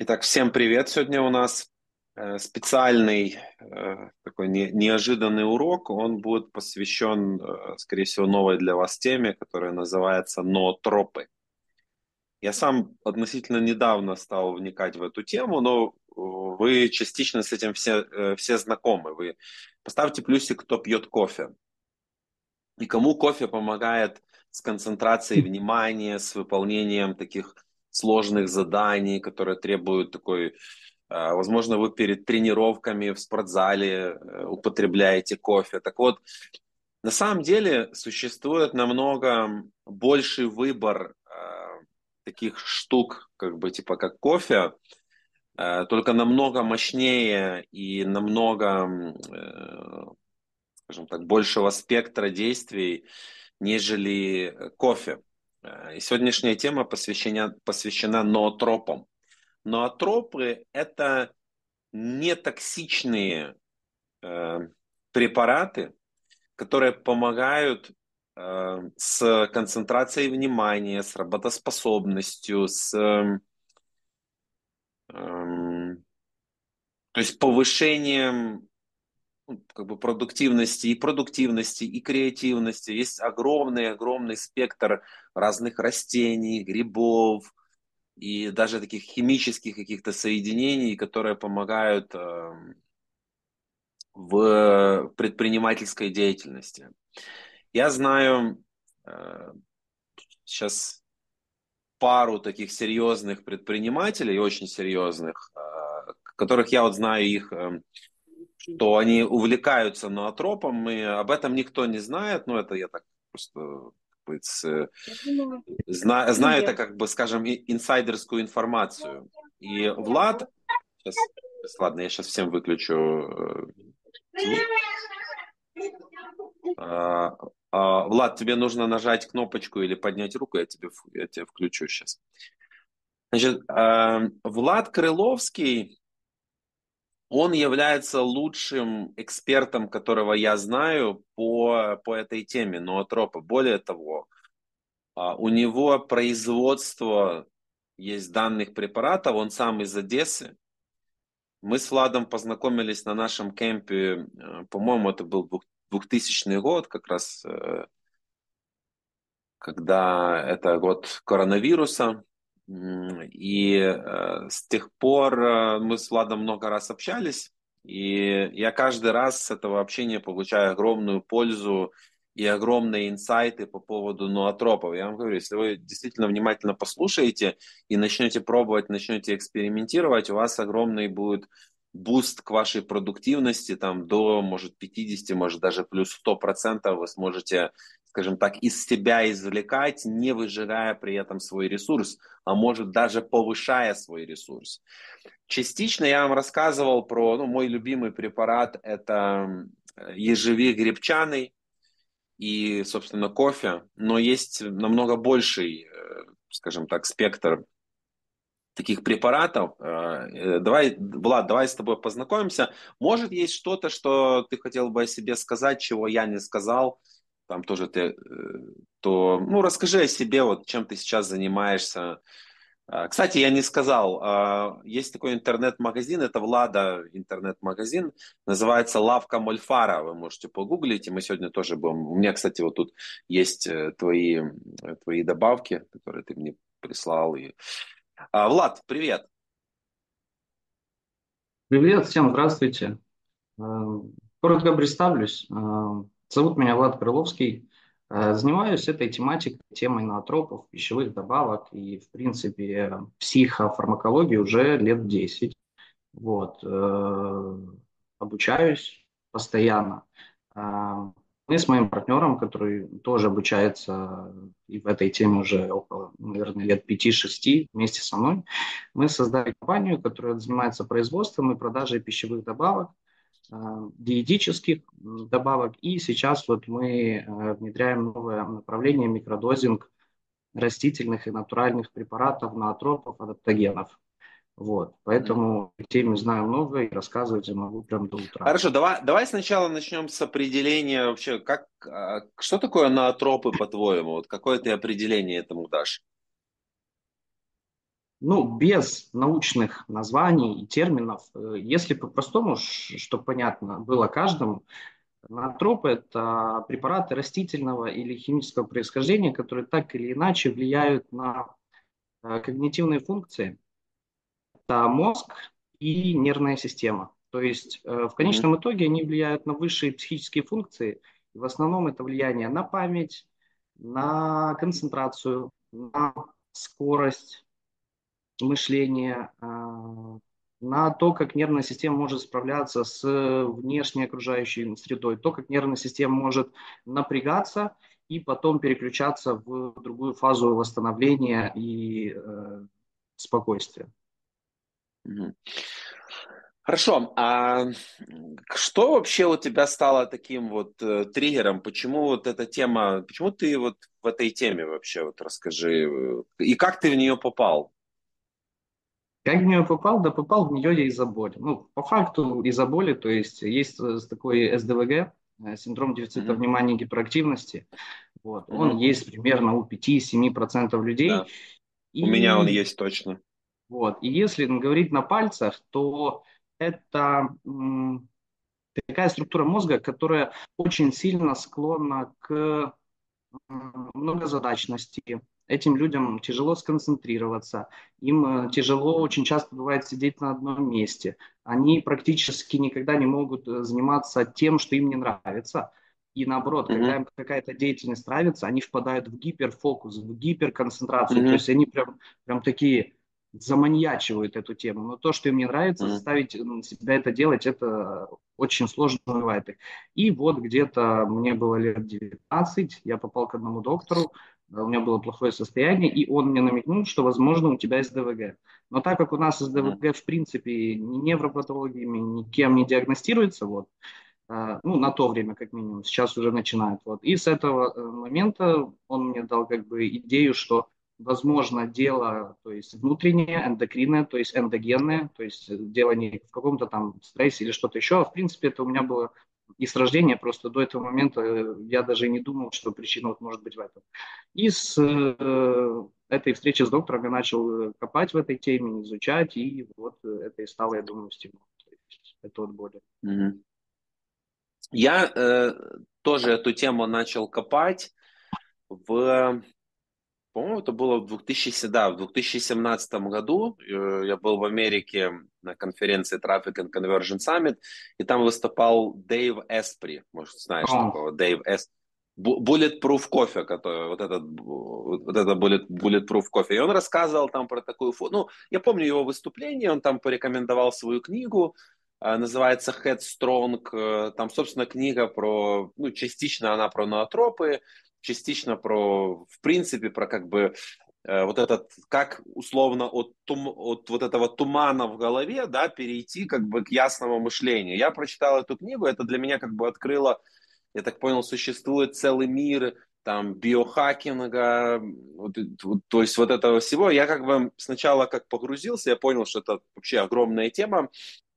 Итак, всем привет! Сегодня у нас специальный такой неожиданный урок. Он будет посвящен, скорее всего, новой для вас теме, которая называется ноотропы. Я сам относительно недавно стал вникать в эту тему, но вы частично с этим все знакомы. Вы поставьте плюсик, кто пьет кофе. И кому кофе помогает с концентрацией внимания, с выполнением таких сложных заданий, которые требуют такой. Возможно, вы перед тренировками в спортзале употребляете кофе. Так вот, на самом деле существует намного больший выбор таких штук, как бы типа как кофе, только намного мощнее и намного, скажем так, большего спектра действий, нежели кофе. И сегодняшняя тема посвящена ноотропам. Ноотропы – это нетоксичные э, препараты, которые помогают с концентрацией внимания, с работоспособностью, то есть повышением как бы продуктивности и креативности. Есть огромный спектр разных растений, грибов и даже таких химических каких-то соединений, которые помогают в предпринимательской деятельности. Я знаю сейчас пару таких серьезных предпринимателей, очень серьезных, которых я вот знаю их, что они увлекаются ноотропом, и об этом никто не знает, но это я так просто знаю это, как бы, скажем, инсайдерскую информацию. И Влад, ладно, я сейчас всем выключу звук. Влад, тебе нужно нажать кнопочку или поднять руку, я тебе включу сейчас. Значит, Влад Крыловский, он является лучшим экспертом, которого я знаю по этой теме ноотропа. Более того, у него производство есть данных препаратов, он сам из Одессы. Мы с Владом познакомились на нашем кемпе, по-моему, это был 2000 год, как раз когда это год коронавируса. И с тех пор мы с Владом много раз общались, и я каждый раз с этого общения получаю огромную пользу и огромные инсайты по поводу ноотропов. Я вам говорю, если вы действительно внимательно послушаете и начнете пробовать, начнете экспериментировать, у вас огромный будет буст к вашей продуктивности, там до, может, 50, может, даже плюс 100% вы сможете, скажем так, из себя извлекать, не выжигая при этом свой ресурс, а может даже повышая свой ресурс. Частично я вам рассказывал про мой любимый препарат, это ежевик грибчаный и, собственно, кофе, но есть намного больший, скажем так, спектр таких препаратов. Давай, Влад, давай с тобой познакомимся. Может, есть что-то, что ты хотел бы о себе сказать, чего я не сказал, там тоже ты, то, расскажи о себе, вот чем ты сейчас занимаешься. Кстати, я не сказал, есть такой интернет-магазин, это Влада интернет-магазин, называется «Лавка Мольфара», вы можете погуглить, и мы сегодня тоже будем, у меня, кстати, вот тут есть твои добавки, которые ты мне прислал. Влад, привет. Привет, всем здравствуйте. Коротко представлюсь. Зовут меня Влад Крыловский. Занимаюсь этой тематикой, темой ноотропов, пищевых добавок и, в принципе, психофармакологии уже лет 10. Вот. Обучаюсь постоянно. Мы с моим партнером, который тоже обучается и в этой теме уже около, наверное, лет 5-6 вместе со мной, мы создали компанию, которая занимается производством и продажей пищевых добавок, диетических добавок. И сейчас вот мы внедряем новое направление микродозинг растительных и натуральных препаратов, ноотропов, адаптогенов. Вот. Поэтому к теме знаю много и рассказывать я могу прям до утра. Хорошо, давай сначала начнем с определения вообще, что такое ноотропы, по-твоему? Вот какое ты определение этому дашь? Ну, без научных названий и терминов, если по-простому, чтобы понятно было каждому, ноотропы – это препараты растительного или химического происхождения, которые так или иначе влияют на когнитивные функции. Это мозг и нервная система. То есть в Мгм. конечном итоге они влияют на высшие психические функции. В основном это влияние на память, на концентрацию, на скорость мышления, на то, как нервная система может справляться с внешней окружающей средой, то, как нервная система может напрягаться и потом переключаться в другую фазу восстановления и спокойствия. Мгм. Хорошо, а что вообще у тебя стало таким вот триггером? Почему вот эта тема, почему ты вот в этой теме вообще, вот расскажи, и как ты в нее попал? Как в нее попал? Да попал в нее я из-за боли. Ну, по факту из-за боли, то есть такой СДВГ, синдром дефицита Мгм. внимания и гиперактивности. Вот. Он Мгм. есть примерно у 5-7% людей. Да, у меня он И есть точно. Вот. И если говорить на пальцах, то это такая структура мозга, которая очень сильно склонна к многозадачности. Этим людям тяжело сконцентрироваться, им тяжело очень часто бывает сидеть на одном месте. Они практически никогда не могут заниматься тем, что им не нравится. И наоборот, когда Мгм. им какая-то деятельность нравится, они впадают в гиперфокус, в гиперконцентрацию. То Мгм. есть они прям такие заманьячивают эту тему. Но то, что им не нравится, Мгм. заставить себя это делать, это очень сложно бывает. И вот где-то мне было лет 19, я попал к одному доктору, у меня было плохое состояние, и он мне намекнул, что, возможно, у тебя СДВГ. Но так как у нас Мгм. СДВГ, в принципе, ни невропатологиями, никем не диагностируется, вот, ну, на то время, как минимум, сейчас уже начинают. Вот. И с этого момента он мне дал как бы идею, что возможно дело, то есть внутреннее, эндокринное, то есть эндогенное, то есть дело не в каком-то там стрессе или что-то еще, а в принципе это у меня было и с рождения, просто до этого момента я даже и не думал, что причина вот может быть в этом. И с этой встречи с доктором я начал копать в этой теме, изучать, и вот это и стало, я думаю, стимулом. То есть это от боли. Мгм. Я тоже эту тему начал копать в, по-моему, это было в 2000, да, в 2017 году. Я был в Америке на конференции Traffic and Conversion Summit, и там выступал Дэйв Эспри, может, знаешь О, такого, Дэйв Эспри. Bulletproof кофе, который, вот это Bulletproof кофе. И он рассказывал там про такую, ну, я помню его выступление, он там порекомендовал свою книгу, называется Headstrong. Там, собственно, книга про, ну, частично она про ноотропы, частично про, в принципе, про как бы вот этот, как условно от вот этого тумана в голове, да, перейти как бы к ясному мышлению. Я прочитал эту книгу, это для меня как бы открыло, я так понял, существует целый мир там биохакинга, то есть вот этого всего. Я как бы сначала как погрузился, я понял, что это вообще огромная тема,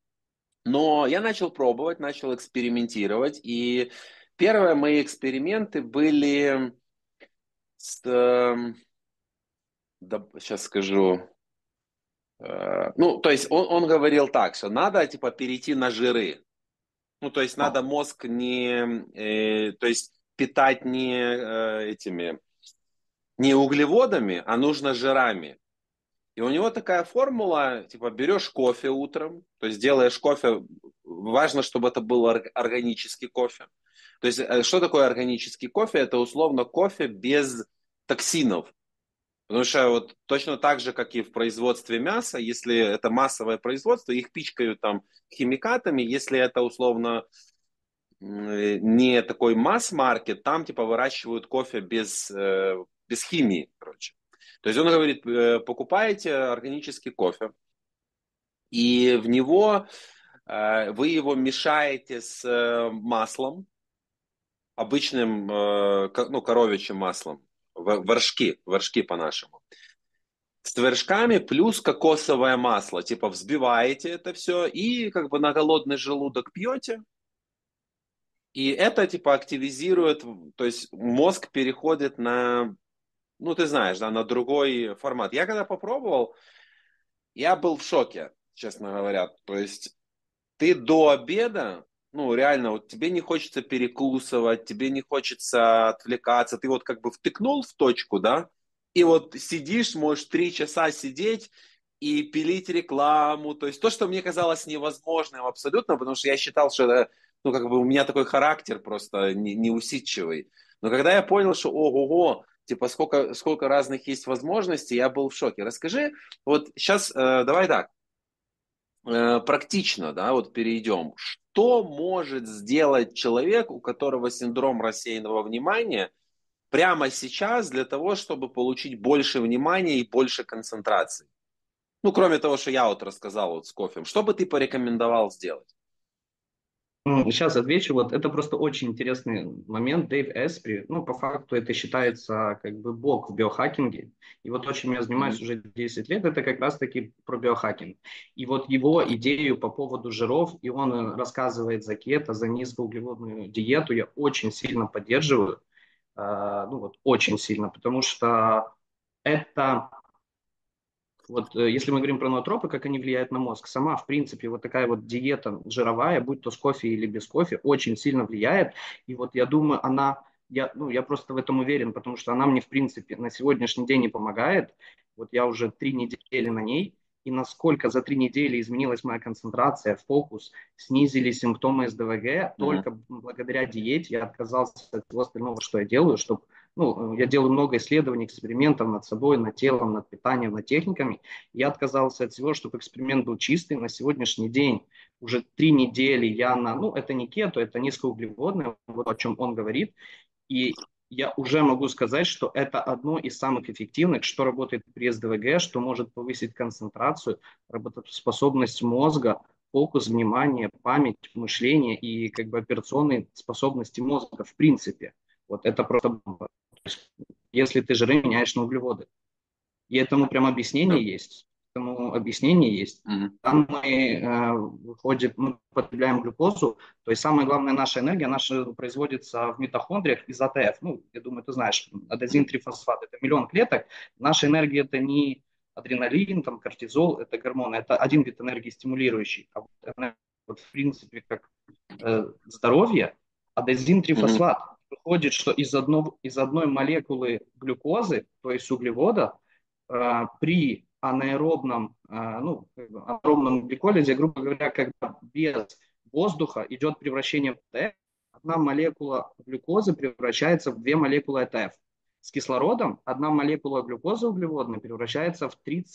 но я начал пробовать, начал экспериментировать, и первые мои эксперименты были с, да, сейчас скажу, ну, то есть он говорил так, что надо, типа, перейти на жиры. Ну, то есть надо о, мозг не, то есть питать не этими, не углеводами, а нужно жирами. И у него такая формула, типа, берешь кофе утром, то есть делаешь кофе, важно, чтобы это был органический кофе. То есть что такое органический кофе? Это условно кофе без токсинов. Потому что вот точно так же, как и в производстве мяса, если это массовое производство, их пичкают там химикатами, если это условно не такой масс-маркет, там типа выращивают кофе без химии, короче. То есть он говорит, покупаете органический кофе, и в него вы его мешаете с маслом, обычным, ну, коровьим маслом, вершки по-нашему. С вершками плюс кокосовое масло. Типа взбиваете это все и как бы на голодный желудок пьете. И это типа активизирует, то есть мозг переходит на, ну ты знаешь, да, на другой формат. Я когда попробовал, я был в шоке, честно говоря. То есть ты до обеда, ну, реально, вот тебе не хочется перекусывать, тебе не хочется отвлекаться, ты вот как бы втыкнул в точку, да, и вот сидишь, можешь 3 часа сидеть и пилить рекламу, то есть то, что мне казалось невозможным абсолютно, потому что я считал, что это, ну, как бы у меня такой характер просто неусидчивый. Но когда я понял, что ого-го, типа сколько разных есть возможностей, я был в шоке. Расскажи, вот сейчас давай так, практично, да, вот перейдем. Что может сделать человек, у которого синдром рассеянного внимания, прямо сейчас для того, чтобы получить больше внимания и больше концентрации? Ну, кроме того, что я вот рассказал вот с кофе. Что бы ты порекомендовал сделать? Сейчас отвечу. Вот это просто очень интересный момент. Дэйв Эспри, ну, по факту это считается как бы бог в биохакинге. И вот то, чем я занимаюсь Мгм. уже 10 лет, это как раз-таки про биохакинг. И вот его идею по поводу жиров, и он рассказывает за кето, за низкоуглеводную диету, я очень сильно поддерживаю. Ну вот очень сильно, потому что это вот если мы говорим про ноотропы, как они влияют на мозг, сама, в принципе, вот такая вот диета жировая, будь то с кофе или без кофе, очень сильно влияет. И вот я думаю, я просто в этом уверен, потому что она мне, в принципе, на сегодняшний день не помогает. Вот я уже 3 недели на ней, и насколько за 3 недели изменилась моя концентрация, фокус, снизились симптомы СДВГ, Мгм. только благодаря диете я отказался от всего остального, что я делаю, чтобы я делаю много исследований, экспериментов над собой, над телом, над питанием, над техниками. Я отказался от всего, чтобы эксперимент был чистый. На сегодняшний день уже 3 недели это не кето, это низкоуглеводное, вот о чем он говорит. И я уже могу сказать, что это одно из самых эффективных, что работает при СДВГ, что может повысить концентрацию, работоспособность мозга, фокус, внимание, память, мышление и как бы операционные способности мозга в принципе. Вот это просто бомба. Если ты жиры меняешь на углеводы. И этому прям Да. объяснение есть. Этому объяснение есть. Мгм. Там мы потребляем глюкозу, то есть самая главная наша энергия, наша производится в митохондриях из АТФ. Ну, я думаю, ты знаешь, Мгм. адезин-трифосфат, это миллион клеток. Наша энергия это не адреналин, там, кортизол, это гормоны, это один вид энергии стимулирующий. А вот, вот в принципе, как здоровье, Мгм. адезин-трифосфат выходит, что из одной молекулы глюкозы, то есть углевода, при анаэробном, аэробном гликолизе, грубо говоря, когда без воздуха идет превращение в АТФ, одна молекула глюкозы превращается в 2 молекулы АТФ. С кислородом одна молекула глюкозы углеводной превращается в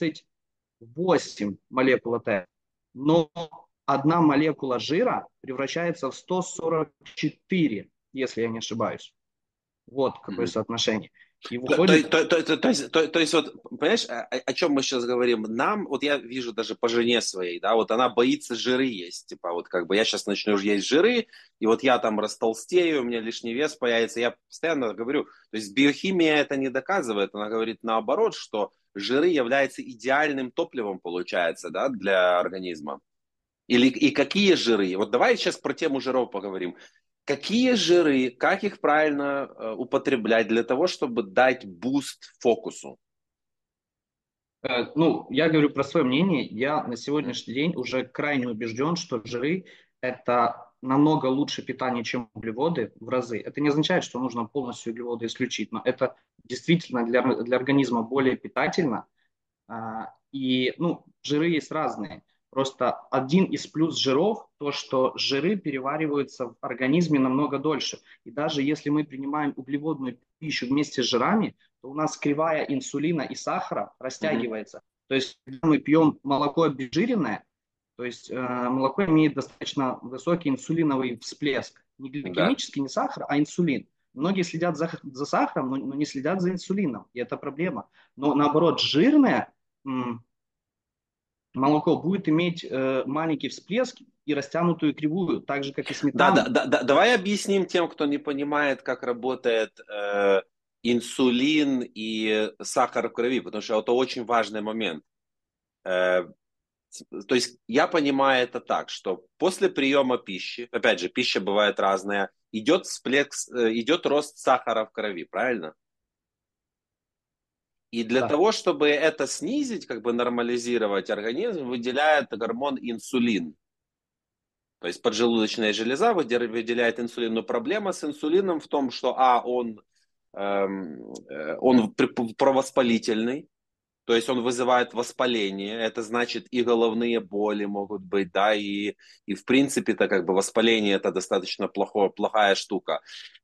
38 молекул АТФ. Но одна молекула жира превращается в 144, если я не ошибаюсь. Вот какое Мгм. соотношение. И То, то, выходит. то есть вот, понимаешь, о чем мы сейчас говорим? Нам, вот я вижу даже по жене своей, да, вот она боится жиры есть, типа вот как бы я сейчас начну есть жиры, и вот я там растолстею, у меня лишний вес появится, я постоянно говорю, то есть биохимия это не доказывает, она говорит наоборот, что жиры являются идеальным топливом, получается, да, для организма. Или и какие жиры? Вот давай сейчас про тему жиров поговорим. Какие жиры, как их правильно употреблять для того, чтобы дать буст фокусу? Я говорю про свое мнение. Я на М. сегодняшний день уже крайне убежден, что жиры – это намного лучше питание, чем углеводы в разы. Это не означает, что нужно полностью углеводы исключить, но это действительно для организма более питательно. Жиры есть разные. Просто один из плюс жиров, то, что жиры перевариваются в организме намного дольше. И даже если мы принимаем углеводную пищу вместе с жирами, то у нас кривая инсулина и сахара Мгм. растягивается. То есть, когда мы пьем молоко обезжиренное, то есть молоко имеет достаточно высокий инсулиновый всплеск. Не Да. гликемический, не сахар, а инсулин. Многие следят за сахаром, но не следят за инсулином, и это проблема. Но наоборот, жирное молоко будет иметь маленький всплеск и растянутую кривую, так же, как и Да, да, сметана. да, да, давай объясним тем, кто не понимает, как работает инсулин и сахар в крови, потому что это очень важный момент. Э, То есть я понимаю это так, что после приема пищи, опять же, пища бывает разная, идет всплеск, идет рост сахара в крови, правильно? И для Да. того, чтобы это снизить, как бы нормализировать, организм выделяет гормон инсулин. То есть поджелудочная железа выделяет инсулин. Но проблема с инсулином в том, что он провоспалительный, то есть он вызывает воспаление. Это значит и головные боли могут быть, да, и в принципе это как бы воспаление это достаточно плохая штука.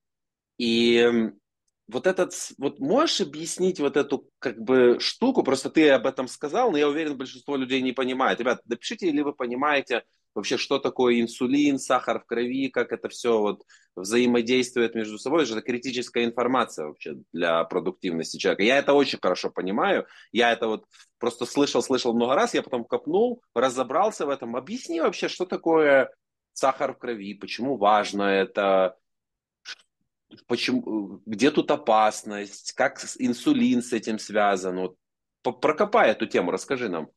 И вот вот можешь объяснить вот эту как бы штуку, просто ты об этом сказал, но я уверен, большинство людей не понимает. Ребят, напишите, или вы понимаете вообще, что такое инсулин, сахар в крови, как это все вот взаимодействует между собой. Это же критическая информация вообще для продуктивности человека. Я это очень хорошо понимаю. Я это вот просто слышал много раз, я потом копнул, разобрался в этом. Объясни вообще, что такое сахар в крови, почему важно это, почему, где тут опасность, как инсулин с этим связан. Вот, прокопай эту тему, расскажи нам.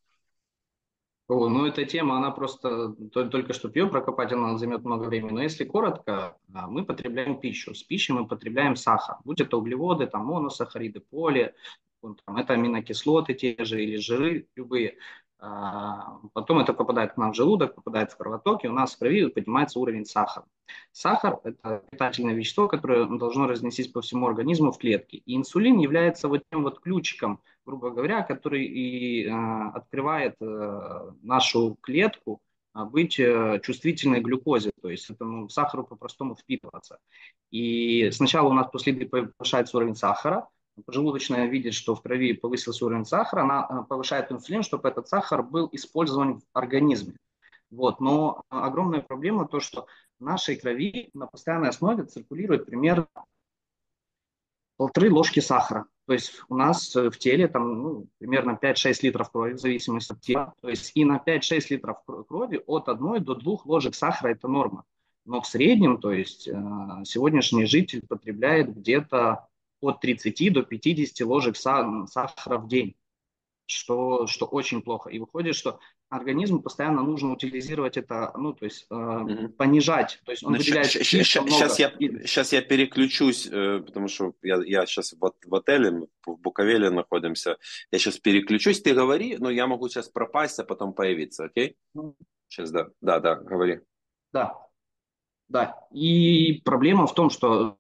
О, ну, эта тема, она просто, только что ее прокопать, она займет много времени. Но если коротко, мы потребляем пищу. С пищей мы потребляем сахар. Будь это углеводы, там, моносахариды, там, это аминокислоты те же или жиры любые. Потом это попадает к нам в желудок, попадает в кровоток, и у нас в крови поднимается уровень сахара. Сахар – это питательное вещество, которое должно разнестись по всему организму в клетке. И инсулин является вот тем вот ключиком, грубо говоря, который и открывает нашу клетку быть чувствительной к глюкозе, то есть этому сахару по-простому впитываться. И сначала у нас после еды повышается уровень сахара, поджелудочная видит, что в крови повысился уровень сахара, она повышает инсулин, чтобы этот сахар был использован в организме. Вот. Но огромная проблема то, что в нашей крови на постоянной основе циркулирует примерно 1,5 ложки сахара. То есть у нас в теле там, ну, примерно 5-6 литров крови, в зависимости от тела. То есть и на 5-6 литров крови от 1 до 2 ложек сахара это норма. Но в среднем, то есть сегодняшний житель потребляет где-то от 30 до 50 ложек сахара в день, что очень плохо. И выходит, что организму постоянно нужно утилизировать это, ну, то есть Мгм. понижать. То есть он Ну, выделяет слишком сейчас много. я переключусь, потому что я сейчас в отеле, мы в Буковеле находимся. Я сейчас переключусь, ты говори, но я могу сейчас пропасть, а потом появиться, окей? Сейчас, да, говори. Да, да. И проблема в том, что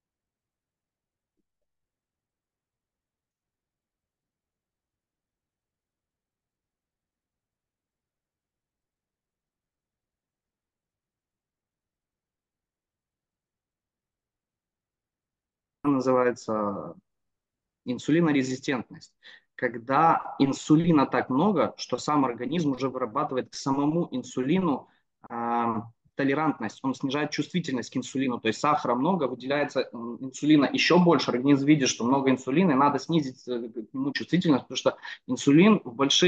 называется инсулинорезистентность. Когда инсулина так много, что сам организм уже вырабатывает к самому инсулину толерантность, он снижает чувствительность к инсулину, то есть сахара много, выделяется инсулина еще больше, организм видит, что много инсулина, и надо снизить к нему чувствительность, потому что инсулин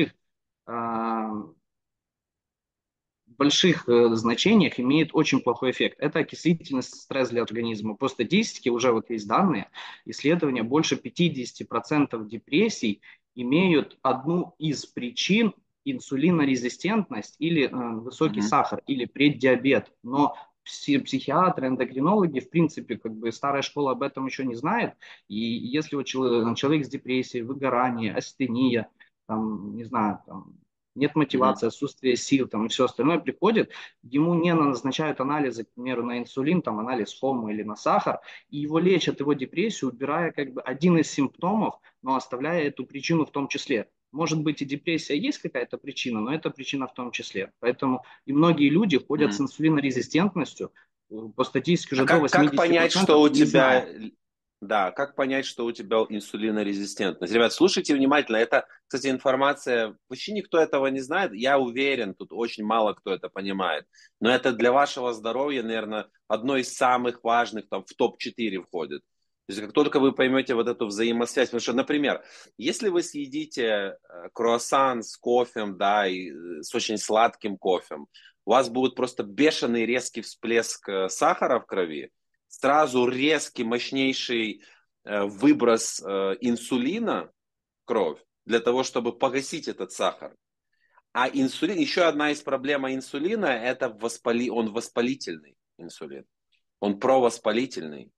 больших значениях имеет очень плохой эффект. Это окислительность, стресс для организма. По статистике уже вот есть данные, исследования, больше 50% депрессий имеют одну из причин инсулинорезистентность или высокий Мгм. сахар, или преддиабет. Но психиатры, эндокринологи, в принципе, как бы старая школа об этом еще не знает. И если у человек с депрессией, выгорание, астения, там, не знаю, там, нет Мгм. мотивации, отсутствие сил там, и все остальное приходит, ему не назначают анализы, к примеру, на инсулин, там, анализ хома или на сахар, и его лечат, его депрессию, убирая как бы один из симптомов, но оставляя эту причину в том числе. Может быть, и депрессия есть какая-то причина, но это причина в том числе. Поэтому и многие люди ходят с Мгм. инсулинорезистентностью, по статистике А уже до как понять, что 80%, у не тебя, зная. да, как понять, что у тебя инсулинорезистентность? Ребят, слушайте внимательно. Это, кстати, информация, почти никто этого не знает. Я уверен, тут очень мало кто это понимает. Но это для вашего здоровья, наверное, одно из самых важных, там, в топ-4 входит. То есть, как только вы поймете вот эту взаимосвязь, потому что, например, если вы съедите круассан с кофем, да, и с очень сладким кофем, у вас будет просто бешеный резкий всплеск сахара в крови, сразу резкий, мощнейший выброс инсулина в кровь для того, чтобы погасить этот сахар. А инсулин, еще одна из проблем инсулина, это он воспалительный инсулин. Он провоспалительный.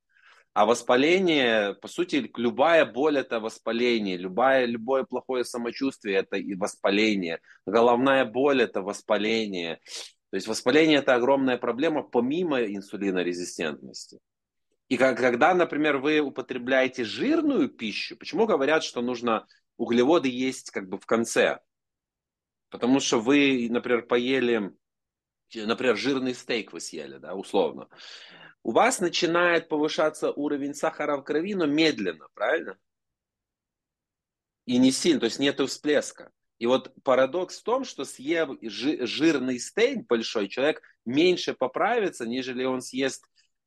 А воспаление, по сути, любая боль – это воспаление, любое плохое самочувствие – это и воспаление. Головная боль – это воспаление. То есть воспаление – это огромная проблема помимо инсулинорезистентности. И когда, например, вы употребляете жирную пищу, почему говорят, что нужно углеводы есть как бы в конце? Потому что вы, например, поели, например, жирный стейк вы съели, да, условно. У вас начинает повышаться уровень сахара в крови, но медленно, правильно? И не сильно, то есть нет всплеска. И вот парадокс в том, что съев жирный стейк большой, человек меньше поправится, нежели он съест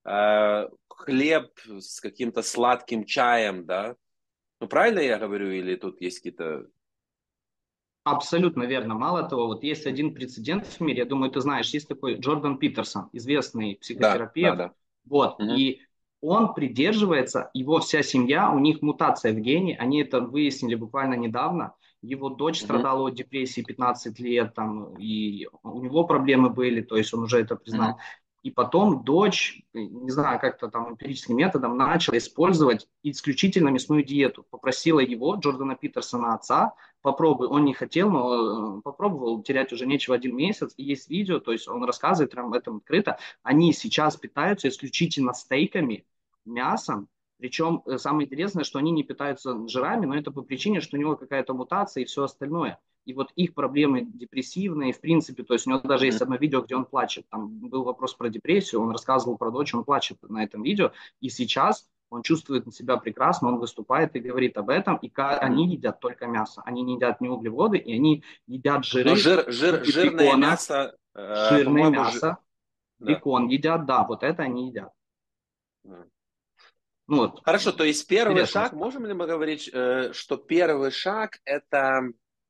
хлеб с каким-то сладким чаем, да? Ну, правильно я говорю, или тут есть какие-то... Абсолютно верно. Мало того, вот есть один прецедент в мире, я думаю, ты знаешь, есть такой Джордан Питерсон, известный Да, да, психотерапевт, да. вот, Мгм, и он придерживается, его вся семья, у них мутация в гене, они это выяснили буквально недавно, его дочь мгм, страдала от депрессии 15 лет, там, и у него проблемы были, то есть он уже это мгм, признал. И потом дочь, не знаю, как-то там эмпирическим методом начала использовать исключительно мясную диету. Попросила его, Джордана Питерсона, отца, попробуй, он не хотел, но попробовал, терять уже нечего 1 месяц, и есть видео, то есть он рассказывает прям об этом открыто, они сейчас питаются исключительно стейками, мясом, причем самое интересное, что они не питаются жирами, но это по причине, что у него какая-то мутация и все остальное. И вот их проблемы депрессивные, в принципе, то есть у него даже мгм. есть одно видео, где он плачет. Там был вопрос про депрессию, он рассказывал про дочь, он плачет на этом видео. И сейчас он чувствует себя прекрасно, он выступает и говорит об этом, и Мгм. они едят только мясо, они не едят ни углеводы, и они едят Но жиры в виде жирное бекона, мясо, жирное по-моему, мясо, да. бекон едят, да, вот это они едят. Да. Ну вот, Хорошо, то есть первый интересная шаг, ситуация. можем ли мы говорить, что первый шаг – это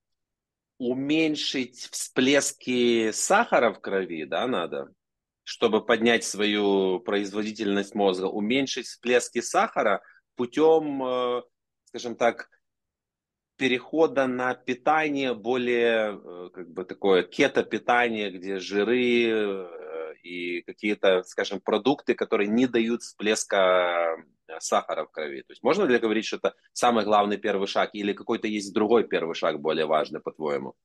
уменьшить всплески сахара в крови, да, надо, чтобы поднять свою производительность мозга, уменьшить всплески сахара путем, скажем так, перехода на питание более, как бы такое кето-питание, где жиры и какие-то, скажем, продукты, которые не дают всплеска сахара в крови. То есть можно ли говорить, что это самый главный первый шаг, или какой-то есть другой первый шаг более важный, по-твоему?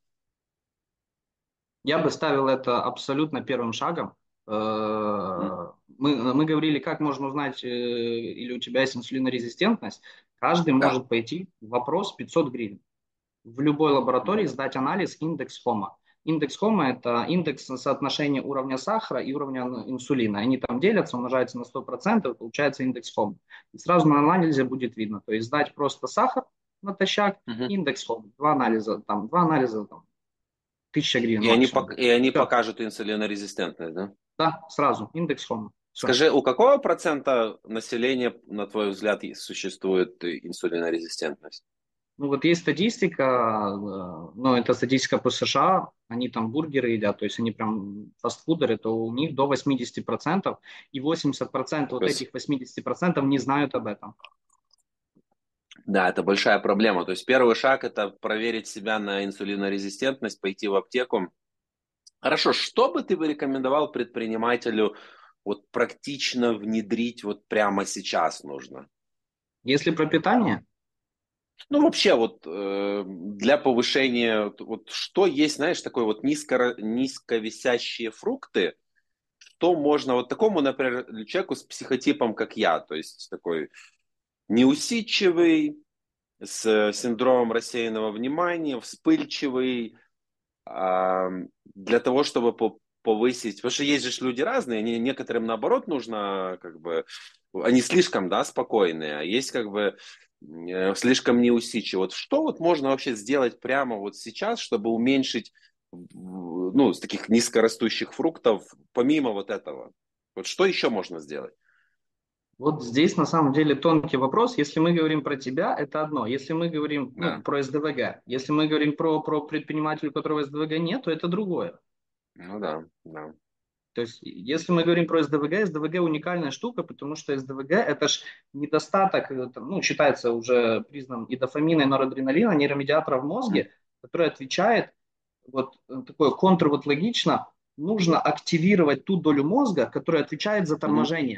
Я бы ставил это абсолютно первым шагом. Мгм. Мы говорили, как можно узнать, или у тебя есть инсулинорезистентность. Каждый Да. может пойти, вопрос 500 гривен. В любой лаборатории Мгм. сдать анализ индекс ХОМа. Индекс ХОМа – это индекс соотношения уровня сахара и уровня инсулина. Они там делятся, умножаются на 100%, получается индекс ХОМа. И сразу на анализе будет видно. То есть сдать просто сахар натощак, Мгм. индекс ХОМа. Два анализа, там, 1000 гривен максимум. И они Все, покажут инсулинорезистентность, да? да, сразу, индекс ХОМа. Все. Скажи, у какого процента населения, на твой взгляд, существует инсулинорезистентность? Ну вот есть статистика, но это статистика по США, они там бургеры едят, то есть они прям фастфудеры, то у них до 80%, и 80% То вот есть, этих 80% не знают об этом. да, это большая проблема. То есть первый шаг – это проверить себя на инсулинорезистентность, пойти в аптеку. Хорошо, что бы ты бы рекомендовал предпринимателю вот практично внедрить вот прямо сейчас нужно? Если про питание, Ну, вообще, вот для повышения, вот что есть, знаешь, такой вот низковисящие фрукты, что можно вот такому, например, человеку с психотипом, как я, то есть такой неусидчивый, с синдромом рассеянного внимания, вспыльчивый, а, для того, чтобы повысить, потому что есть же люди разные, некоторым наоборот нужно, как бы, они слишком, да, спокойные, а есть как бы слишком неусидчивые. Вот что вот можно вообще сделать прямо вот сейчас, чтобы уменьшить, ну, с таких низкорастущих фруктов, помимо вот этого? Вот что еще можно сделать? вот здесь на самом деле тонкий вопрос. Если мы говорим про тебя, это одно. Если мы говорим Да, про СДВГ, если мы говорим про предпринимателя, у которого СДВГ нет, то это другое. ну да, да. То есть, если мы говорим про СДВГ, СДВГ уникальная штука, потому что СДВГ – это ж недостаток, ну, считается уже признан и дофамина, и норадреналина, нейромедиатора в Мгм. мозге, который отвечает, вот такое контр вот логично, нужно активировать ту долю мозга, которая отвечает за Мгм. торможение.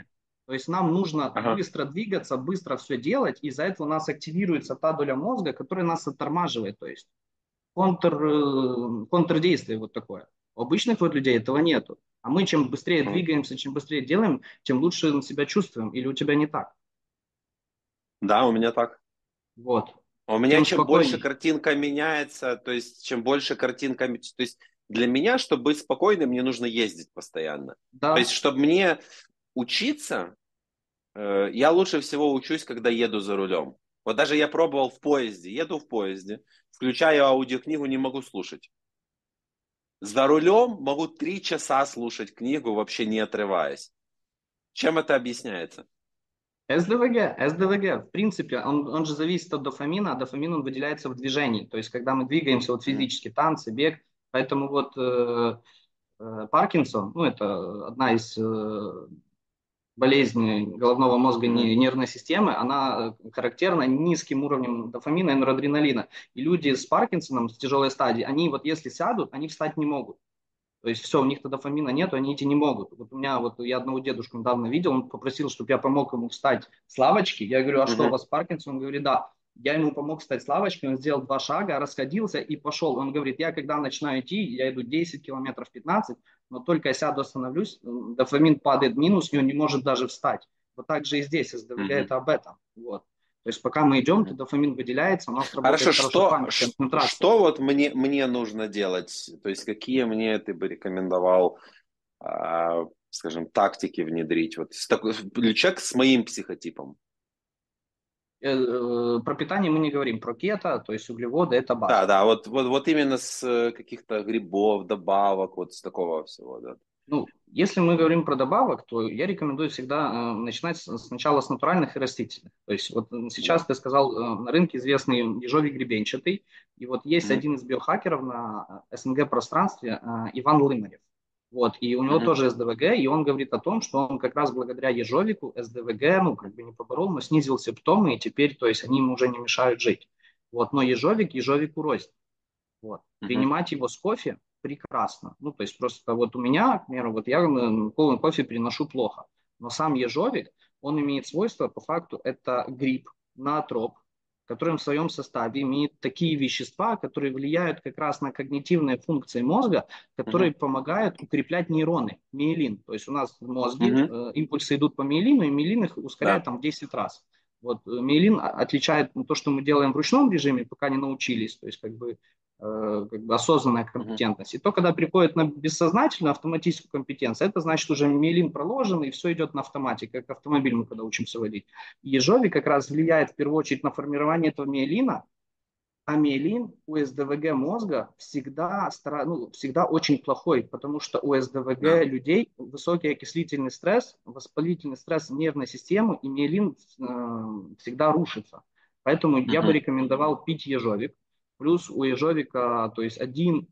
То есть нам нужно Ага. быстро двигаться, быстро все делать, и из-за этого у нас активируется та доля мозга, которая нас оттормаживает, то есть контрдействие вот такое. У обычных вот людей этого нету. А мы чем быстрее Мгм. двигаемся, чем быстрее делаем, тем лучше себя чувствуем. Или у тебя не так? Да, у меня так. Вот. У меня Тем чем больше спокойней. картинка меняется, то есть чем больше картинка, то есть для меня, чтобы быть спокойным, мне нужно ездить постоянно. То есть, Да, чтобы мне учиться, я лучше всего учусь, когда еду за рулем. Вот даже я пробовал в поезде, еду в поезде, включаю аудиокнигу, не могу слушать. За рулем могу 3 часа слушать книгу, вообще не отрываясь. Чем это объясняется? СДВГ, в принципе, он же зависит от дофамина, а дофамин он выделяется в движении, то есть когда мы двигаемся вот Мгм. физически, танцы, бег, поэтому вот Паркинсон, ну это одна из болезнь головного мозга Мгм. нервной системы, она характерна низким уровнем дофамина и норадреналина. И люди с Паркинсоном, с тяжелой стадии, они вот если сядут, они встать не могут. То есть все, у них-то дофамина нет, они идти не могут. Вот у меня, вот я одного дедушку недавно видел, он попросил, чтобы я помог ему встать с лавочки. Я говорю, а что, у Мгм. вас Паркинсон? Он говорит, да. Я ему помог встать с лавочки, он сделал 2 шага, расходился и пошел. Он говорит, я когда начинаю идти, я иду 10 километров, 15, но только я сяду, остановлюсь, дофамин падает в минус, и он не может даже встать. Вот так же и здесь, СДВГ Мгм. это об этом. Вот. То есть пока мы идем, то Мгм. дофамин выделяется, у нас Хорошо, работает хорошо память, концентрация. что вот мне нужно делать? То есть какие мне ты бы рекомендовал, скажем, тактики внедрить? Вот человек с моим психотипом. Про питание мы не говорим, про кето, то есть углеводы это Да, база. да, вот именно с каких-то грибов, добавок, вот с такого всего, да. Ну, если мы говорим про добавок, то я рекомендую всегда начинать сначала с натуральных и растительных. То есть вот сейчас Да. ты сказал, на рынке известный ежовик гребенчатый, и вот есть Мгм. один из биохакеров на СНГ пространстве, Иван Лымарев. Вот, и у него Мгм. тоже СДВГ, и он говорит о том, что он как раз благодаря ежовику СДВГ, ну, как бы не поборол, но снизил симптомы, и теперь, то есть они ему уже не мешают жить. Вот, но ежовик ежовику рознь. Вот. Мгм. Принимать его с кофе прекрасно. Ну, то есть просто вот у меня, к примеру, вот я полный кофе переношу плохо. Но сам ежовик, он имеет свойства, по факту, это гриб, ноотроп, который в своем составе имеет такие вещества, которые влияют как раз на когнитивные функции мозга, Мгм. которые помогают укреплять нейроны, миелин. То есть у нас в мозге Мгм. импульсы идут по миелину, и миелин их ускоряет Да. там в 10 раз. Вот миелин отличает то, что мы делаем в ручном режиме, пока не научились, то есть как бы осознанная Мгм. компетентность. И то, когда приходит на бессознательную автоматическую компетенцию, это значит уже миелин проложен, и все идет на автомате, как автомобиль мы когда учимся водить. И ежовик как раз влияет в первую очередь на формирование этого миелина, а миелин у СДВГ мозга всегда очень плохой, потому что у СДВГ Да. людей высокий окислительный стресс, воспалительный стресс нервной системы, и миелин всегда рушится. Поэтому я бы Мгм. рекомендовал пить ежовик. Плюс у ежовика, то есть один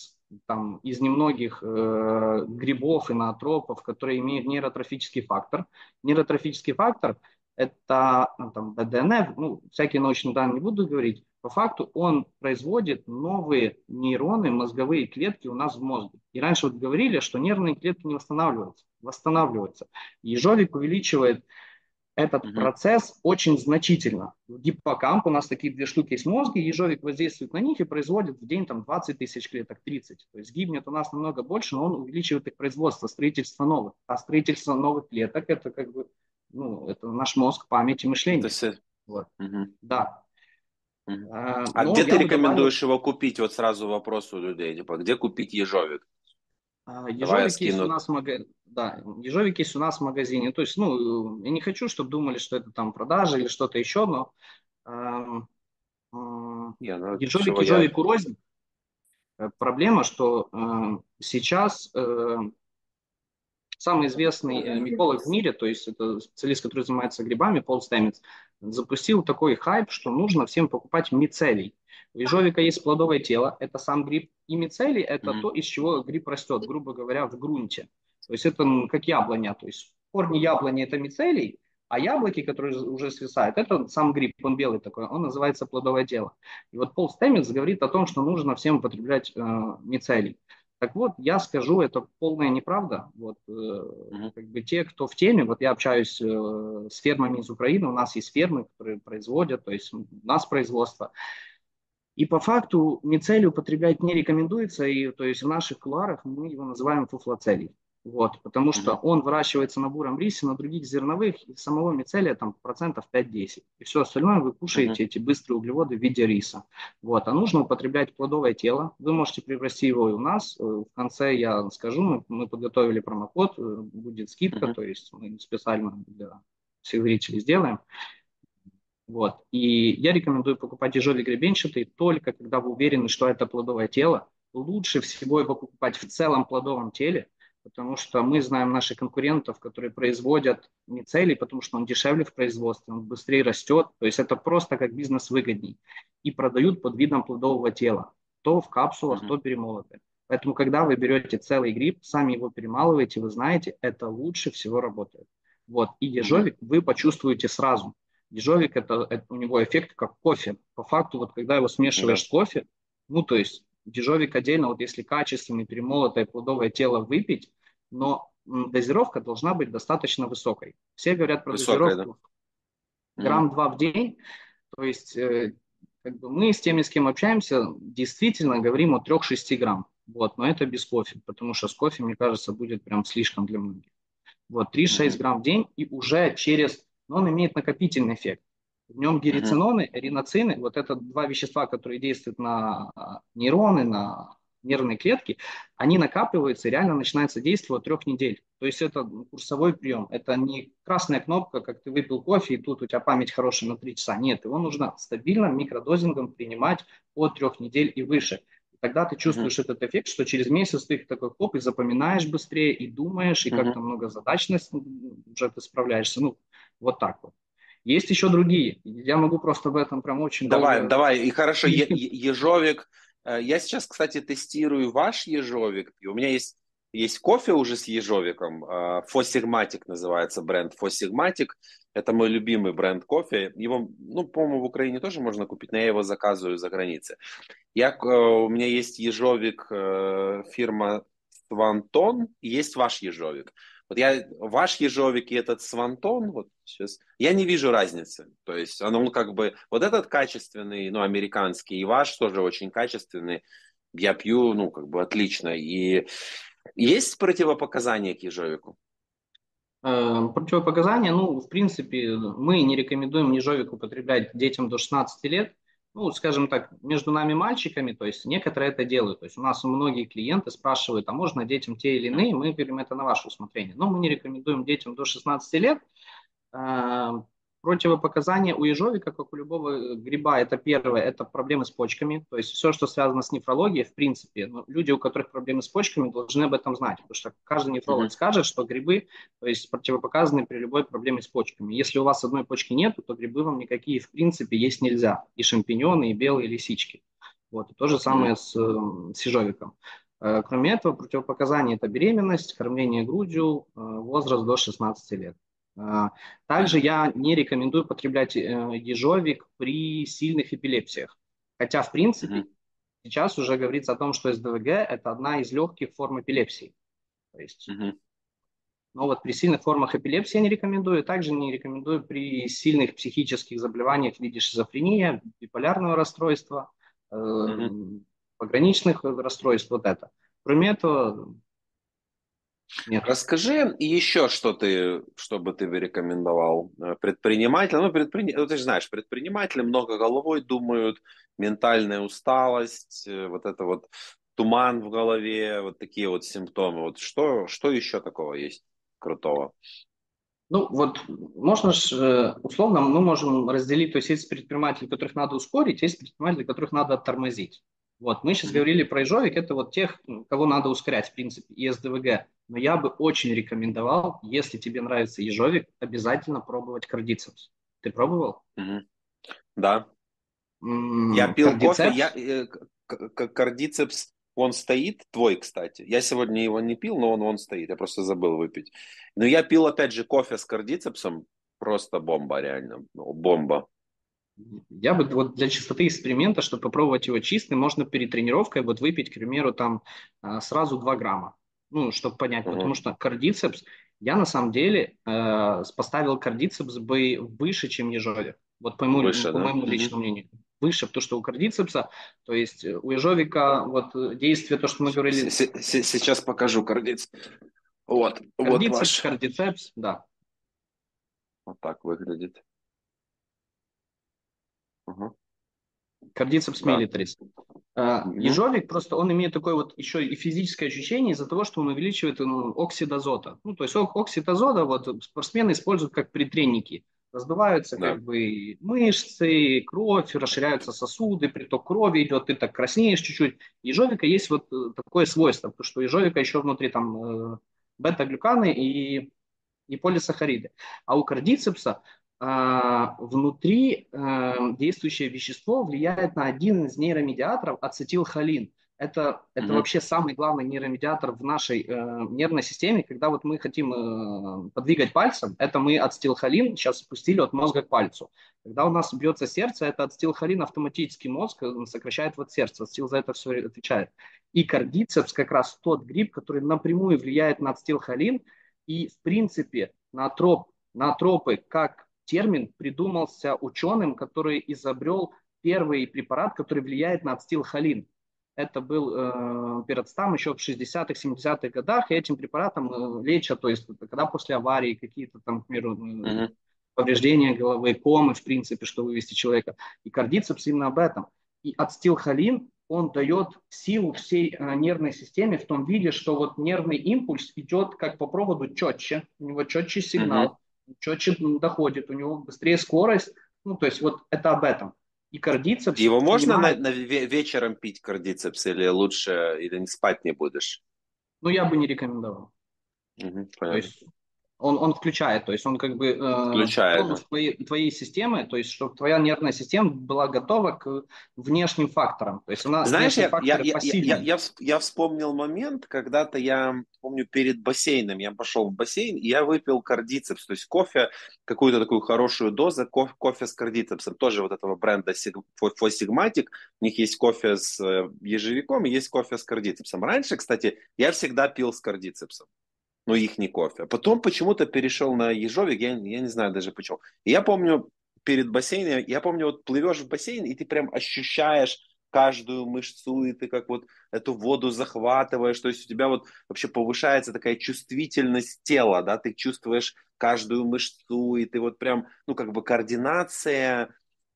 из немногих грибов и ноотропов, которые имеют нейротрофический фактор. Нейротрофический фактор это там, ДНФ, ну, всякие научные данные не буду говорить, по факту он производит новые нейроны, мозговые клетки у нас в мозге. И раньше вот говорили, что нервные клетки не восстанавливаются. Восстанавливаются. Ежовик увеличивает этот Мгм. процесс очень значительно. В гиппокамп у нас такие 2 штуки есть в мозге, ежовик воздействует на них и производит в день там 20 тысяч клеток, 30. То есть гибнет у нас намного больше, но он увеличивает их производство, строительство новых. А строительство новых клеток это как бы, ну, это наш мозг, память и Это мышление. все. Вот. Мгм. Да. Мгм. А Но где ты я бы добавил, рекомендуешь его купить? Вот сразу вопрос у людей, типа, где купить ежовик? Давай я ежовик есть у скину. нас да, ежовик есть у нас в магазине. То есть, ну, я не хочу, чтобы думали, что это там продажа или что-то еще, но эм, Не, ну это ежовик все я. ежовику рознь. Проблема, что сейчас самый известный миколог в мире, то есть это специалист, который занимается грибами, Пол Стэмитс, запустил такой хайп, что нужно всем покупать мицелий. У ежовика есть плодовое тело, это сам гриб, и мицелий– это Мгм. то, из чего гриб растет, грубо говоря, в грунте. То есть это как яблоня, то есть корни яблони– это мицелий, а яблоки, которые уже свисают, это сам гриб, он белый такой, он называется плодовое тело. И вот Пол Стэмитс говорит о том, что нужно всем употреблять мицелий. Так вот, я скажу, это полная неправда. Вот, Мгм. как бы те, кто в теме, вот я общаюсь с фермами из Украины, у нас есть фермы, которые производят, то есть у нас производство. И по факту мицелий употреблять не рекомендуется, и то есть в наших кулуарах мы его называем фуфлоцелий. Вот, потому что Мгм. он выращивается на буром рисе, на других зерновых, и самого мицелия там процентов 5-10. И все остальное вы Мгм. кушаете эти быстрые углеводы в виде риса. Вот, а нужно употреблять плодовое тело. Вы можете приобрести его и у нас. В конце я скажу, мы подготовили промокод, будет скидка, Мгм. то есть мы специально для всех зрителей сделаем. Вот. И я рекомендую покупать ежовик гребенчатый только когда вы уверены, что это плодовое тело. Лучше всего его покупать в целом плодовом теле, потому что мы знаем наших конкурентов, которые производят мицелий, потому что он дешевле в производстве, он быстрее растет. То есть это просто как бизнес выгодней. И продают под видом плодового тела. То в капсулах, Мгм. то перемолотое. Поэтому, когда вы берете целый гриб, сами его перемалываете, вы знаете, это лучше всего работает. Вот. И Мгм. ежовик вы почувствуете сразу. Ежовик это у него эффект как кофе. По факту, вот когда его Да. смешиваешь с кофе, ну то есть ежовик отдельно, вот если качественный перемолотое плодовое тело выпить, но дозировка должна быть достаточно высокой. Все говорят про Высокая, да? дозировку Мгм. грамм 2 в день, то есть как бы мы с теми, с кем общаемся, действительно говорим о 3-6 грамм. Вот, но это без кофе, потому что с кофе, мне кажется, будет прям слишком для многих. Вот, 3-6 Мгм. грамм в день, и уже через, но он имеет накопительный эффект. В нем Мгм. герициноны, риноцины, вот это два вещества, которые действуют на нейроны, на нервные клетки, они накапливаются и реально начинается действие от 3 недель. То есть это курсовой прием. Это не красная кнопка, как ты выпил кофе, и тут у тебя память хорошая на 3 часа. Нет, его нужно стабильно микродозингом принимать от 3 недель и выше. Тогда ты Мгм. чувствуешь этот эффект, что через месяц ты такой хоп, и запоминаешь быстрее, и думаешь, и Мгм. как-то многозадачность уже ты справляешься. Ну, вот так вот. Есть еще другие. Я могу просто об этом прям очень Давай, долго... давай, и хорошо, ежовик. Я сейчас, кстати, тестирую ваш ежовик. И у меня есть кофе уже с ежовиком. Фосигматик называется бренд Фосигматик. Это мой любимый бренд кофе. Его, ну, по-моему, в Украине тоже можно купить, но я его заказываю за границей. У меня есть ежовик фирма Свантон, и есть ваш ежовик. Вот я ваш ежовик и этот Свантон, вот сейчас, я не вижу разницы. То есть, оно как бы, вот этот качественный, ну, американский, и ваш тоже очень качественный. Я пью, ну, как бы отлично. И есть противопоказания к ежовику? Противопоказания, ну, в принципе, мы не рекомендуем ежовик употреблять детям до 16 лет. Ну, скажем так, между нами мальчиками, то есть некоторые это делают. То есть у нас многие клиенты спрашивают, а можно детям те или иные, мы говорим, это на ваше усмотрение. Но мы не рекомендуем детям до 16 лет. А, Противопоказания у ежовика, как у любого гриба, это первое, это проблемы с почками. То есть все, что связано с нефрологией, в принципе, ну, люди, у которых проблемы с почками, должны об этом знать. Потому что каждый нефролог Мгм. скажет, что грибы, то есть противопоказаны при любой проблеме с почками. Если у вас одной почки нет, то грибы вам никакие, в принципе, есть нельзя. И шампиньоны, и белые лисички. Вот. И то же Мгм. самое с ежовиком. Кроме этого, противопоказания – это беременность, кормление грудью, возраст до 16 лет. А, Также я не рекомендую потреблять ежовик при сильных эпилепсиях. Хотя, в принципе, Мгм. сейчас уже говорится о том, что СДВГ – это одна из легких форм эпилепсии. То есть, Мгм. но вот при сильных формах эпилепсии я не рекомендую. Также не рекомендую при сильных психических заболеваниях в виде шизофрения, биполярного расстройства, э, Мгм. пограничных расстройств. Вот это. Кроме этого, нет. Расскажи еще, что бы ты рекомендовал предпринимателям. Ну, ты же знаешь, предприниматели много головой думают, ментальная усталость, вот это вот туман в голове, вот такие вот симптомы. Вот что еще такого есть крутого? Ну, вот можно ж, условно, мы можем разделить, то есть предприниматели, которых надо ускорить, есть предприниматели, которых надо тормозить. Вот, мы сейчас Мгм. говорили про ежовик, это вот тех, кого надо ускорять, в принципе, и СДВГ. Но я бы очень рекомендовал, если тебе нравится ежовик, обязательно пробовать кардицепс. Ты пробовал? Мгм. Да. Я пил кофе, Кардицепс? кардицепс, он стоит, твой, кстати. Я сегодня его не пил, но он стоит, я просто забыл выпить. Но я пил, опять же, кофе с кардицепсом, просто бомба, реально, ну, бомба. Я бы вот для чистоты эксперимента, чтобы попробовать его чистым, можно перед тренировкой вот выпить, к примеру, там сразу 2 грамма. Ну, чтобы понять, потому Мгм. что кардицепс, я на самом деле поставил кардицепс бы выше, чем ежовик. Вот Выше, по да? моему Мгм. личному мнению. Выше, потому что у кардицепса, то есть у ежовика вот действие, то, что мы говорили, Сейчас покажу кардец. Вот кардицепс, ваш. кардицепс, да. Вот так выглядит. Мгм. Кардицепс Да. милитарис. Мгм. Ежовик просто он имеет такое вот еще и физическое ощущение из-за того, что он увеличивает оксид азота. Ну, то есть оксид азота вот спортсмены используют как предтреники. Раздуваются Да. как бы мышцы, кровь, расширяются сосуды, приток крови идет, ты так краснеешь чуть-чуть. Ежовика есть вот такое свойство, потому что у ежовика еще внутри там бета-глюканы и полисахариды. А у кардицепса внутри действующее вещество влияет на один из нейромедиаторов, ацетилхолин. Это Мгм. вообще самый главный нейромедиатор в нашей нервной системе. Когда вот мы хотим подвигать пальцем, это мы ацетилхолин сейчас спустили от мозга к пальцу. Когда у нас бьется сердце, это ацетилхолин автоматически мозг сокращает вот сердце. Ацетил за это все отвечает. И кардицепс как раз тот гриб, который напрямую влияет на ацетилхолин, и, в принципе, наотропы как термин придумался ученым, который изобрел первый препарат, который влияет на ацетилхолин. Это был пироцтам еще в 60-х, 70-х годах, и этим препаратом лечат, то есть когда после аварии какие-то там, к примеру, Мгм. повреждения головы, комы, в принципе, что вывести человека. И кардицепс именно об этом. И ацетилхолин, он дает силу всей нервной системе в том виде, что вот нервный импульс идет как по проводу четче, у него четче Мгм. сигнал, четче доходит, у него быстрее скорость, ну, то есть вот это об этом. И кардицепс Его можно снимает, вечером пить кардицепс или лучше, или не спать не будешь? ну, я бы не рекомендовал. Мгм. То Понятно. есть он включает, то есть он как бы Включает, тонус да. твоей системы, то есть чтобы твоя нервная система была готова к внешним факторам. То есть она Знаешь, внешние факторы пассивные. я вспомнил момент, когда-то я помню перед бассейном, я пошел в бассейн, и я выпил кардицепс, то есть кофе, какую-то такую хорошую дозу, кофе с кардицепсом, тоже вот этого бренда Фосигматик, у них есть кофе с ежевиком и есть кофе с кардицепсом. Раньше, кстати, я всегда пил с кардицепсом, но их не кофе. А потом почему-то перешел на ежовик, я не знаю даже почему. И я помню перед бассейном, я помню, вот плывешь в бассейн, и ты прям ощущаешь каждую мышцу, и ты как вот эту воду захватываешь, то есть у тебя вот вообще повышается такая чувствительность тела, да, ты чувствуешь каждую мышцу, и ты вот прям, ну, как бы координация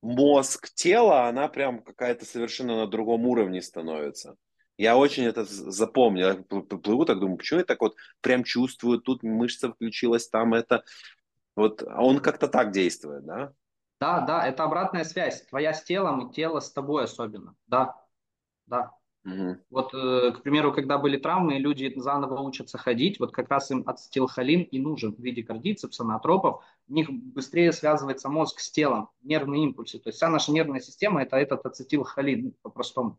мозг-тело, она прям какая-то совершенно на другом уровне становится. Я очень это запомнил. Я плыву так, думаю, почему я так вот прям чувствую, тут мышца включилась, там это. Вот а он как-то так действует, да? Да, да, это обратная связь. Твоя с телом и тело с тобой особенно. Да, да. Мгм. Вот, к примеру, когда были травмы, и люди заново учатся ходить, вот как раз им ацетилхолин и нужен в виде кардицепса, натропов, у них быстрее связывается мозг с телом, нервные импульсы. То есть вся наша нервная система – это этот ацетилхолин, ну, по-простому.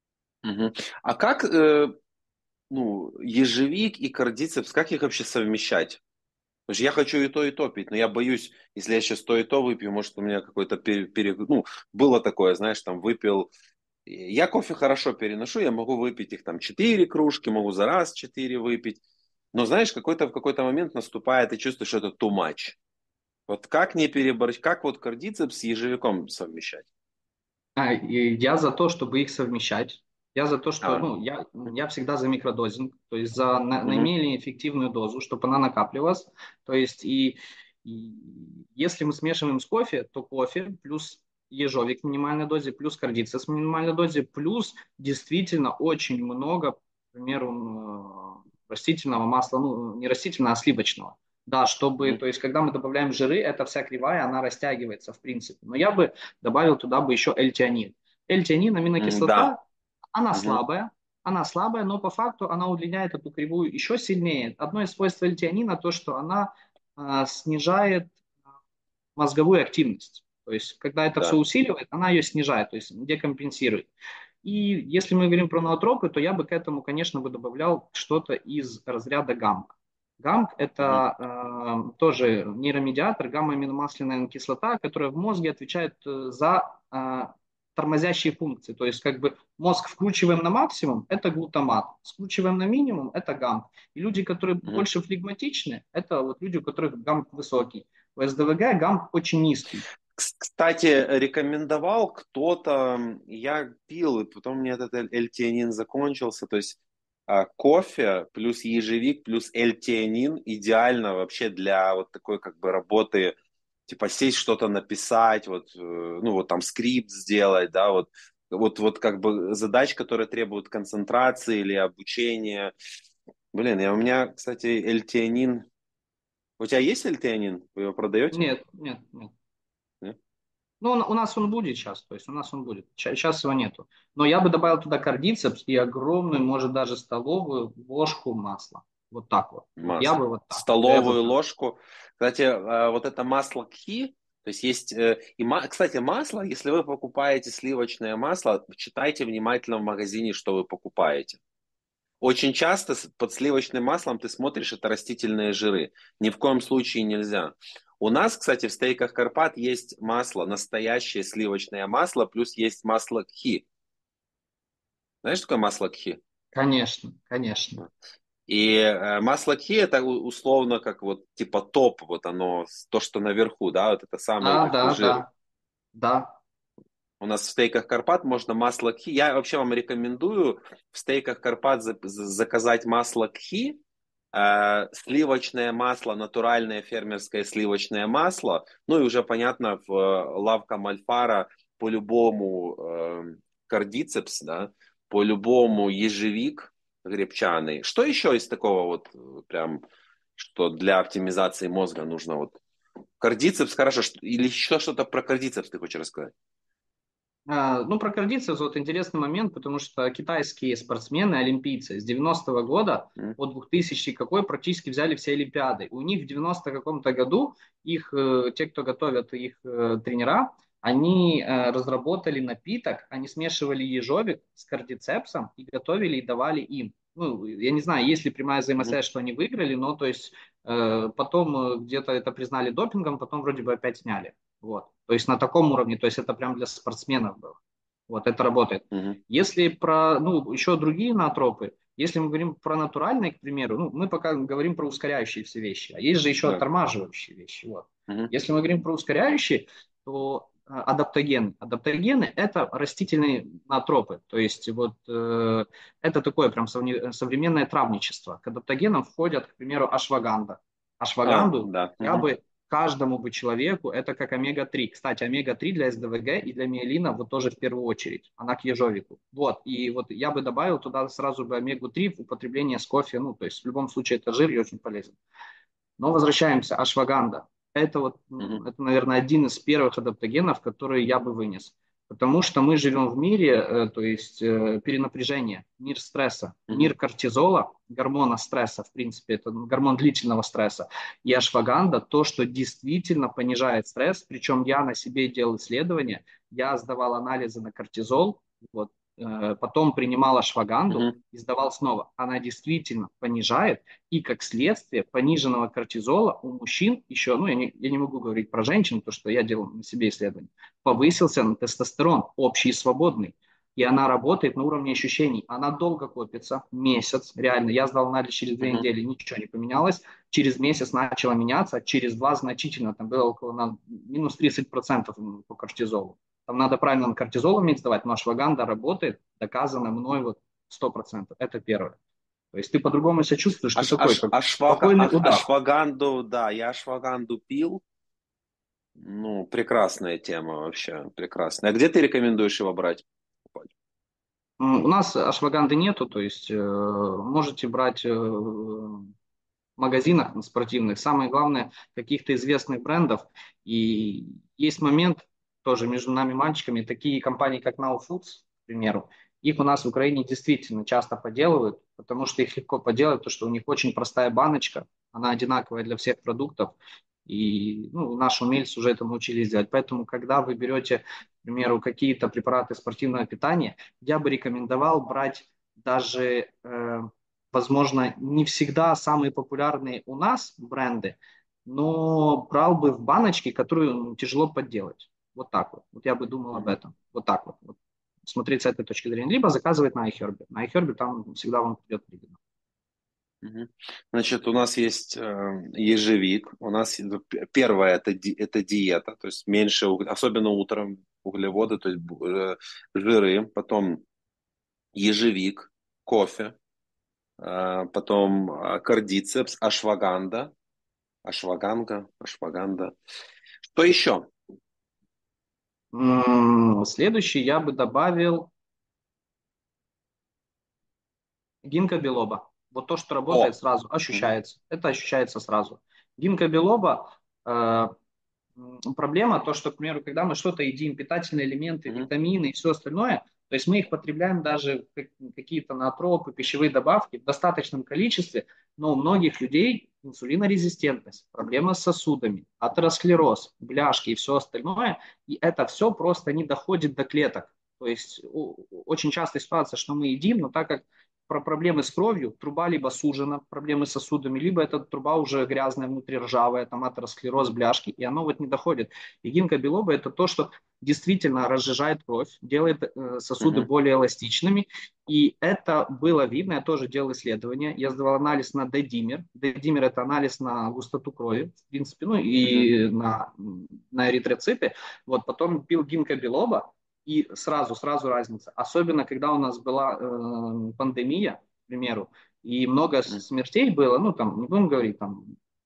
Мгм. А как, ну, ежевик и кардицепс, как их вообще совмещать? Потому что я хочу и то пить, но я боюсь, если я сейчас то и то выпью, может у меня какой-то ну, было такое, знаешь, там выпил. Я кофе хорошо переношу, я могу выпить их там 4 кружки, могу за раз 4 выпить. Но знаешь, в какой-то момент наступает и чувствуешь, что это too much. Вот как не переборщить, как вот кардицепс с ежевиком совмещать? И я за то, чтобы их совмещать. Я за то, что, А, ну, я всегда за микродозинг, то есть за мгм, наименее эффективную дозу, чтобы она накапливалась. То есть и если мы смешиваем с кофе, то кофе плюс ежовик в минимальной дозе, плюс кардицепс в минимальной дозе, плюс действительно очень много, к примеру, растительного масла, ну, не растительного, а сливочного. Да, чтобы, мгм. то есть, когда мы добавляем жиры, эта вся кривая, она растягивается, в принципе. Но я бы добавил туда бы еще L-тианин. L-тианин, Да. аминокислота, она Мгм, слабая, она слабая, но по факту она удлиняет эту кривую еще сильнее. Одно из свойств L-тианина то, что она снижает мозговую активность. То есть, когда это все да. усиливает, она ее снижает, то есть декомпенсирует. И если мы говорим про ноотропы, то я бы к этому, конечно, бы добавлял что-то из разряда гамма. ГАМК– Мгм. это тоже нейромедиатор, гамма-аминомасляная кислота, которая в мозге отвечает за тормозящие функции. То есть как бы мозг вкручиваем на максимум– это глутамат, скручиваем на минимум– это ГАМК. И люди, которые Мгм. больше флегматичны, это вот люди, у которых ГАМК высокий. У СДВГ ГАМК очень низкий. Кстати, рекомендовал кто-то, я пил, и потом мне этот L-теанин закончился, то есть кофе плюс ежевик плюс L-теанин идеально вообще для вот такой как бы работы, типа сесть что-то написать, вот, ну вот там скрипт сделать, да, вот как бы задач, которые требуют концентрации или обучения. Блин, у меня, кстати, L-теанин, у тебя есть L-теанин? Вы его продаете? Нет, нет, нет. Нет? Ну, у нас он будет сейчас, то есть у нас он будет. Сейчас его нету. Но я бы добавил туда кардицепс и огромную, может, даже столовую ложку масла. Вот так вот. Вот я Масло. бы вот так. Я бы Столовую так. ложку. Кстати, вот это масло кхи, то есть есть... Кстати, масло, если вы покупаете сливочное масло, читайте внимательно в магазине, что вы покупаете. Очень часто под сливочным маслом ты смотришь, это растительные жиры. Ни в коем случае нельзя. У нас, кстати, в стейках Карпат есть масло, настоящее сливочное масло, плюс есть масло кхи. Знаешь, что такое масло кхи? Конечно, конечно. И масло ки это условно как вот типа топ, вот оно, то, что наверху, да, вот это самые Да, как бы да, жиры. да, да. У нас в стейках Карпат можно масло кхи. Я вообще вам рекомендую в стейках Карпат заказать масло кхи, сливочное масло, натуральное фермерское сливочное масло. Ну и уже понятно, в лавка Мальфара по-любому кардицепс, да, по-любому ежевик гребчаный. Что еще из такого вот прям, что для оптимизации мозга нужно вот? Кардицепс, хорошо. Или еще что-то про кардицепс ты хочешь рассказать? Ну, про кардицепс вот интересный момент, потому что китайские спортсмены, олимпийцы с 90-го года М? по 2000 какой практически взяли все олимпиады. У них в 90 каком-то году их, те, кто готовят их тренера, они разработали напиток, они смешивали ежовик с кардицепсом и готовили и давали им. Ну, я не знаю, есть ли прямая Мгм. взаимосвязь, что они выиграли, но то есть потом где-то это признали допингом, потом вроде бы опять сняли. Вот. То есть на таком уровне, то есть это прям для спортсменов было. Вот это работает. Мгм. Если про, ну, еще другие натропы, если мы говорим про натуральные, к примеру, ну, мы пока говорим про ускоряющие все вещи, а есть же еще Да. оттормаживающие вещи. Вот. Мгм. Если мы говорим про ускоряющие, то адаптогены. Адаптогены– это растительные натропы, то есть вот это такое прям современное травничество. К адаптогенам входят, к примеру, ашваганда. Ашваганду Да. я Мгм. бы каждому бы человеку, это как омега-3. Кстати, омега-3 для СДВГ и для миелина вот тоже в первую очередь. Она к ежовику. Вот, и вот я бы добавил туда сразу бы омегу-3 в употребление с кофе. Ну, то есть в любом случае это жир и очень полезен. Но возвращаемся, ашваганда. Это вот, Мгм. это, наверное, один из первых адаптогенов, которые я бы вынес. Потому что мы живем в мире, то есть перенапряжения, мир стресса, Мгм. мир кортизола, гормона стресса, в принципе, это гормон длительного стресса. И ашваганда, то, что действительно понижает стресс, причем я на себе делал исследования, я сдавал анализы на кортизол, вот, потом принимал ашваганду Мгм. и сдавал снова. Она действительно понижает, и как следствие пониженного кортизола у мужчин еще, ну я не могу говорить про женщин, то что я делал на себе исследования, повысился на тестостерон, общий и свободный. И она работает на уровне ощущений. Она долго копится, месяц, реально. Я сдал анализ через 2 недели, ничего не поменялось. Через месяц начало меняться, а через 2 значительно, там было около минус 30% по кортизолу. Там надо правильно кортизол уметь сдавать, но ашваганда работает, доказано мной вот 100%. Это первое. То есть ты по-другому себя чувствуешь, ты такой, как спокойный удав. Ашваганду, да, я ашваганду пил. Ну, прекрасная тема вообще, прекрасная. А где ты рекомендуешь его брать? Покупать? У нас ашваганды нету, то есть можете брать в магазинах спортивных. Самое главное, каких-то известных брендов. И есть момент тоже между нами, мальчиками, такие компании, как Now Foods, к примеру, их у нас в Украине действительно часто подделывают, потому что их легко поделать, то что у них очень простая баночка, она одинаковая для всех продуктов, и ну, наши умельцы уже это научились делать. Поэтому, когда вы берете, к примеру, какие-то препараты спортивного питания, я бы рекомендовал брать даже возможно, не всегда самые популярные у нас бренды, но брал бы в баночке, которую тяжело подделать. Вот так вот. Вот я бы думал об Мгм. этом. Вот так вот. Вот. Смотреть с этой точки зрения. Либо заказывать на iHerb. На iHerb там всегда вам придет прибыль. Мгм. Значит, у нас есть ежевик. У нас первое это диета, то есть меньше, особенно утром углеводы, то есть жиры. Потом ежевик, кофе, потом кардицепс, ашваганда. Что еще? Следующий я бы добавил гинка билоба. Вот то, что работает О! сразу, Мгм. ощущается. Это ощущается сразу. Гинка билоба проблема то, что, к примеру, когда мы что-то едим, питательные элементы, Мгм. витамины и все остальное, то есть мы их потребляем даже какие-то натропы, пищевые добавки в достаточном количестве, но у многих людей инсулинорезистентность, проблемы с сосудами, атеросклероз, бляшки и все остальное, и это все просто не доходит до клеток. То есть очень частая ситуация, что мы едим, но так как про проблемы с кровью, труба либо сужена, проблемы с сосудами, либо эта труба уже грязная, внутри ржавая, там атеросклероз, бляшки, и оно вот не доходит. И гинка билоба это то, что действительно разжижает кровь, делает сосуды Мгм. более эластичными, и это было видно, я тоже делал исследования, я сдавал анализ на D-димер, D-димер это анализ на густоту крови, в принципе, ну Мгм. и на эритроциты, вот, потом пил гинка билоба, и сразу разница. Особенно, когда у нас была пандемия, к примеру, и много Мгм. смертей было, ну, там, не будем говорить, там,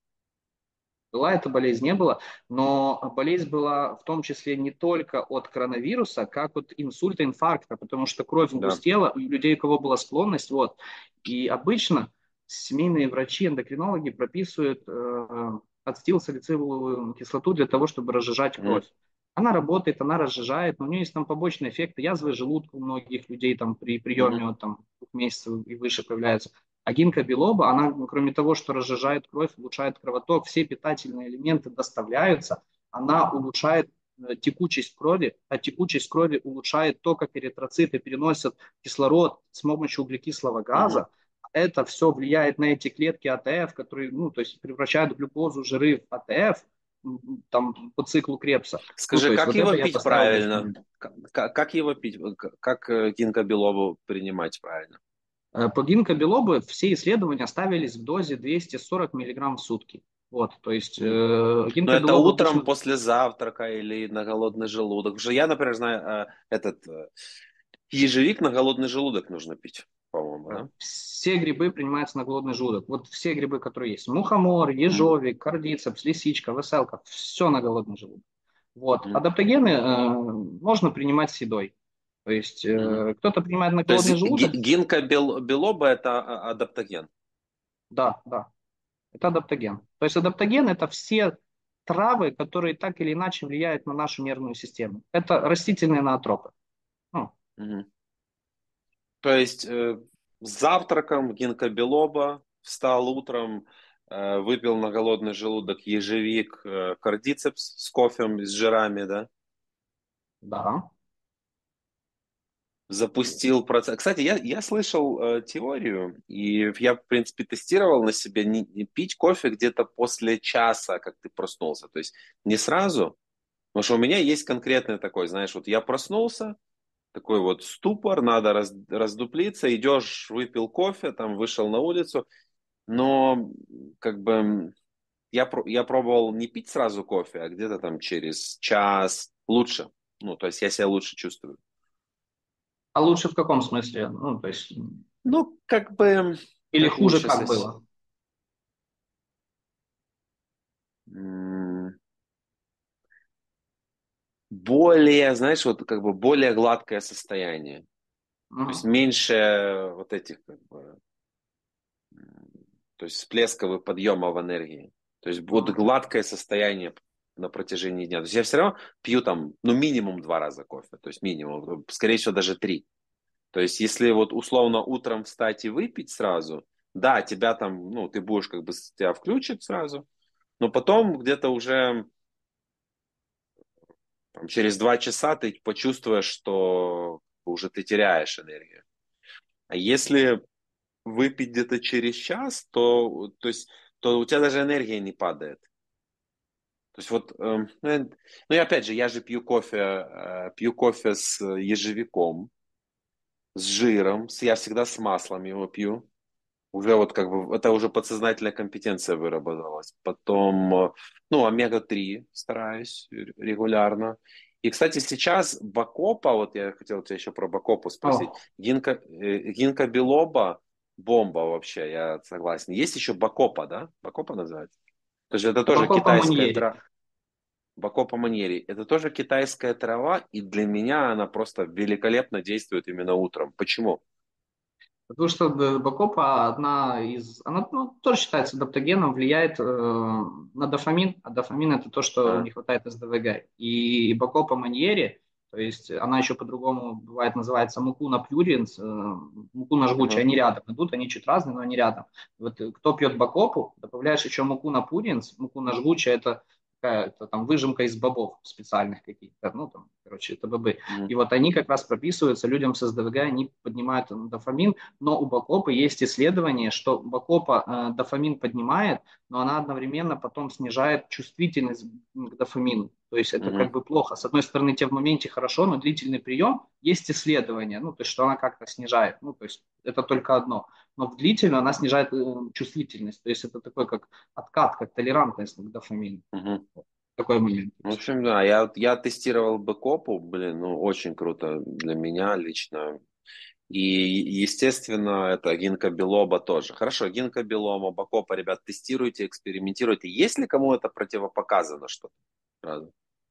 была эта болезнь, не было, но болезнь была в том числе не только от коронавируса, как от инсульта, инфаркта, потому что кровь Да. густела, у людей, у кого была склонность, вот. И обычно семейные врачи, эндокринологи прописывают ацетилсалициловую кислоту для того, чтобы разжижать Мгм. кровь. Она работает, она разжижает, но у нее есть там побочные эффекты. Язвы желудка у многих людей там при приеме Мгм. вот, там, 2 месяцев и выше появляются. А гинка билоба, она, кроме того, что разжижает кровь, улучшает кровоток, все питательные элементы доставляются, она улучшает текучесть крови, а текучесть крови улучшает то, как эритроциты переносят кислород с помощью углекислого Мгм. газа. Это все влияет на эти клетки АТФ, которые, ну, то есть превращают глюкозу, жиры в АТФ, там, по циклу Крепса. Ну, Скажи, то есть как вот его это я пить поставил в правильно? основу. Как его пить? Как гинкобелобу принимать правильно? По гинкобелобу все исследования ставились в дозе 240 миллиграмм в сутки. Вот, то есть Мгм. Но это гинкобелоб утром обычно после завтрака или на голодный желудок? Потому что я, например, знаю, ежевик на голодный желудок нужно пить, по-моему, да? все грибы принимаются на голодный желудок. Вот все грибы, которые есть. Мухомор, Мгм. ежовик, кардицепс, лисичка, веселка. Все на голодный желудок. Вот. Мгм. Адаптогены можно принимать с едой. То есть Мгм. кто-то принимает на То есть голодный желудок. гинкобелоба это адаптоген. Да, да. Это адаптоген. То есть адаптоген это все травы, которые так или иначе влияют на нашу нервную систему. Это растительные ноотропы. Ну, Мгм. То есть с завтраком гинкобелоба, встал утром, выпил на голодный желудок ежевик, кардицепс с кофем, с жирами, да? да. Запустил процесс. Кстати, я слышал теорию, и я, в принципе, тестировал на себе не пить кофе где-то после часа, как ты проснулся. То есть не сразу, потому что у меня есть конкретный такой, знаешь, вот я проснулся, такой вот ступор, надо раздуплиться, идешь, выпил кофе, там вышел на улицу, но как бы я пробовал не пить сразу кофе, а где-то там через час лучше. Ну, то есть я себя лучше чувствую. А лучше в каком смысле? Ну, то есть, Ну, как бы, или как хуже лучше как было? м, более, знаешь, вот как бы более гладкое состояние. То есть Мгм. меньше вот этих, как бы, то есть всплесков и подъемов энергии. То есть вот Мгм. гладкое состояние на протяжении дня. То есть я все равно пью там, ну, минимум 2 раза кофе. То есть минимум, скорее всего, даже 3. То есть если вот условно утром встать и выпить сразу, да, тебя там, ну, ты будешь как бы, тебя включит сразу, но потом где-то уже там, через 2 часа ты почувствуешь, что уже ты теряешь энергию. А если выпить где-то через час, то у тебя даже энергия не падает. То есть вот, ну и опять же, я же пью кофе с ежевиком, с жиром, я всегда с маслом его пью. Уже вот как бы, это уже подсознательная компетенция выработалась. Потом, ну, омега-3 стараюсь регулярно. И, кстати, сейчас Бакопа, вот я хотел тебя еще про Бакопу спросить. О, Гинка билоба бомба вообще, я согласен. Есть еще Бакопа, да? Бакопа называется? То есть это тоже Бако по китайская маньере. трава. Бакопа маньери. Это тоже китайская трава, и для меня она просто великолепно действует именно утром. Почему? Потому что Бакопа одна из, она ну, тоже считается адаптогеном, влияет на дофамин, а дофамин это то, что А, не хватает СДВГ. И Бакопа маньери, то есть она еще по-другому бывает называется мукуна пьюринс, мукуна жгучая, мгм, они рядом идут, они чуть разные, но они рядом. Вот кто пьет Бакопу, добавляешь еще мукуна пьюринс, мукуна жгучая это какая-то там выжимка из бобов специальных каких-то, ну там, короче, это бобы. мгм, И вот они как раз прописываются людям с СДВГ, они поднимают дофамин, но у Бакопа есть исследование, что Бакопа дофамин поднимает, но она одновременно потом снижает чувствительность к дофамину. То есть это мгм, как бы плохо. С одной стороны, тебе в моменте хорошо, но длительный прием есть исследование, ну, то есть что она как-то снижает. Ну, то есть это только одно. Но в длительную она снижает чувствительность. То есть это такой как откат, как толерантность к дофамину. мгм. Такой момент В есть. общем, да, я тестировал Бэкопу, блин, ну, очень круто для меня лично. И, естественно, это гинка билоба тоже. Хорошо, гинка билоба, Бакопа, ребят, тестируйте, экспериментируйте. Есть ли кому это противопоказано что-то? Сразу.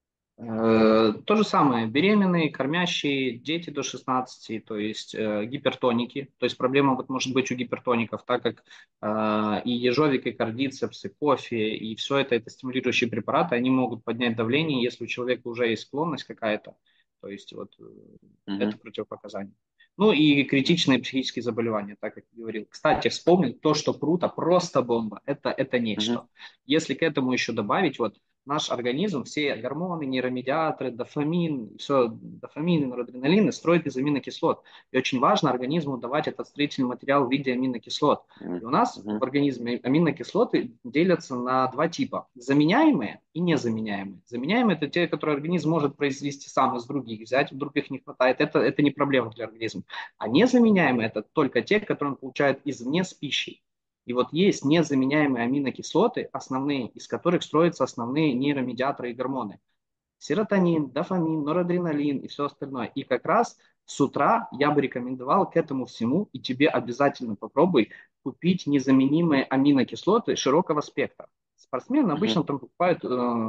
То же самое, беременные, кормящие, дети до 16, то есть гипертоники. То есть проблема вот может быть у гипертоников, так как и ежовик, и кардицепс, и кофе, и все это стимулирующие препараты, они могут поднять давление, если у человека уже есть склонность какая-то. То есть вот это Мгм, противопоказание. Ну и критичные психические заболевания, так как я говорил. Кстати, вспомнил то, что круто, просто бомба. Это мгм, нечто. Если к этому еще добавить вот наш организм, все гормоны, нейромедиаторы, дофамин, все, дофамин, норадреналины строят из аминокислот. И очень важно организму давать этот строительный материал в виде аминокислот. И мгм, у нас в мгм, организме аминокислоты делятся на два типа. Заменяемые и незаменяемые. Заменяемые– это те, которые организм может произвести сам из других, взять, вдруг их не хватает. Это не проблема для организма. А незаменяемые– это только те, которые он получает извне с пищей. И вот есть незаменяемые аминокислоты, основные, из которых строятся основные нейромедиаторы и гормоны. Серотонин, дофамин, норадреналин и все остальное. И как раз с утра я бы рекомендовал к этому всему, и тебе обязательно попробуй купить незаменимые аминокислоты широкого спектра. Спортсмены мгм. обычно там покупают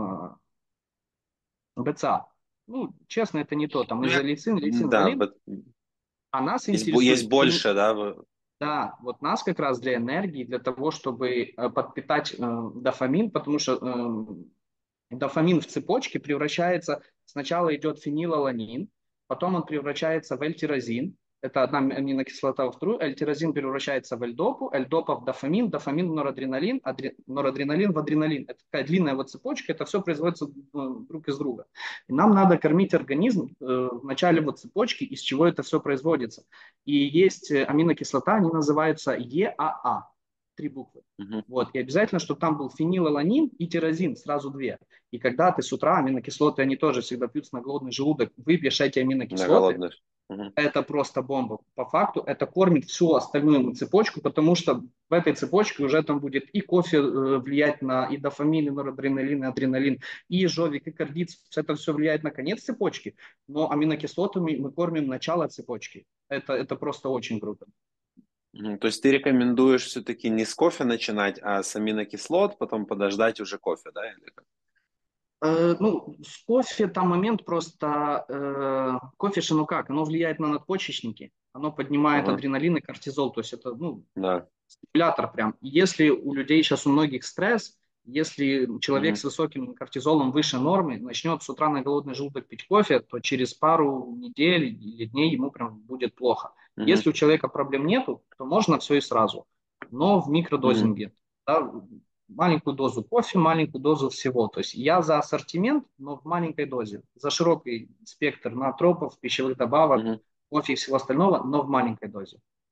БЦА. Ну, честно, это не то. Там Ну, изолейцин, лейцин, да, валин. А нас есть интересует больше, да? да, вот нас как раз для энергии, для того, чтобы подпитать дофамин, потому что дофамин в цепочке превращается, сначала идет фенилаланин, потом он превращается в L-тирозин, это одна аминокислота во вторую, L-тирозин превращается в L-допу, L-допа в дофамин, дофамин в норадреналин, норадреналин в адреналин. Это такая длинная вот цепочка, это все производится друг из друга. И нам надо кормить организм в начале вот цепочки, из чего это все производится. И есть аминокислота, они называются ЕАА, три буквы. Мгм. Вот, и обязательно, чтобы там был фенилаланин и тирозин, сразу две. И когда ты с утра, аминокислоты, они тоже всегда пьются на голодный желудок, выпьешь эти На аминокислоты, голодных. Мгм. это просто бомба. По факту это кормит всю остальную цепочку, потому что в этой цепочке уже там будет и кофе влиять на и дофамин, и норадреналин, и адреналин, и ежовик, и кардицепс. Это все влияет на конец цепочки, но аминокислотами мы кормим начало цепочки. Это просто очень круто. То есть ты рекомендуешь все-таки не с кофе начинать, а с аминокислот, потом подождать уже кофе, да? Или как? Ну, с кофе там момент просто, кофе же, ну как, оно влияет на надпочечники, оно поднимает Ага, адреналин и кортизол, то есть это, ну, да. стимулятор прям. И если у людей сейчас у многих стресс, если человек с Мгм, высоким кортизолом выше нормы начнет с утра на голодный желудок пить кофе, то через пару недель или дней ему прям будет плохо. мгм, Если у человека проблем нету, то можно все и сразу, но в мгм, микродозинге. Да, маленькую дозу кофе, маленькую дозу всего. То есть я за ассортимент, но в маленькой дозе. За широкий спектр натропов, пищевых добавок, мгм. кофе и всего остального, но в маленькой дозе.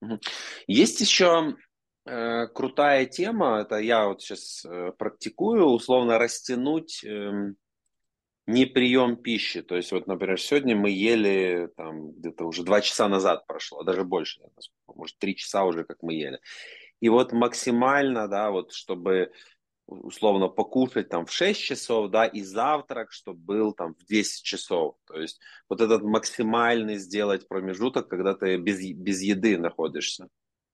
Мгм. Есть еще крутая тема, это я вот сейчас практикую, условно растянуть не прием пищи. То есть вот, например, сегодня мы ели там где-то уже 2 часа назад прошло, даже больше, может 3 часа уже как мы ели. И вот максимально, да, вот чтобы условно покушать там в 6 часов, да, и завтрак, чтобы был там в 10 часов. То есть вот этот максимальный сделать промежуток, когда ты без еды находишься.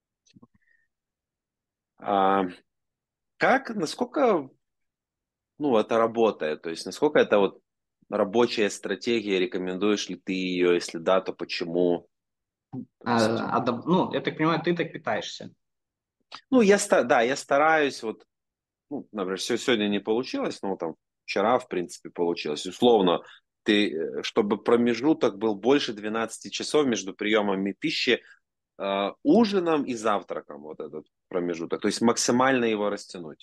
А насколько, ну, это работает? То есть насколько это вот рабочая стратегия, рекомендуешь ли ты ее, если да, то почему? То есть, Ну, я так понимаю, ты так питаешься. ну, да, я стараюсь, вот, ну, например, сегодня не получилось, но там вчера, в принципе, получилось. Условно, чтобы промежуток был больше 12 часов между приемами пищи, ужином и завтраком, вот этот промежуток. То есть максимально его растянуть.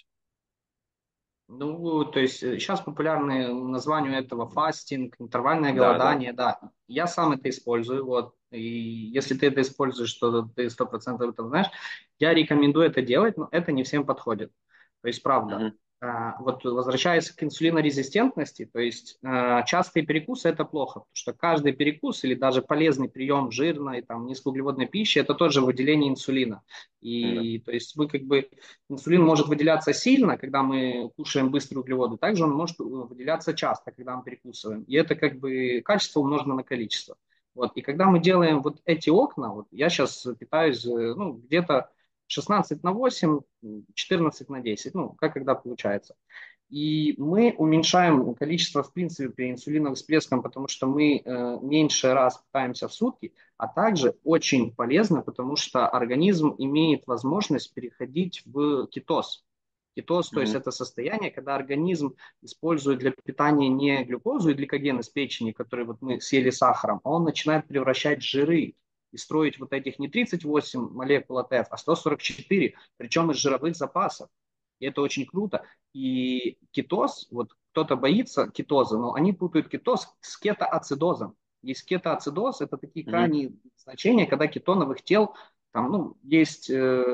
Ну, то есть сейчас популярны названию этого фастинг, интервальное Да, да. голодание, да. Я сам это использую, вот. И если ты это используешь, то ты 100% это знаешь. Я рекомендую это делать, но это не всем подходит. То есть, правда. Мгм. Вот возвращаясь к инсулинорезистентности, то есть частые перекусы это плохо, потому что каждый перекус или даже полезный прием жирной, там, низкоуглеводной пищи это тоже выделение инсулина. Да. И то есть вы как бы инсулин может выделяться сильно, когда мы кушаем быстрые углеводы, также он может выделяться часто, когда мы перекусываем. И это как бы качество умножено на количество. Вот. И когда мы делаем вот эти окна, вот я сейчас питаюсь ну, где-то 16/8, 14/10, ну, как когда получается. И мы уменьшаем количество, в принципе, при инсулиновым всплеском, потому что мы меньше раз питаемся в сутки, а также очень полезно, потому что организм имеет возможность переходить в кетоз. Кетоз, то есть Мгм. это состояние, когда организм использует для питания не глюкозу и гликоген из печени, который вот мы съели сахаром, а он начинает превращать жиры и строить вот этих не 38 молекул АТФ, а 144, причем из жировых запасов. И это очень круто. И кетоз, вот кто-то боится кетоза, но они путают кетоз с кетоацидозом. Есть кетоацидоз, это такие Мгм. крайние значения, когда кетоновых тел, там, ну, есть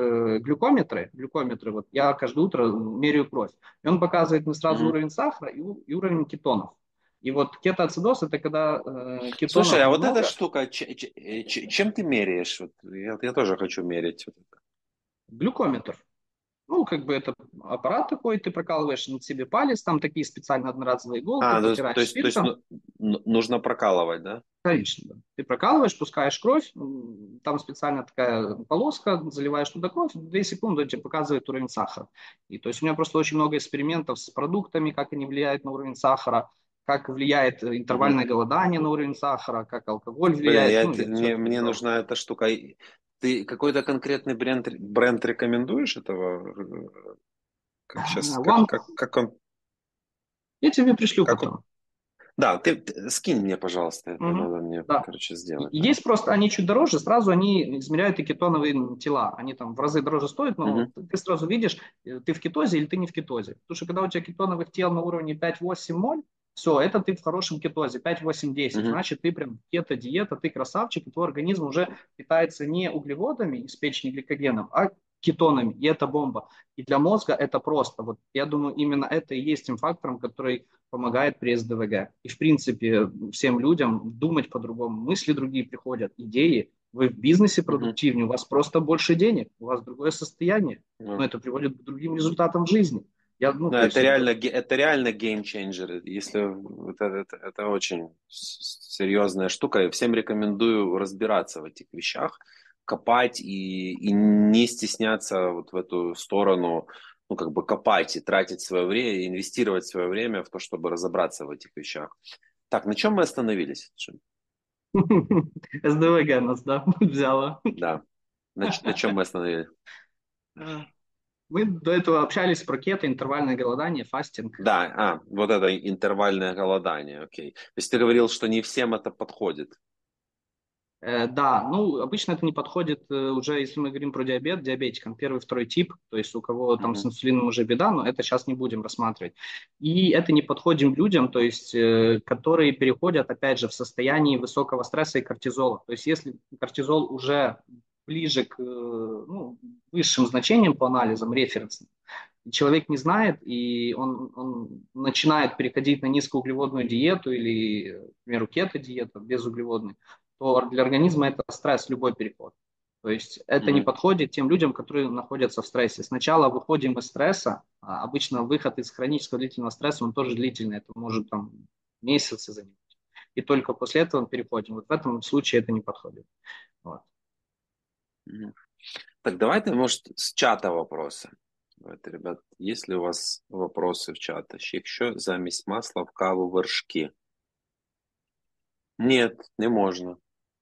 глюкометры, вот я каждое утро меряю кровь, и он показывает мне сразу Мгм. уровень сахара и уровень кетонов. И вот кетоацидоз это когда Слушай, кетонов а вот эта много, штука, чем ты меряешь? Вот я тоже хочу мерить. Вот это. глюкометр. Ну, как бы это аппарат такой, ты прокалываешь на себе палец, там такие специально одноразовые иголки, протираешь То есть спиртом. нужно прокалывать, да? Конечно, да. Ты прокалываешь, пускаешь кровь, там специально такая полоска, заливаешь туда кровь, 2 секунды он тебе показывает уровень сахара. И то есть у меня просто очень много экспериментов с продуктами, как они влияют на уровень сахара, как влияет Мгм. интервальное голодание на уровень сахара, как алкоголь Блин, влияет, ну, я все это мне пробовал. нужна эта штука. Ты какой-то конкретный бренд рекомендуешь этого? Как сейчас, One, как он, я тебе пришлю как он? потом. Да, ты скинь мне, пожалуйста, это Мгм. надо мне, Да. короче, сделать, да. Есть просто, они чуть дороже, сразу они измеряют и кетоновые тела. Они там в разы дороже стоят, но Мгм. ты сразу видишь, ты в кетозе или ты не в кетозе. Потому что когда у тебя кетоновых тел на уровне 5-8 моль, все, это ты в хорошем кетозе, 5-8-10. Мгм. Значит, ты прям кето-диета, ты красавчик, и твой организм уже питается не углеводами из печени гликогеном, а кетонами, и это бомба. И для мозга это просто. Вот я думаю, именно это и есть тем фактором, который помогает при СДВГ. И, в принципе, всем людям думать по-другому. Мысли другие приходят, идеи. Вы в бизнесе Мгм. продуктивнее, у вас просто больше денег, у вас другое состояние. Но Ну, это приводит к другим результатам в жизни. Я, ну, ну, то есть, это реально game changer. Если это очень серьезная штука, я всем рекомендую разбираться в этих вещах, копать и не стесняться вот в эту сторону, ну, как бы копать и тратить свое время, инвестировать свое время в то, чтобы разобраться в этих вещах. Так, на чем мы остановились? СДВГ нас, да, взяла. Да, на чем мы остановились? Мы до этого общались про кето, интервальное голодание, фастинг. Да, вот это интервальное голодание, окей. То есть ты говорил, что не всем это подходит. Да, ну, обычно это не подходит уже, если мы говорим про диабет, диабетикам, первый, второй тип, то есть у кого там с Мгм. инсулином уже беда, но это сейчас не будем рассматривать. И это не подходим людям, то есть, которые переходят, опять же, в состоянии высокого стресса и кортизола. То есть если кортизол уже ближе к ну, высшим значениям по анализам, референсным, и человек не знает, и он начинает переходить на низкоуглеводную диету или, к примеру, кето-диету, безуглеводную, то для организма это стресс, любой переход. То есть это не Мгм. подходит тем людям, которые находятся в стрессе. Сначала выходим из стресса, обычно выход из хронического длительного стресса, он тоже длительный, это может там месяцы занимать. И только после этого мы переходим. Вот в этом случае это не подходит. Вот. Мгм. Так давайте, может, с чата вопросы. Давайте, ребят, есть ли у вас вопросы в чата? Якщо замість масла в каву вершки? Нет, не можна.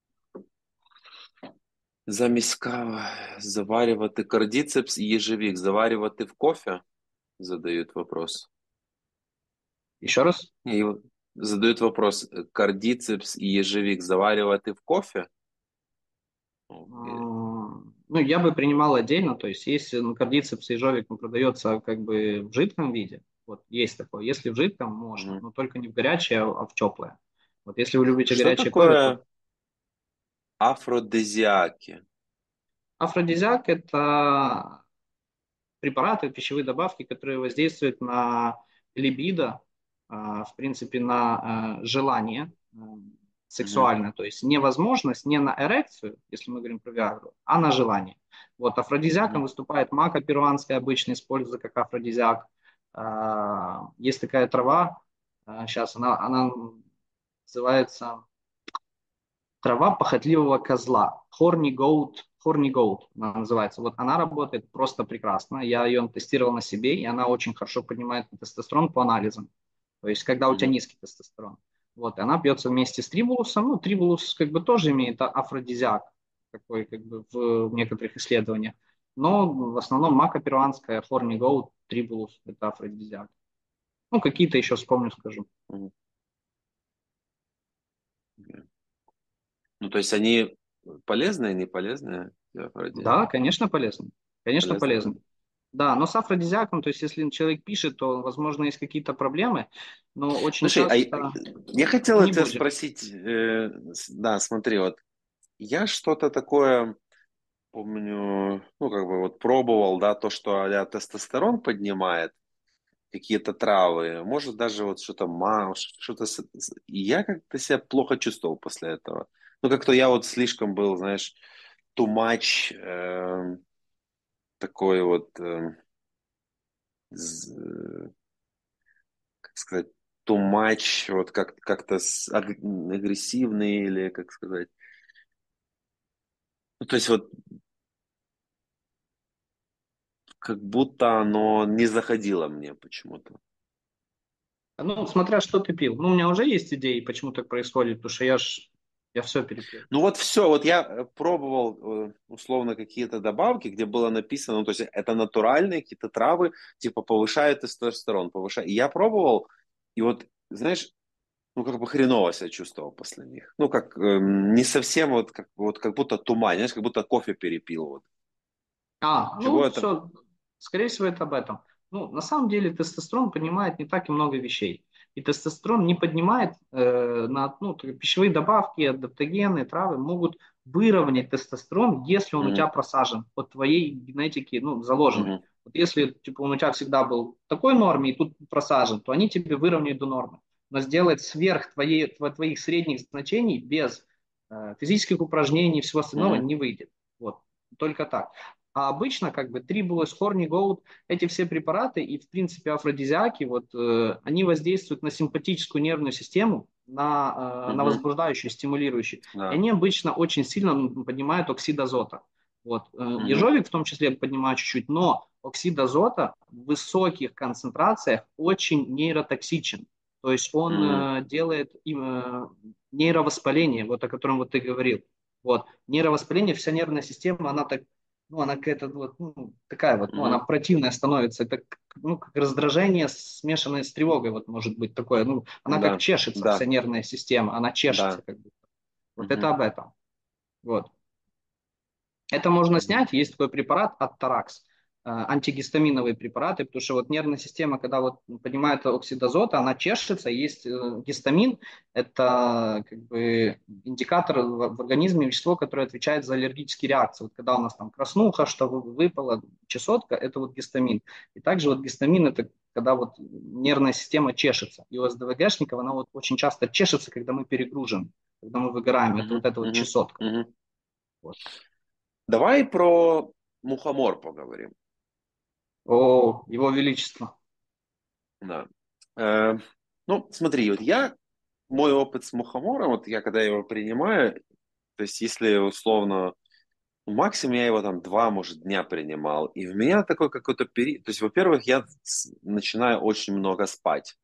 Замість кави заварювати кардіцепс і єжевік. Заварювати в кофе? Задают вопрос. Еще раз. И задают вопрос. Кардицепс и ежевик заваривать в кофе? Ну, Ну, я бы принимал отдельно, то есть если кардицепс и жовик продается как бы в жидком виде, вот есть такое, если в жидком можно, мгм. но только не в горячее, а в теплое. Вот если вы любите Что горячее кофе, то такое афродизиаки? афродизиак – это препараты, пищевые добавки, которые воздействуют на либидо, в принципе, на желание Мгм, сексуальное, то есть невозможность не на эрекцию, если мы говорим про Виагру, а на желание. Вот афродизиаком мгм, выступает мака перуанская, обычно используется как афродизиак. Есть такая трава, сейчас она называется трава похотливого козла. Horny goat она называется. Вот она работает просто прекрасно. Я ее тестировал на себе, и она очень хорошо поднимает тестостерон по анализам. То есть, когда у тебя мгм, низкий тестостерон. Вот, и она пьется вместе с трибулусом. Ну, трибулус как бы тоже имеет афродизиак такой как бы в некоторых исследованиях. Но в основном мака перуанская, horny goat, трибулус – это афродизиак. Ну, какие-то еще вспомню, скажу. мгм. Ну, то есть они полезные, не полезные? Вроде Да, конечно, полезно. Конечно, полезные, да? полезно. Да, но с афродизиаком, то есть если человек пишет, то, возможно, есть какие-то проблемы, но очень Слушай, часто я хотел не тебя будет. спросить, да, смотри, вот я что-то такое помню, ну, как бы вот пробовал, да, то, что а тестостерон поднимает, какие-то травы, может даже вот что-то что-то... И я как-то себя плохо чувствовал после этого. Ну, как-то я вот слишком был, знаешь, too much, такой вот, как сказать, too much, вот как-то агрессивный или, как сказать. Ну, то есть вот как будто оно не заходило мне почему-то. Ну, смотря что ты пил. Ну, у меня уже есть идеи, почему так происходит, потому что я все перепил. Ну вот все, вот я пробовал условно какие-то добавки, где было написано, ну то есть это натуральные какие-то травы, типа повышают тестостерон, повышают. И я пробовал, и вот, знаешь, ну как бы хреново себя чувствовал после них. Ну как не совсем вот как будто туман, знаешь, как будто кофе перепил. Вот. Чего Ну, это? все, скорее всего, это об этом. Ну, на самом деле тестостерон поднимает не так и много вещей. И тестостерон не поднимает, пищевые добавки, адаптогены, травы могут выровнять тестостерон, если он у тебя Мгм, просажен по твоей генетике, ну, заложенный. мгм, Вот если, типа, он у тебя всегда был в такой норме и тут просажен, то они тебе выровняют до нормы. Но сделать сверх твоих средних значений без физических упражнений и всего остального мгм, не выйдет. Вот, только так. А обычно как бы трибулус, хорни гоут, эти все препараты и в принципе афродизиаки, вот, они воздействуют на симпатическую нервную систему, на мгм, возбуждающую, стимулирующую. И да, они обычно очень сильно поднимают оксид азота. Вот. мгм, Ежовик в том числе поднимает чуть-чуть, но оксид азота в высоких концентрациях очень нейротоксичен. То есть он мгм, делает нейровоспаление, вот о котором вот ты говорил. Вот. Нейровоспаление, вся нервная система, она так, ну, она какая-то вот, ну, такая вот, ну, она мгм. противная становится. Это, ну, как раздражение, смешанное с тревогой, вот может быть такое. Ну, она как Да, чешется, вся да, нервная система, она чешется да. как бы. Вот это Мгм, об этом. Вот. Это можно мгм, снять. Есть такой препарат Аттаракс. антигистаминовые препараты, потому что вот нервная система, когда вот поднимает оксид азота, она чешется, есть гистамин, это как бы индикатор в организме, вещество, которое отвечает за аллергические реакции. Вот когда у нас там краснуха, что выпала, чесотка, это вот гистамин. И также вот гистамин это когда вот нервная система чешется. И у СДВГшников она вот очень часто чешется, когда мы перегружены, когда мы выгораем. Это вот Мгм, эта вот мгм, чесотка. мгм. Вот. Давай про мухомор поговорим. О, его величество. Да. Э, ну, смотри, мой опыт с мухомором, вот я когда его принимаю, то есть если условно, ну, максимум я его там 2, может, дня принимал, и в меня такой какой-то период, то есть, во-первых, начинаю очень много спать.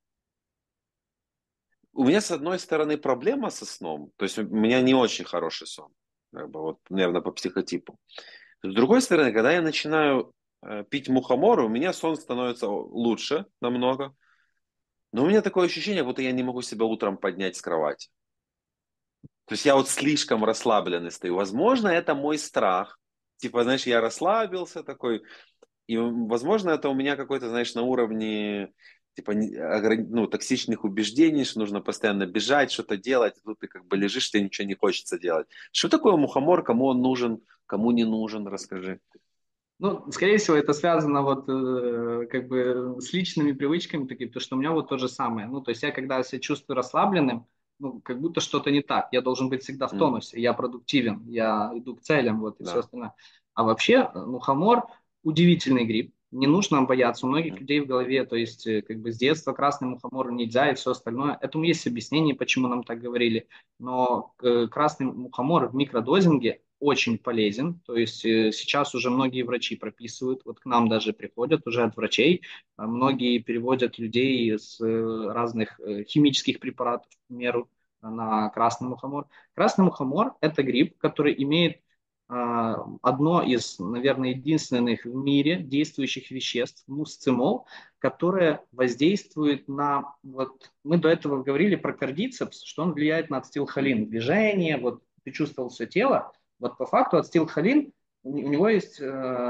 У меня, с одной стороны, проблема со сном, то есть у меня не очень хороший сон, как бы, вот, наверное, по психотипу. С другой стороны, когда я начинаю пить мухомор, у меня сон становится лучше намного, но у меня такое ощущение, будто я не могу себя утром поднять с кровати. То есть я вот слишком расслабленный стою. Возможно, это мой страх. Типа, знаешь, я расслабился такой, и, возможно, это у меня какой-то, знаешь, на уровне типа ну, токсичных убеждений, что нужно постоянно бежать, что-то делать, и тут ты как бы лежишь, тебе ничего не хочется делать. Что такое мухомор, кому он нужен, кому не нужен, расскажи. Ну, скорее всего, это связано вот как бы с личными привычками такими, потому что у меня вот то же самое. Ну, то есть я когда себя чувствую расслабленным, ну, как будто что-то не так. Я должен быть всегда в М, тонусе, я продуктивен, я иду к целям, вот, и все да. остальное. А вообще, мухомор– удивительный гриб. Не нужно бояться. У многих М, людей в голове, то есть как бы с детства красный мухомор нельзя и все остальное. Этому есть объяснение, почему нам так говорили. Но красный мухомор в микродозинге очень полезен. То есть сейчас уже многие врачи прописывают, вот к нам даже приходят уже от врачей, многие переводят людей с разных химических препаратов, к примеру, на красный мухомор. Красный мухомор– это гриб, который имеет одно из, наверное, единственных в мире действующих веществ, мусцимол, которое воздействует на, вот мы до этого говорили про кардицепс, что он влияет на ацетилхолин, движение, вот ты чувствовал все тело, вот по факту ацетилхолин, у него есть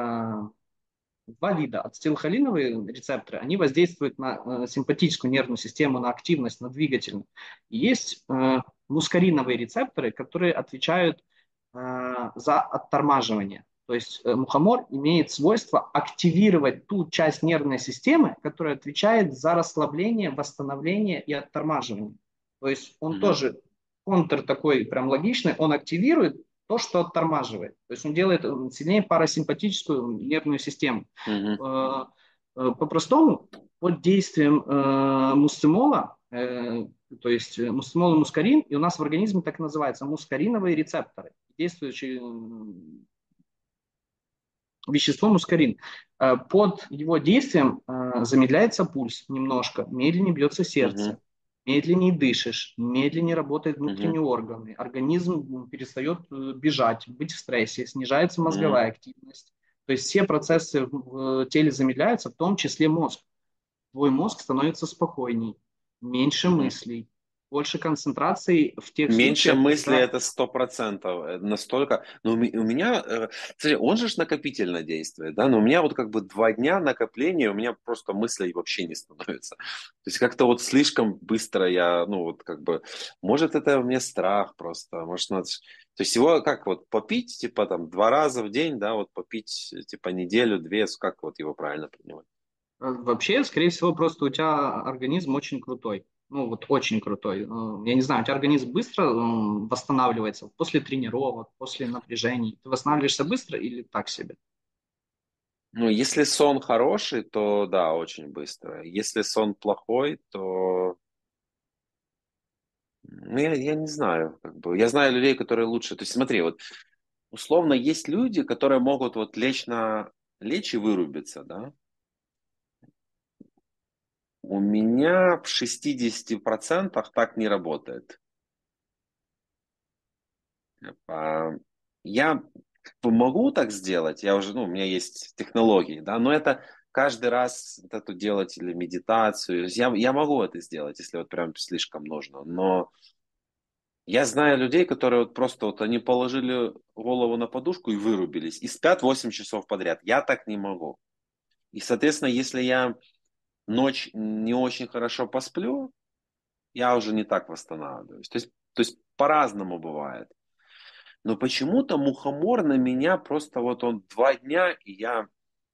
два вида. Ацетилхолиновые рецепторы, они воздействуют на симпатическую нервную систему, на активность, на двигательность. И есть мускариновые рецепторы, которые отвечают за оттормаживание. То есть мухомор имеет свойство активировать ту часть нервной системы, которая отвечает за расслабление, восстановление и оттормаживание. То есть он мгм, тоже контр такой прям логичный, он активирует то, что оттормаживает. То есть он делает сильнее парасимпатическую нервную систему. мгм, По-простому, под действием мусцимола, то есть мусцимол и мускарин, и у нас в организме так называется мускариновые рецепторы, действующие вещество мускарин. Под его действием замедляется пульс немножко, медленнее бьется мгм, сердце, медленнее дышишь, медленнее работают мгм, внутренние органы, организм перестает бежать, быть в стрессе, снижается мгм, мозговая активность. То есть все процессы в теле замедляются, в том числе мозг. Твой мозг становится спокойней, меньше мгм. мыслей, больше концентрации в тех Меньше случаях, мысли когда... это 100%. Настолько. Но у меня, смотри, он же ж накопительно действует, да, но у меня вот как бы 2 дня накопления, у меня просто мыслей вообще не становится. То есть как-то вот слишком быстро я, ну вот как бы, может это у меня страх просто, может надо... То есть его как вот попить, типа там 2 раза в день, да, вот попить типа неделю-две, как вот его правильно принимать? Вообще, скорее всего, просто у тебя организм очень крутой. Ну, вот очень крутой. Я не знаю, у тебя организм быстро восстанавливается после тренировок, после напряжений. Ты восстанавливаешься быстро или так себе? Ну, если сон хороший, то да, очень быстро. Если сон плохой, то ну, я не знаю, как бы. Я знаю людей, которые лучше. То есть смотри, вот условно есть люди, которые могут вот лечь и вырубиться, да. У меня в 60% так не работает. А, Я как бы могу так сделать, я уже, ну, у меня есть технологии, да, но это каждый раз вот эту делать или медитацию. То есть я могу это сделать, если вот прям слишком нужно, но я знаю людей, которые вот просто вот они положили голову на подушку и вырубились, и спят 8 часов подряд. Я так не могу. И, соответственно, если я ночь не очень хорошо посплю, я уже не так восстанавливаюсь. То есть по-разному бывает. Но почему-то мухомор на меня просто вот он 2 дня, и я,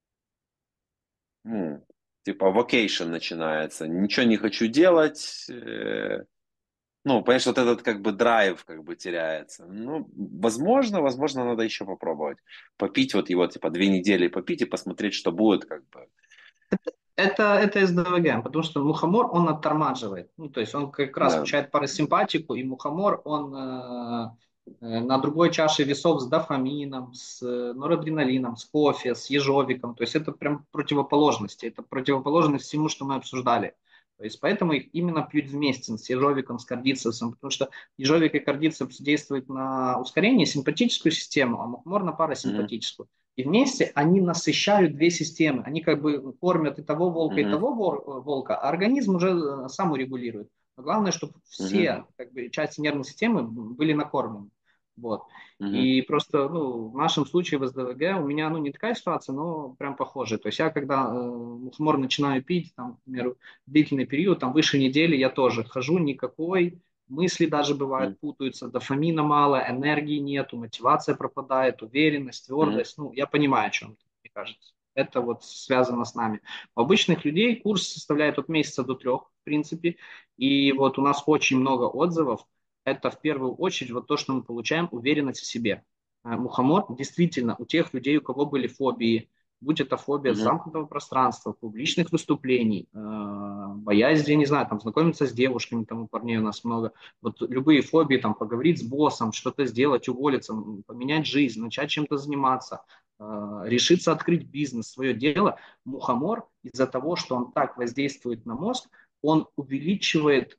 ну, типа, vacation начинается. Ничего не хочу делать. Ну, понимаешь, вот этот как бы драйв как бы теряется. Ну, возможно, надо еще попробовать. Попить вот его, типа, 2 недели попить и посмотреть, что будет, как бы. Это СДВГ, потому что мухомор, он оттормаживает. Ну, то есть он как раз Да. включает парасимпатику, и мухомор, он на другой чаше весов с дофамином, с норадреналином, с кофе, с ежовиком. То есть это прям противоположности. Это противоположность всему, что мы обсуждали. То есть поэтому их именно пьют вместе с ежовиком, с кардицепсом, потому что ежовик и кардицепс действуют на ускорение симпатическую систему, а мухомор на Мгм. парасимпатическую. И вместе они насыщают две системы. Они как бы кормят и Мгм. того волка, а организм уже сам урегулирует. Но главное, чтобы Мгм. все как бы, части нервной системы были накормлены. Вот. Мгм. И просто, ну, в нашем случае в СДВГ у меня, ну, не такая ситуация, но прям похожая. То есть я, когда мухомор начинаю пить, там, к примеру, длительный период, там, выше недели, я тоже хожу никакой, мысли даже бывают Мгм. путаются, дофамина мало, энергии нету, мотивация пропадает, уверенность, Мгм. твердость. Ну, я понимаю, о чем ты, мне кажется. Это вот связано с нами. У обычных людей курс составляет от месяца до 3, в принципе. И вот у нас очень много отзывов. Это в первую очередь вот то, что мы получаем, уверенность в себе. Мухомор действительно у тех людей, у кого были фобии, будь это фобия Мгм. замкнутого пространства, публичных выступлений, боязнь, я не знаю, там, знакомиться с девушками, там у парней у нас много, вот любые фобии, там, поговорить с боссом, что-то сделать, уволиться, поменять жизнь, начать чем-то заниматься, решиться открыть бизнес, свое дело, мухомор из-за того, что он так воздействует на мозг, он увеличивает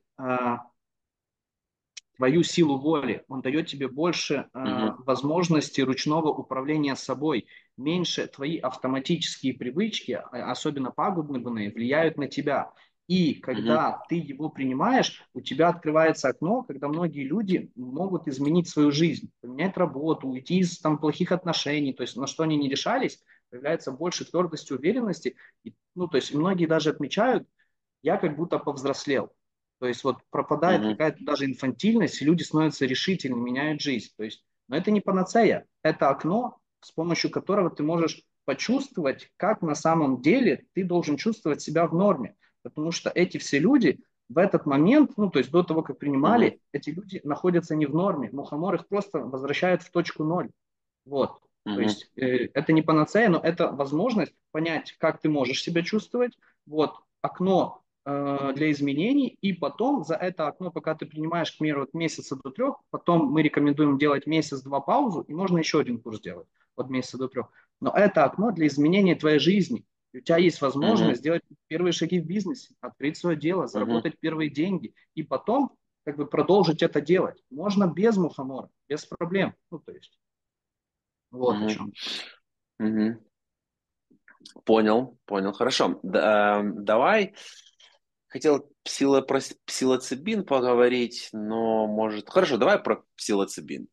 твою силу воли, он дает тебе больше Мгм. возможностей ручного управления собой, меньше твои автоматические привычки, особенно пагубные, влияют на тебя. И Мгм. когда ты его принимаешь, у тебя открывается окно, когда многие люди могут изменить свою жизнь, поменять работу, уйти из там, плохих отношений, то есть на что они не решались, появляется больше твердости, уверенности. И, ну, то есть многие даже отмечают, я как будто повзрослел. То есть вот пропадает Мгм. какая-то даже инфантильность, и люди становятся решительны, меняют жизнь. То есть, но это не панацея, это окно, с помощью которого ты можешь почувствовать, как на самом деле ты должен чувствовать себя в норме. Потому что эти все люди в этот момент, ну то есть до того, как Мгм. принимали, эти люди находятся не в норме. Мухомор их просто возвращает в точку ноль. Вот. То Мгм. есть это не панацея, но это возможность понять, как ты можешь себя чувствовать. Вот окно для изменений, и потом за это окно, пока ты принимаешь, к примеру, от месяца до 3, потом мы рекомендуем делать месяц-два паузу, и можно еще один курс делать от месяца до 3. Но это окно для изменения твоей жизни. И у тебя есть Мгм. возможность сделать первые шаги в бизнесе, открыть свое дело, Мгм. заработать первые деньги, и потом как бы продолжить это делать. Можно без мухомора, без проблем. Ну, то есть, вот о Мгм. чем. Мгм. Понял, понял. Хорошо. Давай. Хотел про псилоцибин поговорить, но может... Хорошо, давай про псилоцибин.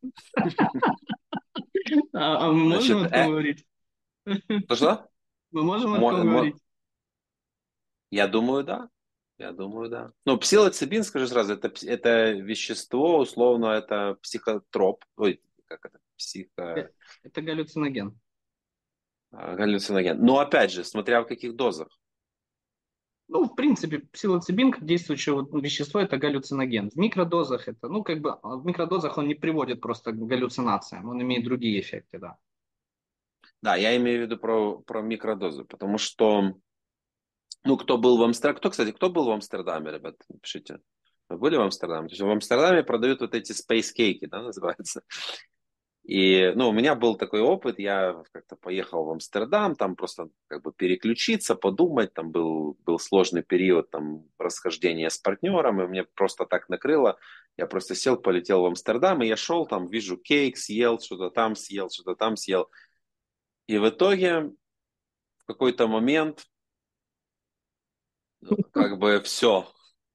Мы можем Значит, о том говорить? что? Мы можем о Мо- том мо- говорить? Я думаю, да. Я думаю, да. Ну, псилоцибин, скажи сразу, это вещество, условно, это психотроп. Ой, как это? Это галлюциноген. Галлюциноген. Но опять же, смотря в каких дозах. Ну, в принципе, псилоцибин как действующее вот вещество – это галлюциноген. В микродозах это, ну, как бы, в микродозах он не приводит просто к галлюцинациям, он имеет другие эффекты, да. Да, я имею в виду про микродозы, потому что, ну, кто был в Амстердаме, кстати, кто был в Амстердаме, ребят, напишите. Вы были в Амстердаме? То есть в Амстердаме продают вот эти space кейки, да, называются. И, ну, у меня был такой опыт, я как-то поехал в Амстердам, там просто как бы переключиться, подумать, там был сложный период там расхождения с партнером, и мне просто так накрыло, я просто сел, полетел в Амстердам, и я шел, там вижу кейк, съел, что-то там съел, и в итоге в какой-то момент как бы все,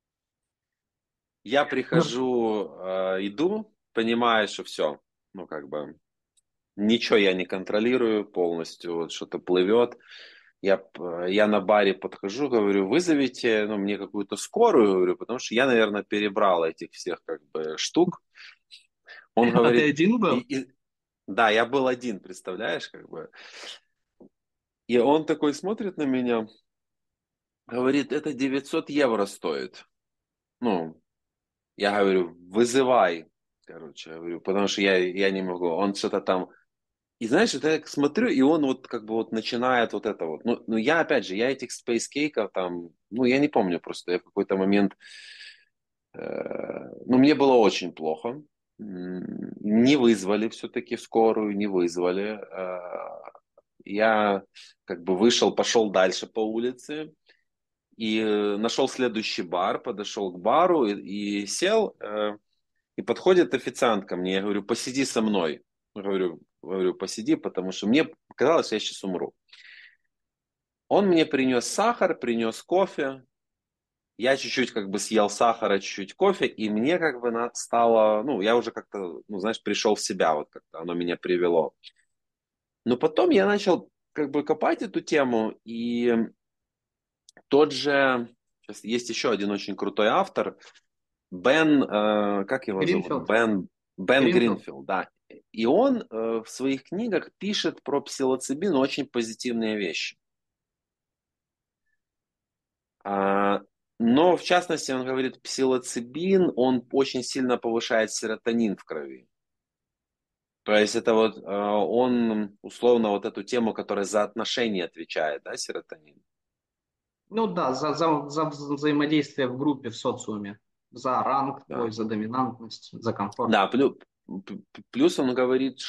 я прихожу, иду, понимаю, что все, ну как бы ничего я не контролирую полностью, вот что-то плывет. Я на баре подхожу, говорю, вызовите, ну, мне какую-то скорую, говорю, потому что я, наверное, перебрал этих всех как бы штук. Он А ты говорит, один и, был? и- да, я был один, представляешь, как бы. И он такой смотрит на меня, говорит, это 900 евро стоит. Ну, я говорю, вызывай, короче, говорю, потому что я не могу. Он что-то там. И знаешь, это я смотрю, и он вот как бы вот начинает вот это вот. Ну я опять же, я этих space кейков там, ну я не помню просто, я в какой-то момент, ну мне было очень плохо. Не вызвали все-таки скорую, не вызвали. Я как бы вышел, пошел дальше по улице и нашел следующий бар, подошел к бару и сел. И подходит официант ко мне, я говорю, посиди со мной. Говорю, посиди, потому что мне казалось, я сейчас умру. Он мне принес сахар, принес кофе. Я чуть-чуть как бы съел сахара, чуть-чуть кофе, и мне как бы стало, ну, я уже как-то, ну, знаешь, пришел в себя, вот как-то оно меня привело. Но потом я начал как бы копать эту тему, и тот же, сейчас есть еще один очень крутой автор, как его зовут? Гринфилд? Бен Гринфилд? Гринфилд, да. И он в своих книгах пишет про псилоцибин очень позитивные вещи. А, но, в частности, он говорит, псилоцибин, он очень сильно повышает серотонин в крови. То есть это вот он условно вот эту тему, которая за отношения отвечает, да, серотонин. Ну да, за взаимодействие в группе, в социуме. За ранг твой, Да. за доминантность, за комфорт. Да, плюс он говорит,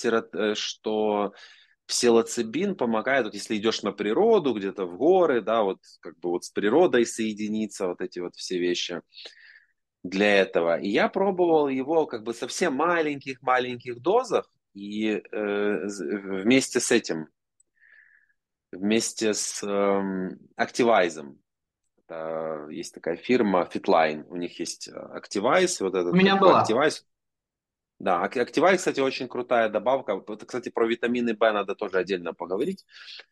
что псилоцибин помогает, вот если идешь на природу, где-то в горы, да, вот как бы вот с природой соединиться, вот эти вот все вещи для этого. И я пробовал его как бы совсем маленьких дозах, и вместе с этим, вместе с Activise. Есть такая фирма Fitline, у них есть Activise, вот У этот меня как бы была. Activise. Да, Activise, кстати, очень крутая добавка. Вот, кстати, про витамины В надо тоже отдельно поговорить.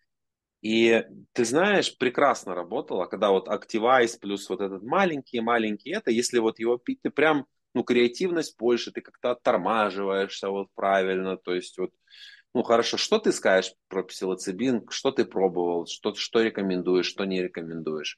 И ты знаешь, прекрасно работало, когда вот Activise плюс вот этот маленький, это, если вот его пить, ты прям, ну, креативность больше, ты как-то оттормаживаешься вот правильно, то есть вот, ну, хорошо, что ты скажешь про псилоцибин, что ты пробовал, что рекомендуешь, что не рекомендуешь?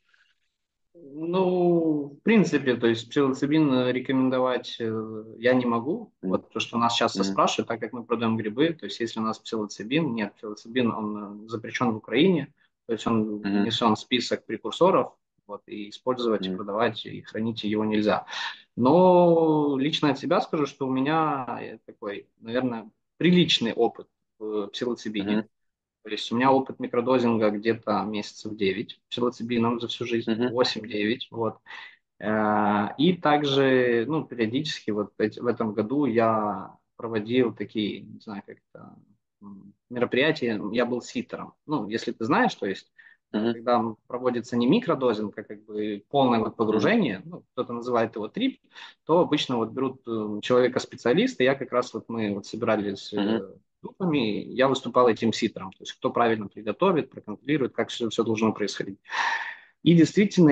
Ну, в принципе, то есть псилоцибин рекомендовать я не могу. М, Вот то, что нас часто м, спрашивают, так как мы продаем грибы, то есть если у нас псилоцибин, нет, псилоцибин, он запрещен в Украине, то есть он мгм, внесен в список прекурсоров, вот, и использовать, мгм, продавать и хранить его нельзя. Но лично от себя скажу, что у меня такой, наверное, приличный опыт в псилоцибине. мгм, То есть у меня опыт микродозинга где-то месяцев 9 псилоцибином за всю жизнь, мгм, 8-9, вот. И также, ну, периодически вот в этом году я проводил такие, не знаю, как это, мероприятия, я был ситером. Ну, если ты знаешь, то есть, мгм, когда проводится не микродозинг, а как бы полное вот мгм, погружение, ну, кто-то называет его трип, то обычно вот берут человека-специалиста, я как раз вот мы вот собирались мгм, группами, я выступал этим ситером, то есть кто правильно приготовит, проконтролирует, как все должно происходить. И действительно,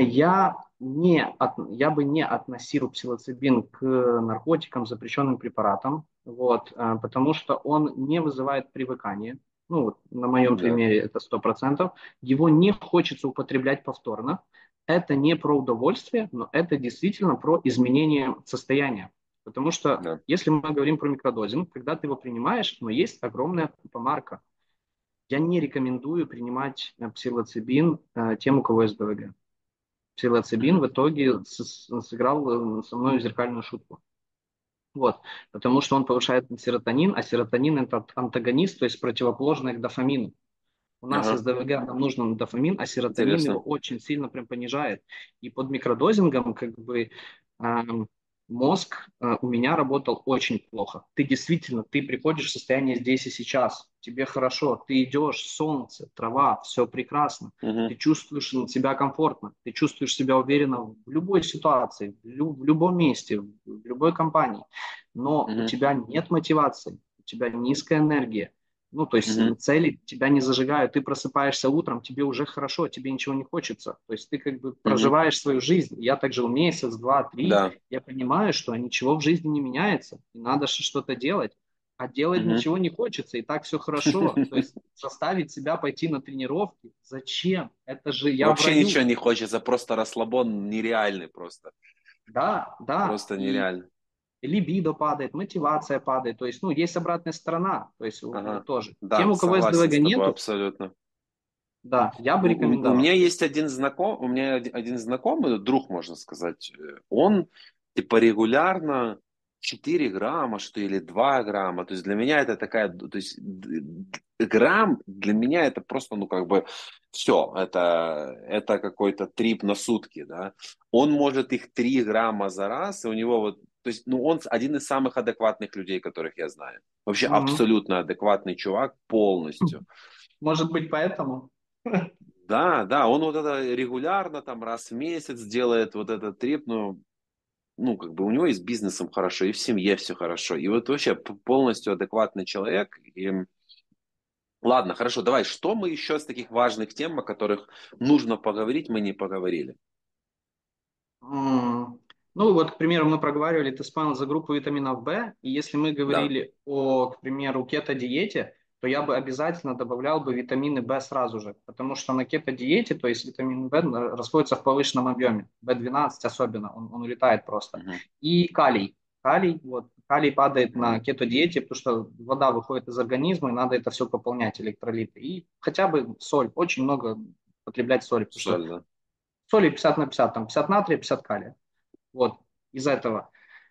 я бы не относил псилоцибин к наркотикам, запрещенным препаратам, вот, потому что он не вызывает привыкания. Ну, вот, на моем да, примере это 100%. Его не хочется употреблять повторно. Это не про удовольствие, но это действительно про изменение состояния. Потому что да, если мы говорим про микродозинг, когда ты его принимаешь, но есть огромная помарка. Я не рекомендую принимать псилоцибин тем, у кого есть ДВГ. Псилоцибин мгм, в итоге сыграл со мной зеркальную шутку. Вот, потому что он повышает серотонин, а серотонин это антагонист, то есть противоположный к дофамину. У нас из ага, ДВГ нам нужен дофамин, а серотонин его интересно. очень сильно прям понижает. И под микродозингом как бы эм, мозг у меня работал очень плохо. Ты действительно, ты приходишь в состояние здесь и сейчас, тебе хорошо, ты идешь, солнце, трава, все прекрасно, Мгм, ты чувствуешь себя комфортно, ты чувствуешь себя уверенно в любой ситуации, в любом месте, в любой компании. Но у мгм, тебя нет мотивации, у тебя низкая энергия, Ну, то есть Мгм. цели тебя не зажигают, ты просыпаешься утром, тебе уже хорошо, тебе ничего не хочется. То есть ты как бы Мгм. проживаешь свою жизнь. Я так жил месяц, два, три. Да. Я понимаю, что ничего в жизни не меняется, и надо что-то делать. А делать Мгм. ничего не хочется, и так все хорошо. То есть заставить себя пойти на тренировки. Зачем? Это же я в Вообще ничего раю. не хочется, просто расслабон нереальный просто. Да, да. Просто И нереально. либидо падает, мотивация падает. То есть, ну, есть обратная сторона. То есть Ага. тоже. Тем, Да, у кого согласен СДВГ с тобой нету, абсолютно. да, я бы У рекомендовал. меня есть один знакомый, друг, можно сказать, он типа регулярно 4 грамма, что или 2 грамма. То есть для меня это такая, то есть грамм для меня это просто, ну как бы все, это какой-то трип на сутки, да. Он может их 3 грамма за раз, и у него вот, то есть, ну он один из самых адекватных людей, которых я знаю. Вообще Мгм. абсолютно адекватный чувак полностью. Может быть, поэтому? Да, да, он вот это регулярно, там, раз в месяц делает вот этот трип, ну, как бы у него и с бизнесом хорошо, и в семье все хорошо. И вот вообще полностью адекватный человек. И ладно, хорошо, давай, что мы еще с таких важных тем, о которых нужно поговорить, мы не поговорили? М, Ну, вот, к примеру, мы проговаривали, ты вспомнил за группу витаминов В, и если мы Да. говорили о, к примеру, кето-диете, то я бы обязательно добавлял бы витамины В сразу же, потому что на кето-диете, то есть витамин В расходится в повышенном объеме, В12 особенно, он улетает просто. Мгм, И калий. Калий падает на мгм. кето-диете, потому что вода выходит из организма, и надо это все пополнять, электролиты. И хотя бы соль, очень много потреблять соли, потому что Соль, да. соли 50 на 50, там 50 натрия, 50 калия. Вот, из этого.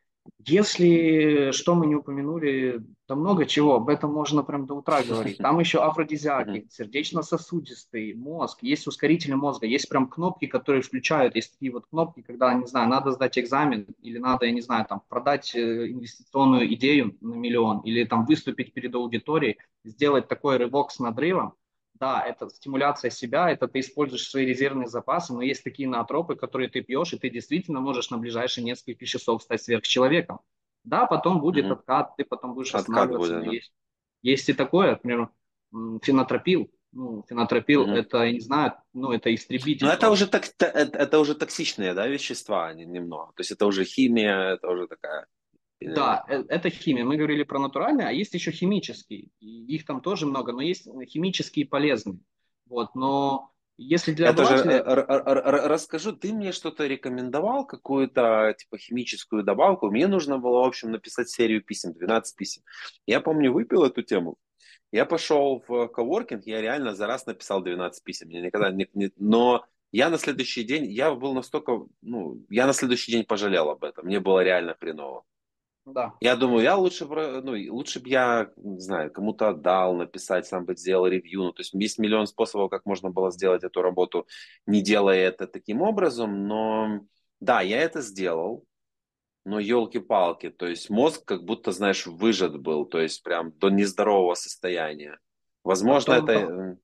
Если что мы не упомянули, да много чего, об этом можно прям до утра говорить. Там еще Мгм. афродизиаки, сердечно-сосудистый, мозг, есть ускорители мозга, есть прям кнопки, которые включают, есть такие вот кнопки, когда, не знаю, надо сдать экзамен, или надо, я не знаю, там, продать инвестиционную идею на миллион, или там выступить перед аудиторией, сделать такой рывок с надрывом. Да, это стимуляция себя, это ты используешь свои резервные запасы, но есть такие наотропы, которые ты пьешь, и ты действительно можешь на ближайшие несколько часов стать сверхчеловеком. Да, потом будет Мгм. откат, ты потом будешь Откат останавливаться, будет, но да. есть и такое, к примеру, фенотропил. Ну, фенотропил, Мгм. это, я не знаю, ну, это Но истребитель это уже, просто. это уже токсичные, да, вещества, немного. То есть это уже химия, это уже такая... Да, это химия. Мы говорили про натуральные, а есть еще химические. И их там тоже много, но есть химические полезные. Вот, но если для Это же обывателя, расскажу, ты мне что-то рекомендовал, какую-то типа химическую добавку. Мне нужно было, в общем, написать серию писем, 12 писем. Я помню, выпил эту тему. Я пошел в коворкинг, я реально за раз написал 12 писем. Мне никогда но я на следующий день, я был настолько, ну, я на следующий день пожалел об этом. Мне было реально хреново. да, Я думаю, я лучше, ну, лучше бы я, не знаю, кому-то отдал, написать, сам бы сделал ревью. Ну, то есть есть миллион способов, как можно было сделать эту работу, не делая это таким образом. Но да, я это сделал, но елки-палки, то есть мозг как будто, знаешь, выжат был, то есть прям до нездорового состояния. Возможно, потом, это,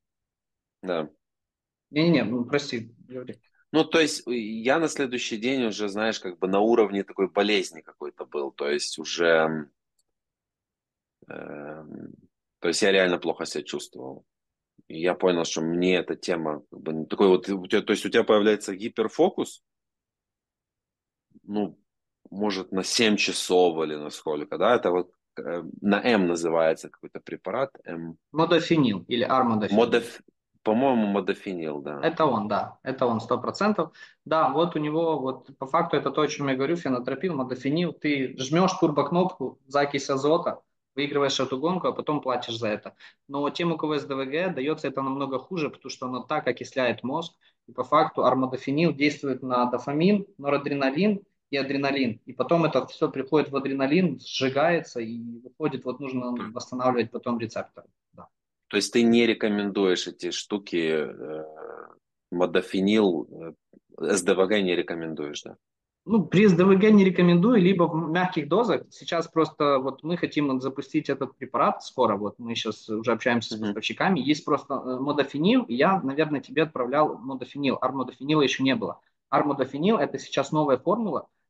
да. не-не-не, ну, прости, говори. Ну, то есть я на следующий день уже, знаешь, как бы на уровне такой болезни какой-то был, то есть уже... Эм, То есть я реально плохо себя чувствовал. И я понял, что мне эта тема как бы, такой вот, то есть у тебя появляется гиперфокус, ну, может, на 7 часов или на сколько, да, это вот на М называется какой-то препарат, М, Модофенил или армодофенил. модоф, по-моему, модофенил, да. Это он, да, это он 100%. Да, вот у него, вот по факту это то, о чем я говорю, фенотропил, модофенил. Ты жмешь турбокнопку, закись азота, выигрываешь эту гонку, а потом платишь за это. Но тем, у кого СДВГ, дается это намного хуже, потому что оно так окисляет мозг. И по факту армодофенил действует на дофамин, норадреналин и адреналин. И потом это все приходит в адреналин, сжигается и выходит, вот нужно восстанавливать потом рецепторы. Да. То есть ты не рекомендуешь эти штуки, модофенил, СДВГ не рекомендуешь, да? Ну, при СДВГ не рекомендую, либо в мягких дозах. Сейчас просто вот мы хотим запустить этот препарат скоро, вот мы сейчас уже общаемся с Мгм. поставщиками. Есть просто модофенил, и я, наверное, тебе отправлял модофенил. Армодофенила еще не было. Армодофенил– это сейчас новая формула,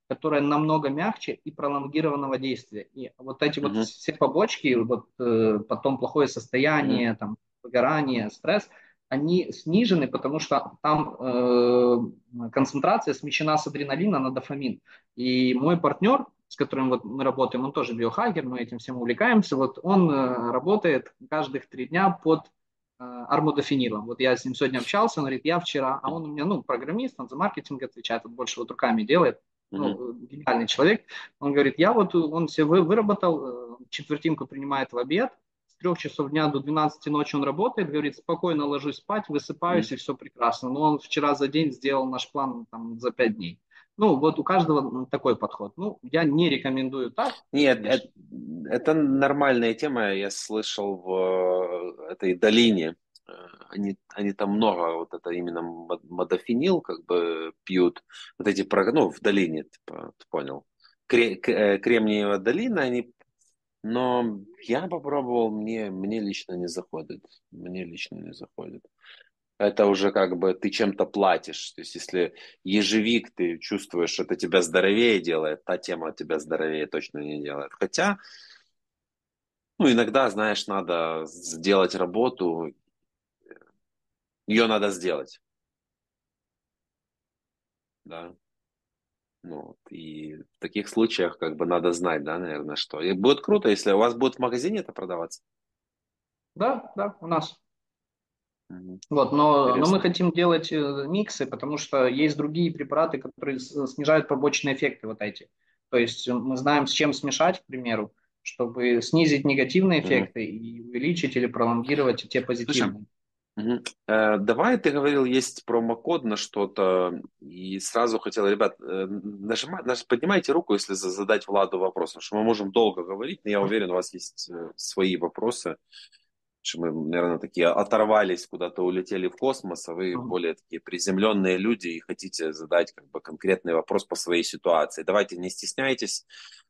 которая намного мягче и пролонгированного действия. И вот эти вот Мгм. все побочки, вот потом плохое Мгм. состояние, там, выгорание, стресс, они снижены, потому что там концентрация смещена с адреналина на дофамин. И мой партнер, с которым вот мы работаем, он тоже биохакер, мы этим всем увлекаемся, вот он работает каждых 3 дня под армодофенилом. Вот я с ним сегодня общался, он говорит, я вчера, а он у меня, ну, программист, он за маркетинг отвечает, он больше вот руками делает, Мгм. ну, гениальный человек. Он говорит, я вот, он себе выработал, четвертинку принимает в обед, с 3 часов дня до 12 ночи он работает, говорит, спокойно ложусь спать, Мгм. высыпаюсь, и все прекрасно. Но он вчера за день сделал наш план там, за 5 дней. Ну, вот у каждого такой подход. Ну, я не рекомендую так, Нет, конечно. это нормальная тема. Я слышал в этой долине. э, они там много, вот это именно модофенил как бы пьют. Вот эти, ну, в долине, типа, ты понял. Кремниевая долина, они. Но я попробовал, мне лично не заходит. Мне лично не заходит. Это уже как бы ты чем-то платишь. То есть, если ежевик ты чувствуешь, что это тебя здоровее делает, та тема тебя здоровее точно не делает. Хотя, ну, иногда, знаешь, надо сделать работу, ее надо сделать, да. Ну, вот. И в таких случаях как бы надо знать, да, наверное, что. И будет круто, если у вас будет в магазине это продаваться. Да, да, у нас. Мгм. Вот, но мы Интересно. хотим делать миксы, потому что есть другие препараты, которые снижают побочные эффекты вот эти. То есть мы знаем, с чем смешать, к примеру, чтобы снизить негативные Мгм. эффекты и увеличить или пролонгировать те Слушай, позитивные. мгм. Давай, ты говорил, есть промокод на что-то, и сразу хотел, ребят, поднимайте руку, если задать Владу вопрос, потому что мы можем долго говорить, но я уверен, у вас есть свои вопросы, что мы, наверное, такие оторвались, куда-то улетели в космос, а вы Мгм. более такие приземленные люди и хотите задать как бы конкретный вопрос по своей ситуации. Давайте, не стесняйтесь.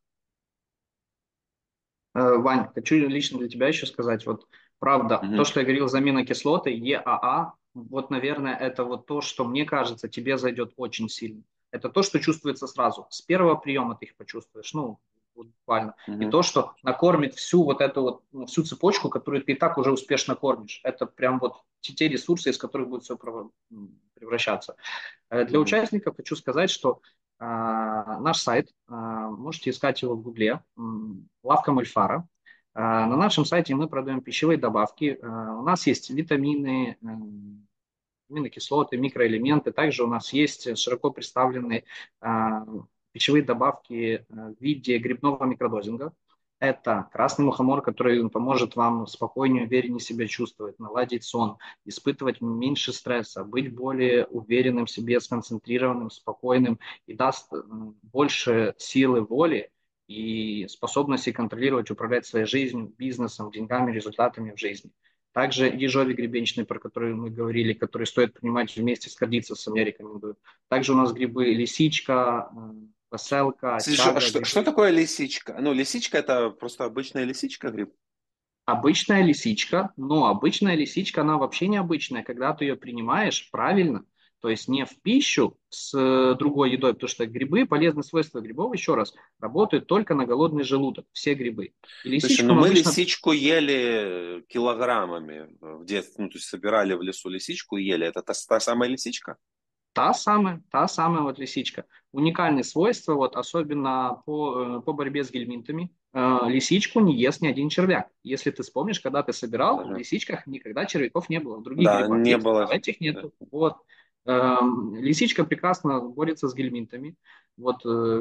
Вань, хочу лично для тебя еще сказать, вот правда, то, Мгм. что я говорил, за аминокислоты, ЕАА, вот, наверное, это вот то, что, мне кажется, тебе зайдет очень сильно. Это то, что чувствуется сразу. С первого приема ты их почувствуешь, ну, вот буквально. И Мгм. то, что накормит всю вот эту вот, ну, всю цепочку, которую ты и так уже успешно кормишь. Это прям вот те ресурсы, из которых будет все превращаться. Для Мгм. участников хочу сказать, что наш сайт, можете искать его в Гугле, лавка Мольфара. На нашем сайте мы продаем пищевые добавки. У нас есть витамины, аминокислоты, микроэлементы. Также у нас есть широко представленные а, пищевые добавки в виде грибного микродозинга. Это красный мухомор, который поможет вам спокойнее, увереннее себя чувствовать, наладить сон, испытывать меньше стресса, быть более уверенным в себе, сконцентрированным, спокойным и даст больше силы воли и способности контролировать, управлять своей жизнью, бизнесом, деньгами, результатами в жизни. Также ежовик гребенчатый, про который мы говорили, который стоит принимать вместе с кардицевым, я рекомендую. Также у нас грибы лисичка, веселка, Кстати, чага, что грибы. такое лисичка? Ну, лисичка это просто обычная лисичка, гриб? Обычная лисичка, но обычная лисичка, она вообще необычная, когда ты ее принимаешь правильно, то есть не в пищу с другой едой, потому что грибы, полезные свойства грибов, еще раз, работают только на голодный желудок, все грибы. И Слушай, лисичку ну мы мы обычно. лисичку ели килограммами в детстве. Ну, то есть собирали в лесу лисичку и ели. Это та самая лисичка? Та самая вот лисичка. Уникальные свойства, вот особенно по борьбе с гельминтами. Лисичку не ест ни один червяк. Если ты вспомнишь, когда ты собирал, в Ага. лисичках никогда червяков не было. В других Да, грибах не есть, было. а в этих Да. нету. Вот. Лисичка прекрасно борется с гельминтами. Вот,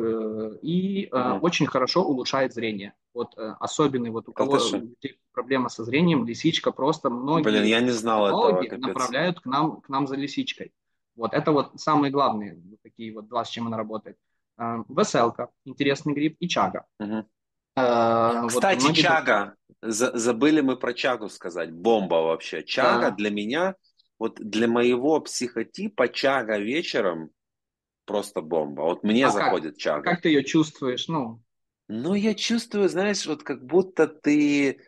Мгм. очень хорошо улучшает зрение. Вот, особенный, вот у Да ты кого что? проблема со зрением, лисичка просто Блин, многие я не знал этого, офтальмологи капец. направляют к нам за лисичкой. Вот это вот самые главные вот такие вот два, с чем она работает. Веселка, интересный гриб, и чага. Мгм. Вот Кстати, многие думают, чага. Забыли мы про чагу сказать. Бомба вообще. Чага да, для меня, вот для моего психотипа, чага вечером просто бомба. Вот мне а как, заходит а чага. как ты ее чувствуешь? Ну, Но я чувствую, знаешь, вот как будто ты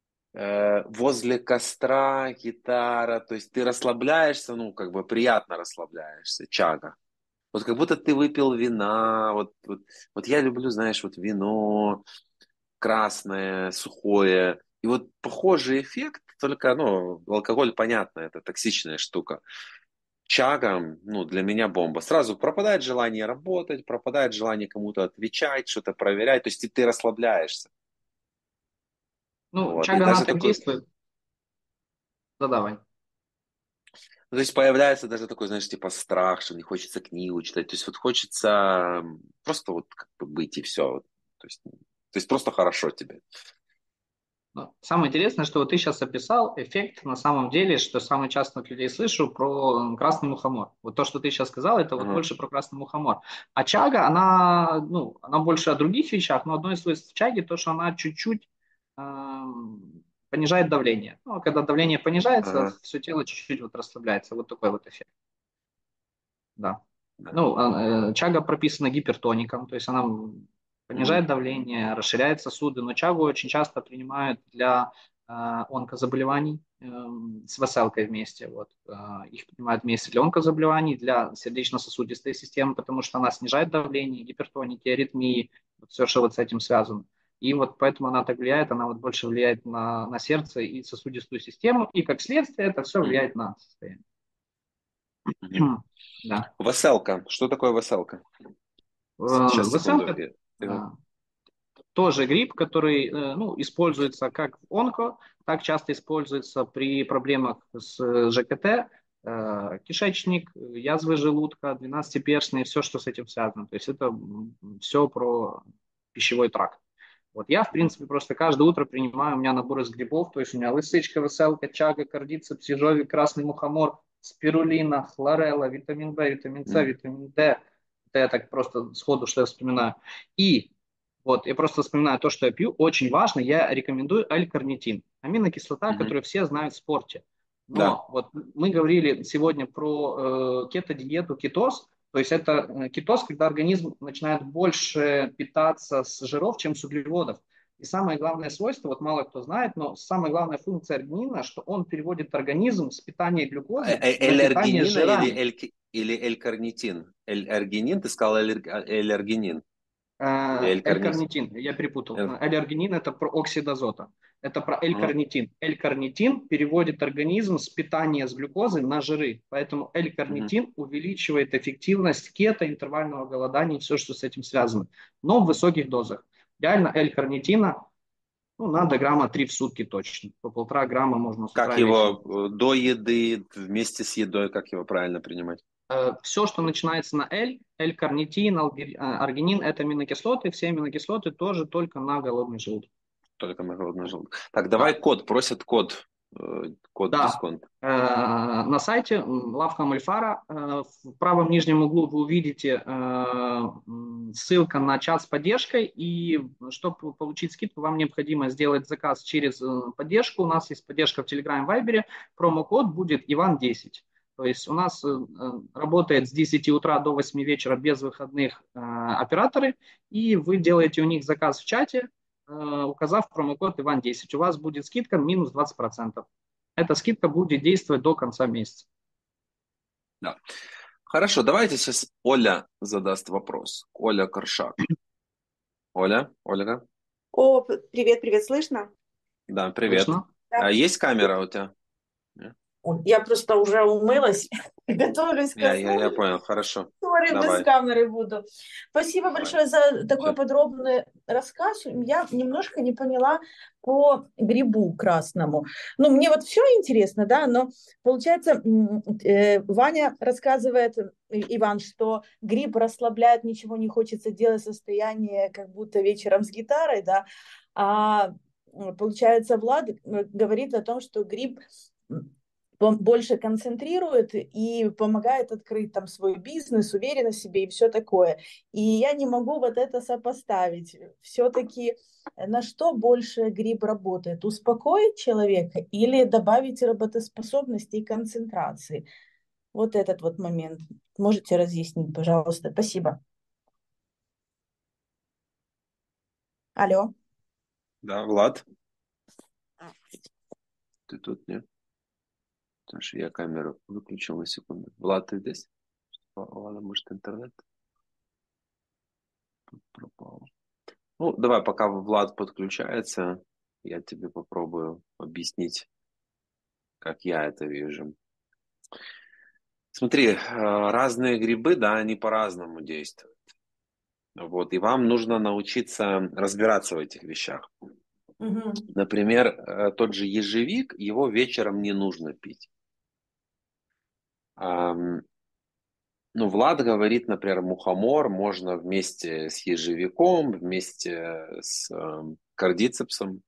возле костра, гитара, то есть ты расслабляешься, ну, как бы приятно расслабляешься, чага. Вот как будто ты выпил вина. Вот я люблю, знаешь, вот вино красное, сухое. И вот похожий эффект, только, ну, алкоголь, понятно, это токсичная штука. Чага, ну, для меня бомба. Сразу пропадает желание работать, пропадает желание кому-то отвечать, что-то проверять. То есть ты расслабляешься. Ну, Вот. И чага на даже так такой, действует. Да, давай. ну, то есть появляется даже такой, знаешь, типа страх, что не хочется книгу читать. То есть вот хочется просто вот как бы быть и все. То есть просто хорошо тебе. Но самое интересное, что вот ты сейчас описал эффект на самом деле, что самый часто от людей слышу про красный мухомор. Вот то, что ты сейчас сказал, это вот Ага. больше про красный мухомор. А чага, она, ну, она больше о других вещах, но одно из свойств чаги то, что она чуть-чуть понижает давление. Ну, а когда давление понижается, Ага. все тело чуть-чуть вот расслабляется. Вот такой вот эффект. Да. Да. Ну, чага прописана гипертоником, то есть она Мгм. понижает давление, расширяет сосуды, но чагу очень часто принимают для онкозаболеваний с веселкой вместе. Вот. Их принимают вместе для онкозаболеваний, для сердечно-сосудистой системы, потому что она снижает давление, гипертоники, аритмии, вот все, что вот с этим связано. И вот поэтому она так влияет, она вот больше влияет на сердце и сосудистую систему, и как следствие это все Мгм. влияет на состояние. Мгм. Да. Веселка. Что такое веселка? Сейчас, секунду. Веселка тоже гриб, который ну, используется как в онко, так часто используется при проблемах с ЖКТ, кишечник, язвы желудка, двенадцатиперстные, все, что с этим связано. То есть это все про пищевой тракт. Вот я, в Мгм. принципе, просто каждое утро принимаю, у меня набор из грибов, то есть у меня лысычка, веселка, чага, кардицепс, ежовик, красный мухомор, спирулина, хлорелла, витамин В, витамин С, Мгм. витамин D. Это я так просто сходу, что я вспоминаю. И вот, я просто вспоминаю то, что я пью. Очень важно, я рекомендую L-карнитин. Аминокислота, Мгм. которую все знают в спорте. Да. Но вот мы говорили сегодня про кето-диету, кетоз. То есть это кетоз, когда организм начинает больше питаться с жиров, чем с углеводов. И самое главное свойство, вот мало кто знает, но самая главная функция аргинина, что он переводит организм с питания глюкозы на питание L-аргинина жирами. или L-карнитин? L-аргинин, ты сказал L-аргинин или L-карнитин? L-карнитин, я перепутал. L. L-аргинин – это про оксид азота. Это про Ага. L-карнитин. L-карнитин переводит организм с питания с глюкозы на жиры. Поэтому Мгм. L-карнитин увеличивает эффективность кето, интервального голодания и все, что с этим связано. Но в высоких дозах. Реально L-карнитина ну, надо грамма 3 в сутки точно. По 1,5 грамма можно с Как утра и вечером. его до еды, вместе с едой, как его правильно принимать? Все, что начинается на L, L-карнитин, аргинин – это аминокислоты. Все аминокислоты тоже только на голодный желудок. Только на голодный желудок. Так, давай Да. код, просят код, код Да, дисконт. на сайте Лавка Мальфара в правом нижнем углу вы увидите ссылка на чат с поддержкой, и чтобы получить скидку, вам необходимо сделать заказ через поддержку. У нас есть поддержка в Telegram и Вайбере, промокод будет Иван 10. То есть у нас работает с 10 утра до 8 вечера без выходных операторы, и вы делаете у них заказ в чате, указав промокод Иван 10. У вас будет скидка минус 20%. Эта скидка будет действовать до конца месяца. Да. Хорошо, давайте сейчас Оля задаст вопрос. Оля Коршак. Оля, Ольга. О, привет, привет, слышно? Да, привет. Слышно? А Да. есть камера у тебя? Не? Я просто уже умылась, готовлюсь ко сну, Я понял, хорошо. говорю, без Давай, камеры буду. Спасибо давай. большое за такой Все. подробный рассказ. Я немножко не поняла по грибу красному. Ну, мне вот все интересно, да, но получается, Ваня рассказывает, Иван, что гриб расслабляет, ничего не хочется делать, состояние как будто вечером с гитарой, да, а получается, Влад говорит о том, что гриб больше концентрирует и помогает открыть там свой бизнес, уверенность в себе и все такое. И я не могу вот это сопоставить. Все-таки на что больше гриб работает? Успокоить человека или добавить работоспособности и концентрации? Вот этот вот момент. Можете разъяснить, пожалуйста? Спасибо. Алло. Да, Влад, ты тут, нет? Потому что я камеру выключил на секунду. Влад, ты здесь? Ладно, может, интернет пропал. Ну, давай, пока Влад подключается, я тебе попробую объяснить, как я это вижу. Смотри, разные грибы, да, они по-разному действуют. Вот, и вам нужно научиться разбираться в этих вещах. Мгм. Например, тот же ежевик, его вечером не нужно пить. Ну, Влад говорит, например, мухомор можно вместе с ежевиком, вместе с кардицепсом.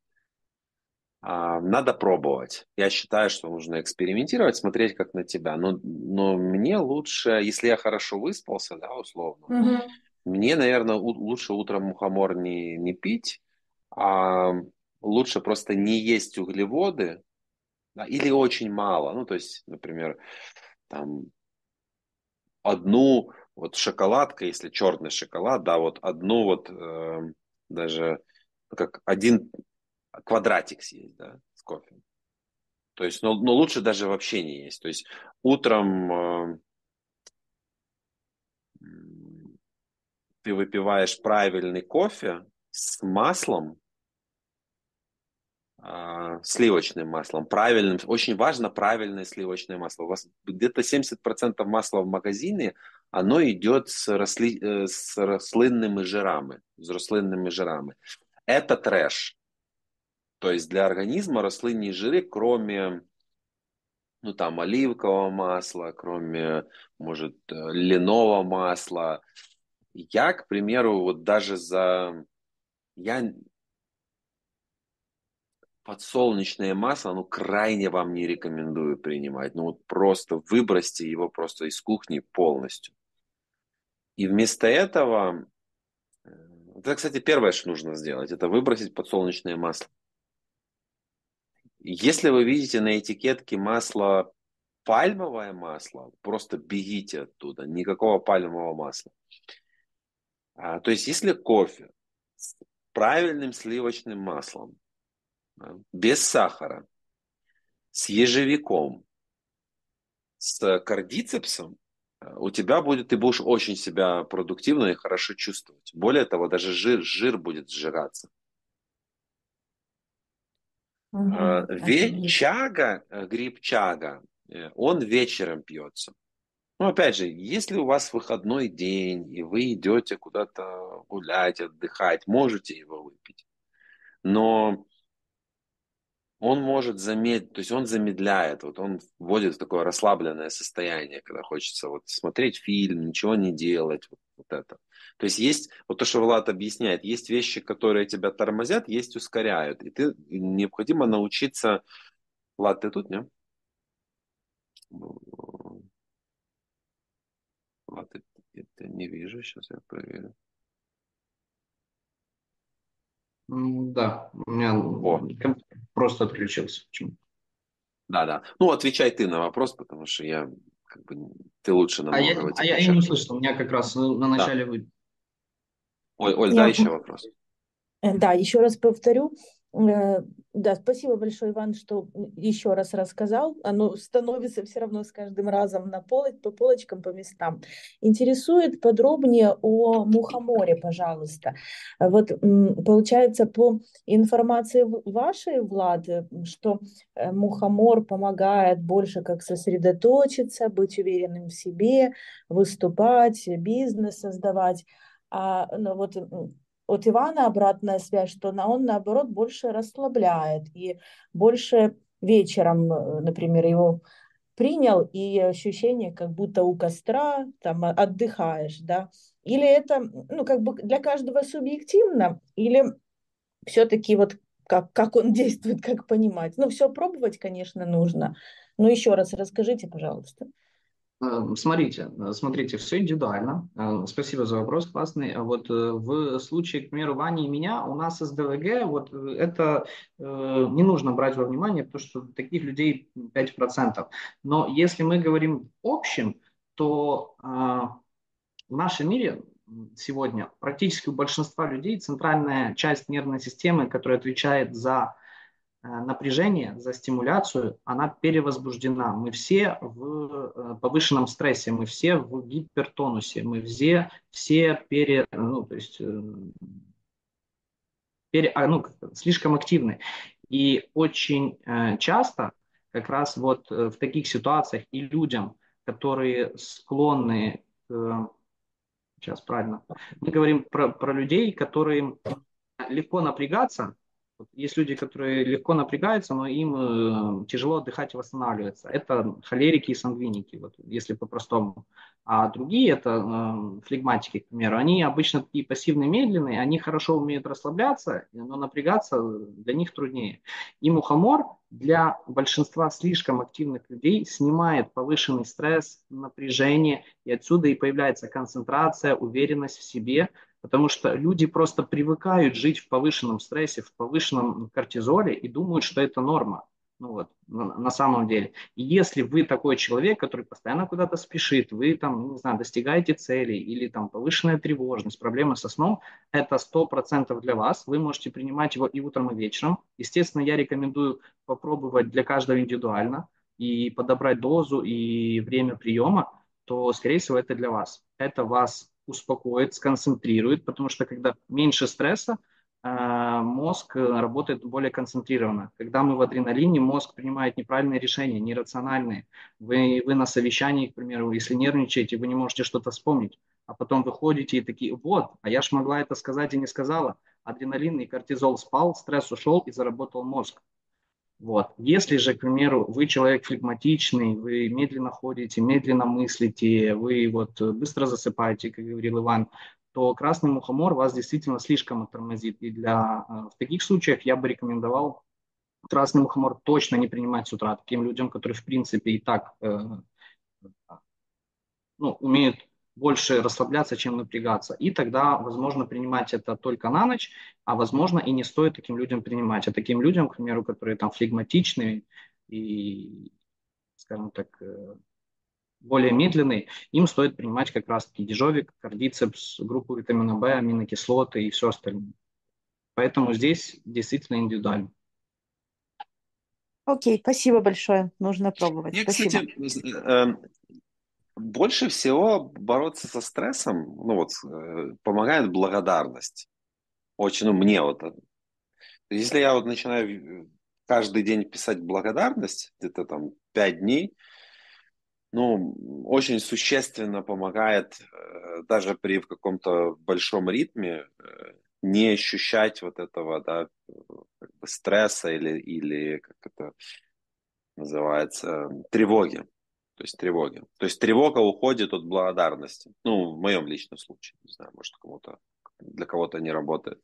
Надо пробовать. Я считаю, что нужно экспериментировать, смотреть как на тебя. Но мне лучше, если я хорошо выспался, да, условно, Мгм. мне, наверное, лучше утром мухомор не пить, а лучше просто не есть углеводы, да, или очень мало. Ну, то есть, например, там одну вот шоколадка, если черный шоколад, да, вот одну вот даже как один квадратик съесть, да, с кофе. То есть, но лучше даже вообще не есть. То есть утром ты выпиваешь правильный кофе с маслом, сливочным маслом, правильным, очень важно правильное сливочное масло. У вас где-то 70% масла в магазине, оно идет с рослинными жирами, с рослинными жирами. Это трэш. То есть для организма рослинные жиры, кроме ну там оливкового масла, кроме, может, льняного масла. Я, к примеру, вот даже я подсолнечное масло, ну, крайне вам не рекомендую принимать. Ну, вот просто выбросьте его просто из кухни полностью. И вместо этого, это, кстати, первое, что нужно сделать, это выбросить подсолнечное масло. Если вы видите на этикетке масло пальмовое масло, просто бегите оттуда, никакого пальмового масла. То есть, если кофе с правильным сливочным маслом, да, без сахара, с ежевиком, с кардицепсом, у тебя будет, ты будешь очень себя продуктивно и хорошо чувствовать. Более того, даже жир будет сжираться. Мгм. Офигеть. Чага, гриб чага, он вечером пьется. Ну, опять же, если у вас выходной день, и вы идете куда-то гулять, отдыхать, можете его выпить. Но он может замедлить, то есть он замедляет, вот он вводит в такое расслабленное состояние, когда хочется вот смотреть фильм, ничего не делать, вот это. То есть есть, вот то, что Влад объясняет, есть вещи, которые тебя тормозят, есть ускоряют. И ты необходимо научиться... Влад, ты тут, не? Влад, я не вижу, сейчас я проверю. Да, у меня О, компьютер просто отключился. Почему? да. Ну, отвечай ты на вопрос, потому что я, как бы, ты лучше А я, намного в а этих я и не вещах. услышал, у меня как раз на Да. начале вы. Оль, да, Я еще вопрос. Да, еще раз повторю. Да, спасибо большое, Иван, что еще раз рассказал. Оно становится все равно с каждым разом по полочкам, по местам. Интересует подробнее о мухоморе, пожалуйста. Вот получается, по информации вашей, Влад, что мухомор помогает больше как сосредоточиться, быть уверенным в себе, выступать, бизнес создавать. Ну, вот от Ивана обратная связь, что он, наоборот, больше расслабляет и больше вечером, например, его принял, и ощущение, как будто у костра там отдыхаешь, да? Или это, ну, как бы для каждого субъективно, или все-таки вот как он действует, как понимать. Ну, все пробовать, конечно, нужно. Но еще раз расскажите, пожалуйста. Смотрите, все индивидуально. Спасибо за вопрос, классный. Вот в случае, к примеру, Вани и меня, у нас СДВГ, вот это не нужно брать во внимание, потому что таких людей 5%. Но если мы говорим в общем, то в нашем мире сегодня практически у большинства людей центральная часть нервной системы, которая отвечает за напряжение, за стимуляцию, она перевозбуждена. Мы все в повышенном стрессе, мы все в гипертонусе, мы все ну, то есть, слишком активны. И очень часто как раз вот в таких ситуациях и людям, которые склонны сейчас правильно, мы говорим про людей, которые легко напрягаться. Вот есть люди, которые легко напрягаются, но им тяжело отдыхать и восстанавливаться. Это холерики и сангвиники, вот, если по-простому. А другие, это флегматики, к примеру, они обычно такие пассивные, медленные, они хорошо умеют расслабляться, но напрягаться для них труднее. И мухомор для большинства слишком активных людей снимает повышенный стресс, напряжение, и отсюда и появляется концентрация, уверенность в себе, потому что люди просто привыкают жить в повышенном стрессе, в повышенном кортизоле и думают, что это норма. Ну вот, на самом деле. И если вы такой человек, который постоянно куда-то спешит, вы там, не знаю, достигаете целей или там повышенная тревожность, проблемы со сном, это 100% для вас. Вы можете принимать его и утром, и вечером. Естественно, я рекомендую попробовать для каждого индивидуально и подобрать дозу и время приема, то, скорее всего, это для вас. Это вас успокоит, сконцентрирует, потому что когда меньше стресса, мозг работает более концентрированно. Когда мы в адреналине, мозг принимает неправильные решения, нерациональные. Вы на совещании, к примеру, если нервничаете, вы не можете что-то вспомнить, а потом выходите и такие, вот, а я ж могла это сказать и не сказала. Адреналин и кортизол спал, стресс ушел и заработал мозг. Вот. Если же, к примеру, вы человек флегматичный, вы медленно ходите, медленно мыслите, вы вот быстро засыпаете, как говорил Иван, то красный мухомор вас действительно слишком тормозит. И в таких случаях я бы рекомендовал красный мухомор точно не принимать с утра таким людям, которые в принципе и так умеют больше расслабляться, чем напрягаться. И тогда, возможно, принимать это только на ночь, а возможно и не стоит таким людям принимать. А таким людям, к примеру, которые там флегматичные и, скажем так, более медленные, им стоит принимать как раз-таки дижовик, кардицепс, группу витамина В, аминокислоты и все остальное. Поэтому здесь действительно индивидуально. Окей, спасибо большое. Нужно пробовать. Мне, Спасибо. кстати, больше всего бороться со стрессом, помогает благодарность. Очень, мне вот. Если я вот начинаю каждый день писать благодарность, где-то там 5 дней, очень существенно помогает даже при в каком-то большом ритме не ощущать вот этого, да, как бы стресса или как это называется, тревоги. То есть тревоги. То есть тревога уходит от благодарности. В моем личном случае. Не знаю, может, для кого-то не работает.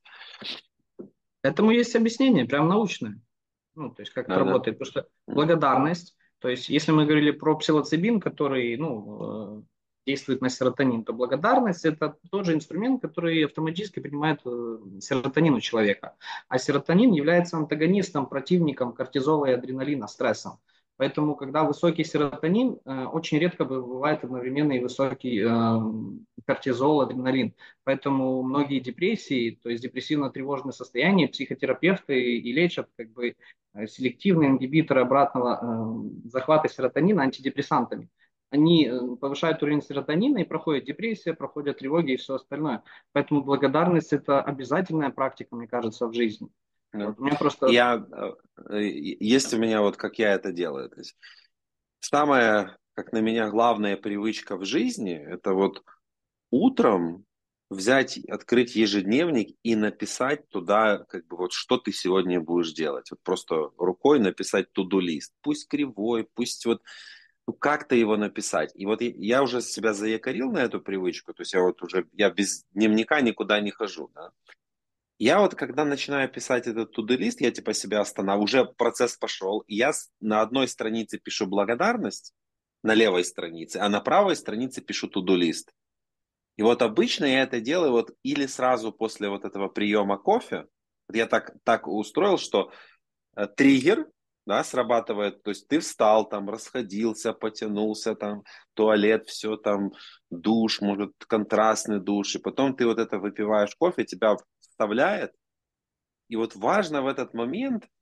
Этому есть объяснение, прям научное. То есть как это работает. Потому что благодарность, то есть если мы говорили про псилоцибин, который действует на серотонин, то благодарность – это тот же инструмент, который автоматически принимает серотонин у человека. А серотонин является антагонистом, противником кортизола и адреналина, стрессом. Поэтому, когда высокий серотонин, очень редко бывает одновременно и высокий кортизол, адреналин. Поэтому многие депрессии, то есть депрессивно-тревожные состояния, психотерапевты и лечат как бы селективные ингибиторы обратного захвата серотонина антидепрессантами. Они повышают уровень серотонина и проходит депрессия, проходят тревоги и все остальное. Поэтому благодарность – это обязательная практика, мне кажется, в жизни. Да. У меня просто... Есть у меня вот как я это делаю. То есть самая, как на меня, главная привычка в жизни, это вот утром открыть ежедневник и написать туда, как бы вот что ты сегодня будешь делать. Вот просто рукой написать to-do-лист. Пусть кривой, пусть вот как-то его написать. И вот я уже себя заякорил на эту привычку, то есть я без дневника никуда не хожу, да. Я вот когда начинаю писать этот to-do-лист, я типа себя останавливаю, уже процесс пошел, и я на одной странице пишу благодарность, на левой странице, а на правой странице пишу to-do-лист. И вот обычно я это делаю вот или сразу после вот этого приема кофе. Я так устроил, что триггер, да, срабатывает, то есть ты встал, там, расходился, потянулся, там, туалет, все там, душ, может, контрастный душ, и потом ты вот это выпиваешь кофе, тебя вставляет, и вот важно в этот момент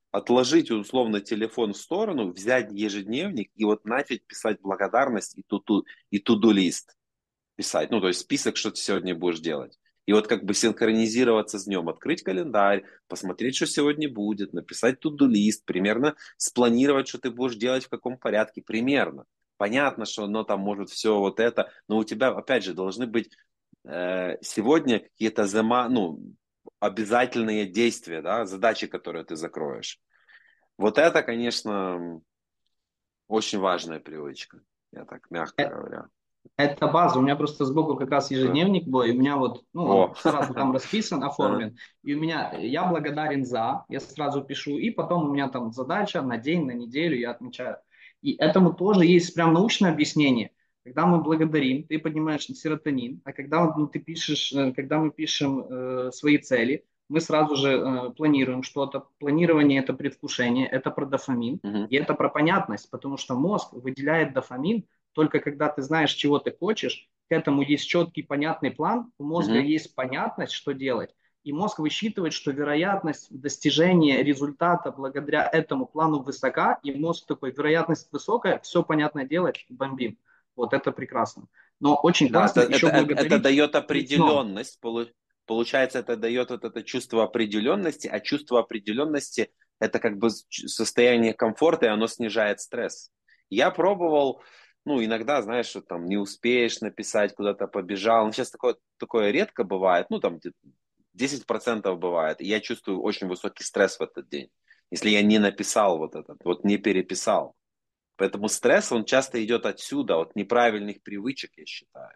отложить условно телефон в сторону, взять ежедневник и вот начать писать благодарность и туду-лист писать. Ну, то есть список, что ты сегодня будешь делать. И вот как бы синхронизироваться с днем, открыть календарь, посмотреть, что сегодня будет, написать туду-лист, примерно спланировать, что ты будешь делать, в каком порядке, примерно. Понятно, что оно там может все вот это, но у тебя, опять же, должны быть сегодня какие-то обязательные действия, да, задачи, которые ты закроешь. Вот это, конечно, очень важная привычка, я так мягко говоря. Это база. У меня просто сбоку как раз Да. ежедневник был, и у меня вот, ну, О, он сразу там расписан, Ага. оформлен. И у меня, я благодарен за, я сразу пишу, и потом у меня там задача на день, на неделю, я отмечаю. И этому тоже есть прям научное объяснение. Когда мы благодарим, ты поднимаешь серотонин, а когда ты пишешь, когда мы пишем свои цели, мы сразу же планируем что-то. Планирование – это предвкушение, это про дофамин, Мгм. и это про понятность, потому что мозг выделяет дофамин только когда ты знаешь, чего ты хочешь, к этому есть четкий, понятный план, у мозга Мгм. есть понятность, что делать, и мозг высчитывает, что вероятность достижения результата благодаря этому плану высока, и мозг такой, вероятность высокая, все понятное делать, бомбим. Вот это прекрасно. Но очень Да, классно еще это благодарить дает перед сном. определенность. Получается, это дает вот это чувство определенности, а чувство определенности это как бы состояние комфорта, и оно снижает стресс. Я пробовал, ну, иногда, знаешь, что там не успеешь написать, куда-то побежал. Ну, сейчас такое редко бывает, ну, там где-то 10% бывает. И я чувствую очень высокий стресс в этот день. Если я не написал вот этот, вот не переписал. Поэтому стресс, он часто идет отсюда, от неправильных привычек, я считаю.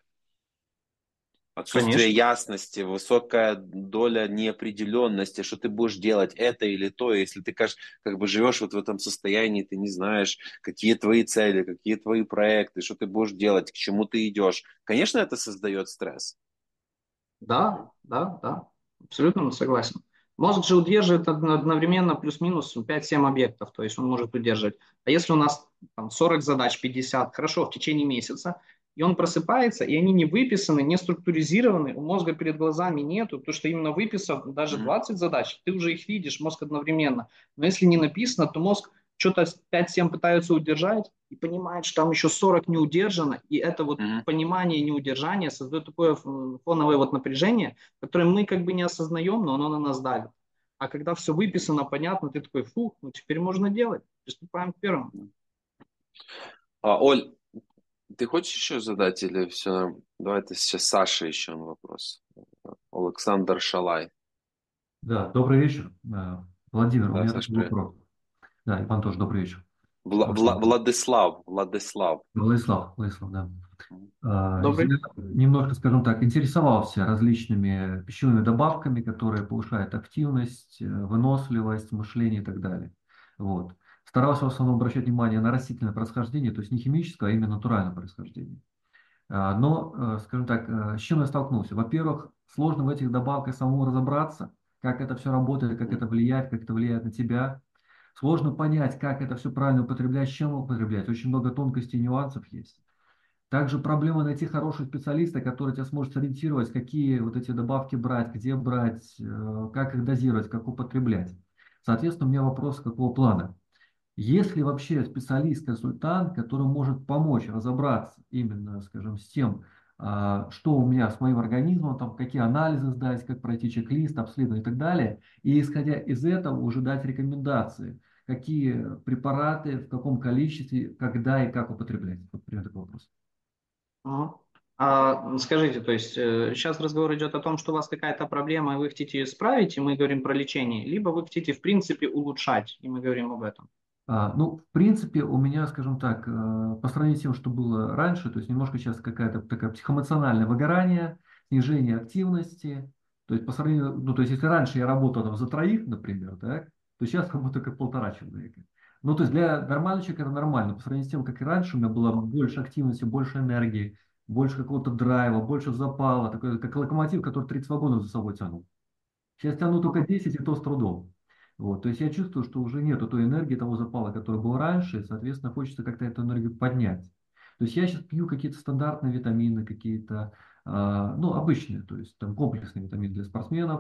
Отсутствие Конечно. ясности, высокая доля неопределенности, что ты будешь делать это или то. Если ты как бы живешь вот в этом состоянии, ты не знаешь, какие твои цели, какие твои проекты, что ты будешь делать, к чему ты идешь. Конечно, это создает стресс. Да, да, да, абсолютно согласен. Мозг же удерживает одновременно плюс-минус 5-7 объектов, то есть он может удерживать. А если у нас там 40 задач, 50, хорошо, в течение месяца, и он просыпается, и они не выписаны, не структуризированы, у мозга перед глазами нету, то что именно выписав даже Мгм. 20 задач, ты уже их видишь, мозг одновременно. Но если не написано, то мозг что-то 5-7 пытается удержать и понимает, что там еще 40 не удержано, и это вот Мгм. понимание неудержания создает такое фоновое вот напряжение, которое мы как бы не осознаем, но оно на нас давит. А когда все выписано, понятно, ты такой, фу, ну теперь можно делать. Приступаем к первому. Оль, ты хочешь еще задать или все? Давай это сейчас Саша еще на вопрос. Александр Шалай. Да, добрый вечер. Владимир, у Да, меня Саш, такой привет. вопрос. Да, Иван тоже добрый вечер. Александр. Владислав. Владислав, да. Я Добрый. немножко, скажем так, интересовался различными пищевыми добавками, которые повышают активность, выносливость, мышление и так далее. Вот. Старался в основном обращать внимание на растительное происхождение, то есть не химическое, а именно натуральное происхождение. Но, скажем так, с чем я столкнулся? Во-первых, сложно в этих добавках самому разобраться, как это все работает, как это влияет на тебя. Сложно понять, как это все правильно употреблять, с чем употреблять. Очень много тонкостей и нюансов есть. Также проблема найти хорошего специалиста, который тебя сможет сориентировать, какие вот эти добавки брать, где брать, как их дозировать, как употреблять. Соответственно, у меня вопрос какого плана. Есть ли вообще специалист-консультант, который может помочь разобраться именно, скажем, с тем, что у меня с моим организмом, там, какие анализы сдать, как пройти чек-лист, обследование и так далее, и исходя из этого уже дать рекомендации, какие препараты, в каком количестве, когда и как употреблять? Вот примерно такой вопрос. Ага. Скажите, то есть сейчас разговор идет о том, что у вас какая-то проблема, и вы хотите ее исправить, и мы говорим про лечение, либо вы хотите, в принципе, улучшать, и мы говорим об этом. Ну, в принципе, у меня, скажем так, по сравнению с тем, что было раньше, то есть немножко сейчас какая-то такая психоэмоциональное выгорание, снижение активности. То есть по сравнению, ну, то есть если раньше я работал там за троих, например, так, то сейчас работаю как полтора человека. Ну, то есть для нормального человека это нормально. По сравнению с тем, как и раньше, у меня было больше активности, больше энергии, больше какого-то драйва, больше запала, такой, как локомотив, который 30 вагонов за собой тянул. Сейчас тяну только 10 и то с трудом. Вот, то есть я чувствую, что уже нету той энергии, того запала, который был раньше, и, соответственно, хочется как-то эту энергию поднять. То есть я сейчас пью какие-то стандартные витамины, какие-то, ну, обычные, то есть там комплексные витамины для спортсменов,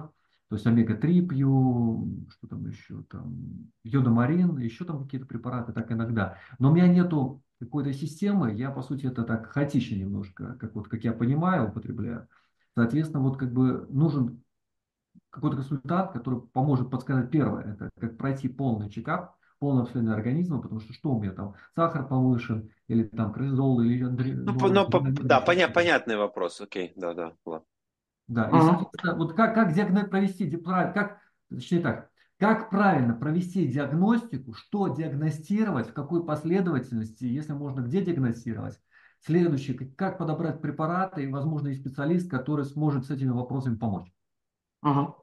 То есть омега-3 пью, что там еще, там, йодомарин, еще там какие-то препараты, так иногда. Но у меня нету какой-то системы, я, по сути, это так хаотично немножко, как вот, как я понимаю, употребляю. Соответственно, вот как бы нужен какой-то консультант, который поможет подсказать первое, это как пройти полный чекап, полное обследование организма, потому что у меня там, сахар повышен, или там коризол, или ну, Да, еще что-то. понятный вопрос. Окей, да, да, ладно. Да, и, Мгм. соответственно, вот как провести, точнее так, как правильно провести диагностику, что диагностировать, в какой последовательности, если можно, где диагностировать. Следующее, как подобрать препараты, и, возможно, и специалист, который сможет с этими вопросами помочь. Мгм.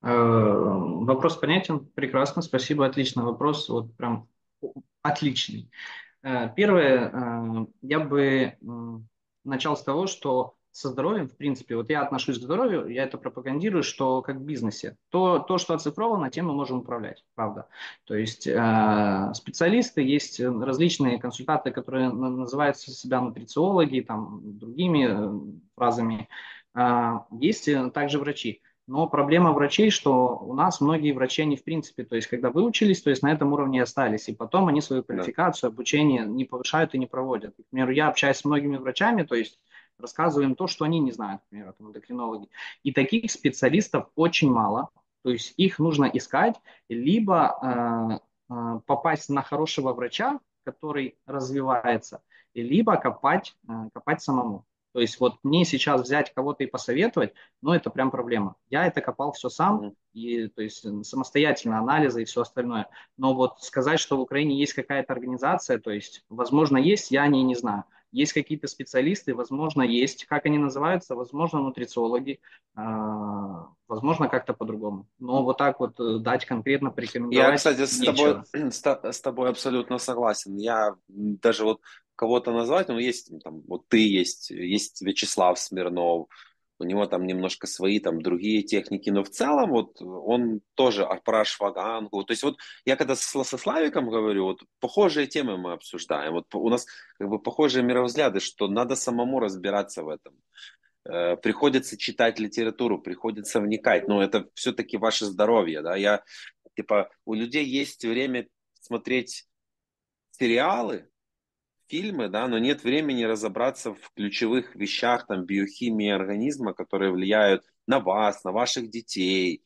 Вопрос понятен, прекрасно, спасибо, отличный вопрос, вот прям отличный. Первое, я бы начал с того, что со здоровьем, в принципе, вот я отношусь к здоровью, я это пропагандирую, что как в бизнесе. То, что оцифровано, тем мы можем управлять, правда. То есть специалисты, есть различные консультанты, которые называют себя нутрициологи, там, другими фразами. Есть также врачи. Но проблема врачей, что у нас многие врачи, они в принципе, то есть когда выучились, то есть на этом уровне и остались, и потом они свою Да. квалификацию, обучение не повышают и не проводят. К примеру, я общаюсь с многими врачами, то есть рассказываю им то, что они не знают, к примеру, там, эндокринологи. И таких специалистов очень мало, то есть их нужно искать, либо попасть на хорошего врача, который развивается, либо копать самому. То есть вот мне сейчас взять кого-то и посоветовать, ну, это прям проблема. Я это копал все сам, Мгм. и, то есть самостоятельно анализы и все остальное. Но вот сказать, что в Украине есть какая-то организация, то есть, возможно, есть, я о ней не знаю. Есть какие-то специалисты, возможно, есть. Как они называются? Возможно, нутрициологи, возможно, как-то по-другому. Но вот так вот дать конкретно Я, порекомендовать кстати, нечего. с тобой абсолютно согласен. Я даже вот кого-то назвать, ну, есть там, вот ты есть Вячеслав Смирнов, у него там немножко свои там другие техники, но в целом вот он тоже про швагангу. То есть вот я когда со Славиком говорю, вот похожие темы мы обсуждаем. Вот у нас как бы похожие мировозгляды, что надо самому разбираться в этом. Приходится читать литературу, приходится вникать, но это все-таки ваше здоровье, да, типа, у людей есть время смотреть сериалы, фильмы, да, но нет времени разобраться в ключевых вещах, там, биохимии организма, которые влияют на вас, на ваших детей,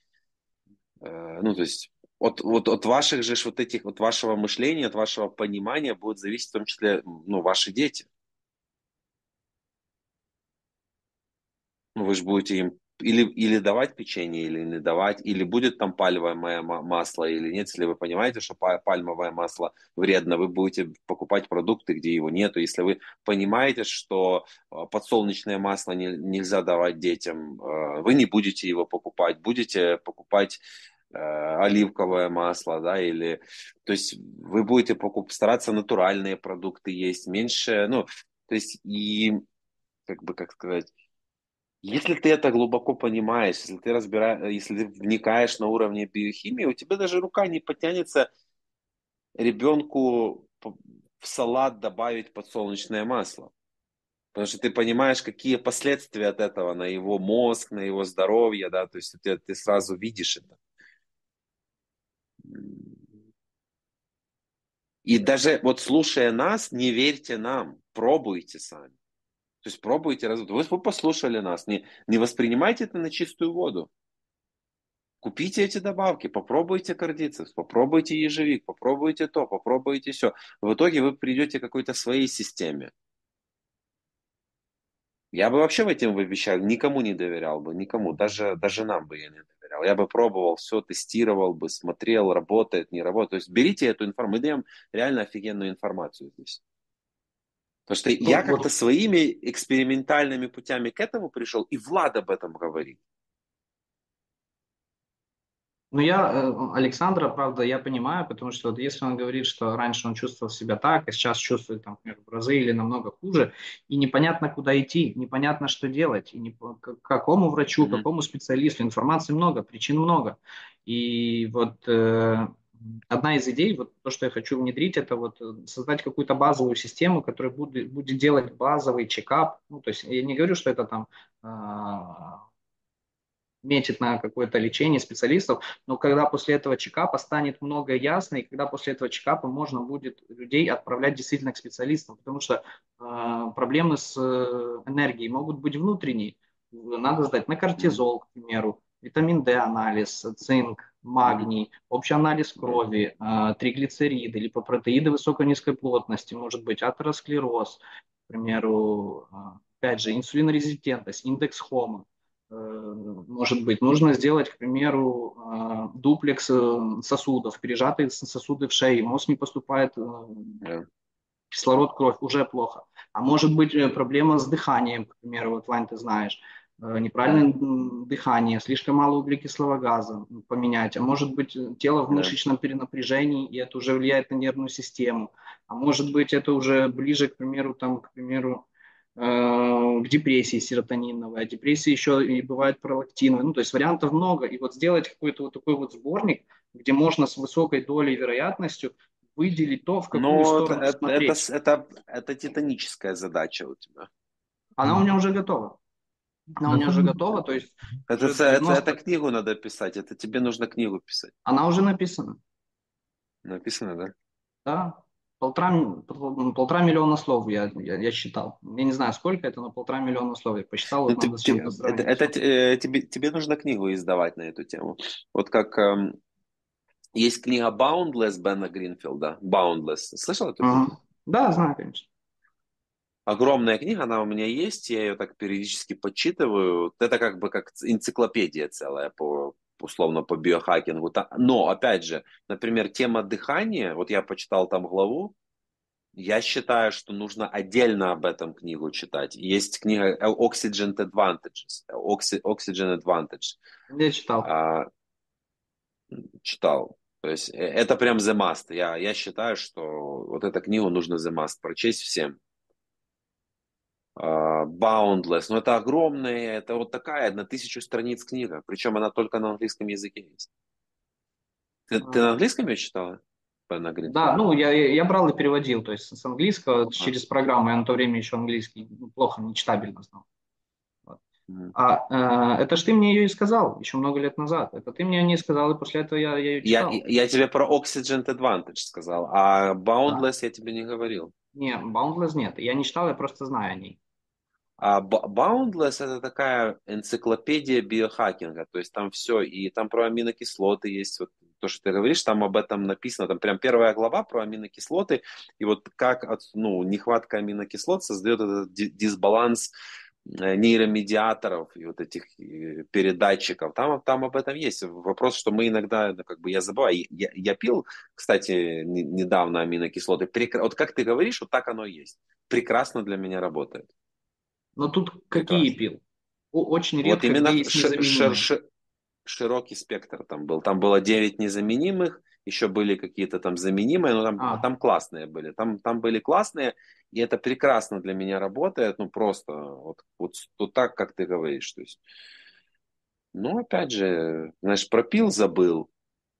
ну, то есть от ваших же вот этих, от вашего мышления, от вашего понимания будет зависеть в том числе, ну, ваши дети. Ну, вы же будете им или давать печенье, или не давать, или будет там пальмовое масло, или нет. Если вы понимаете, что пальмовое масло вредно, вы будете покупать продукты, где его нету. Если вы понимаете, что подсолнечное масло нельзя давать детям, вы не будете его покупать, будете покупать оливковое масло, да, или, то есть вы будете стараться натуральные продукты есть, меньше, ну, то есть и, как бы, как сказать, если ты это глубоко понимаешь, если ты если ты вникаешь на уровне биохимии, у тебя даже рука не потянется ребенку в салат добавить подсолнечное масло. Потому что ты понимаешь, какие последствия от этого на его мозг, на его здоровье, да, то есть ты сразу видишь это. И даже вот слушая нас, не верьте нам, пробуйте сами. То есть пробуйте, вы послушали нас, не воспринимайте это на чистую воду. Купите эти добавки, попробуйте кардицепс, попробуйте ежевик, попробуйте то, попробуйте все. В итоге вы придете к какой-то своей системе. Я бы вообще в этим вещах никому не доверял бы, никому, даже нам бы я не доверял. Я бы пробовал все, тестировал бы, смотрел, работает, не работает. То есть берите эту информацию, мы даем реально офигенную информацию здесь. Потому что Ну, я как-то вот своими экспериментальными путями к этому пришел, и Влад об этом говорит. Ну, Александра, правда, я понимаю, потому что вот если он говорит, что раньше он чувствовал себя так, а сейчас чувствует, там, например, в разы или намного хуже, и непонятно, куда идти, непонятно, что делать, и к какому врачу, к Мгм. какому специалисту, информации много, причин много. И вот одна из идей, вот то, что я хочу внедрить, это вот создать какую-то базовую систему, которая будет делать базовый чекап. Ну, то есть я не говорю, что это там метит на какое-то лечение специалистов, но когда после этого чекапа станет многое ясно, и когда после этого чекапа можно будет людей отправлять действительно к специалистам, потому что проблемы с энергией могут быть внутренние. Надо сдать на кортизол, к примеру, витамин D анализ, цинк, магний, общий анализ крови, триглицериды, липопротеиды высокой-низкой плотности, может быть атеросклероз, к примеру, опять же, инсулинорезистентность, индекс Хома. Может быть, нужно сделать, к примеру, дуплекс сосудов, пережатые сосуды в шее, мозг не поступает Да. кислород, кровь, уже плохо. А может быть проблема с дыханием, к примеру, вот, Вань, ты знаешь, неправильное дыхание, слишком мало углекислого газа поменять, а может быть тело в Да. мышечном перенапряжении, и это уже влияет на нервную систему, а может быть это уже ближе, к примеру, к депрессии серотониновой, а депрессии еще и бывает пролактиновой, ну, то есть вариантов много, и вот сделать какой-то вот такой вот сборник, где можно с высокой долей вероятностью выделить то, в какую Но сторону смотреть. это титаническая задача у тебя. Она у меня уже готова. Она у На меня уже самом готова, то есть Это, уже это 90... книгу надо писать, это тебе нужно книгу писать. Она уже написана, Написано, да? да. Полтора миллиона слов я считал. Я не знаю, сколько это, но 1,5 миллиона слов я посчитал, Ну, вот надо с чем-то сравнить. тебе нужно книгу издавать на эту тему. Вот как есть книга Boundless Бена Гринфилда. Boundless. Слышал эту книгу? Мгм. Да, знаю, конечно. Огромная книга, она у меня есть, я ее так периодически подчитываю. Это как бы как энциклопедия целая условно по биохакингу. Но, опять же, например, тема дыхания, вот я почитал там главу, я считаю, что нужно отдельно об этом книгу читать. Есть книга Oxygen Advantages, Oxygen Advantage. Я читал. А, читал. То есть это прям the must. Я считаю, что вот эту книгу нужно the must прочесть всем. Boundless, но это огромная, это вот такая на 1000 страниц книга, причем она только на английском языке есть. Ты на А, английском ее читала? Бена Да, Гринфилда? ну я брал и переводил, то есть с английского А, через программу, я на то время еще английский плохо, нечитабельно знал. Вот. мгм. Это ж ты мне ее и сказал еще много лет назад. Это ты мне не сказал, и после этого я ее читал. Я тебе про Oxygen Advantage сказал, а Да. Boundless я тебе не говорил. Не, Boundless нет. Я не читал, я просто знаю о ней. А Boundless это такая энциклопедия биохакинга, то есть там все, и там про аминокислоты есть, вот то, что ты говоришь, там об этом написано, там прям первая глава про аминокислоты, и вот как нехватка аминокислот создает этот дисбаланс нейромедиаторов и вот этих передатчиков. Там об этом есть. Вопрос, что мы иногда, ну, как бы я забываю. Я пил, кстати, недавно аминокислоты. Вот как ты говоришь, вот так оно и есть. Прекрасно для меня работает. Но тут какие Прекрасно. пил? Очень Вот редко, именно где есть незаменимые. широкий спектр там был. Там было 9 незаменимых, еще были какие-то там заменимые, но А, там классные были. Там были классные, и это прекрасно для меня работает, ну просто вот так, как ты говоришь. То есть, ну, опять же, знаешь, пропил, забыл.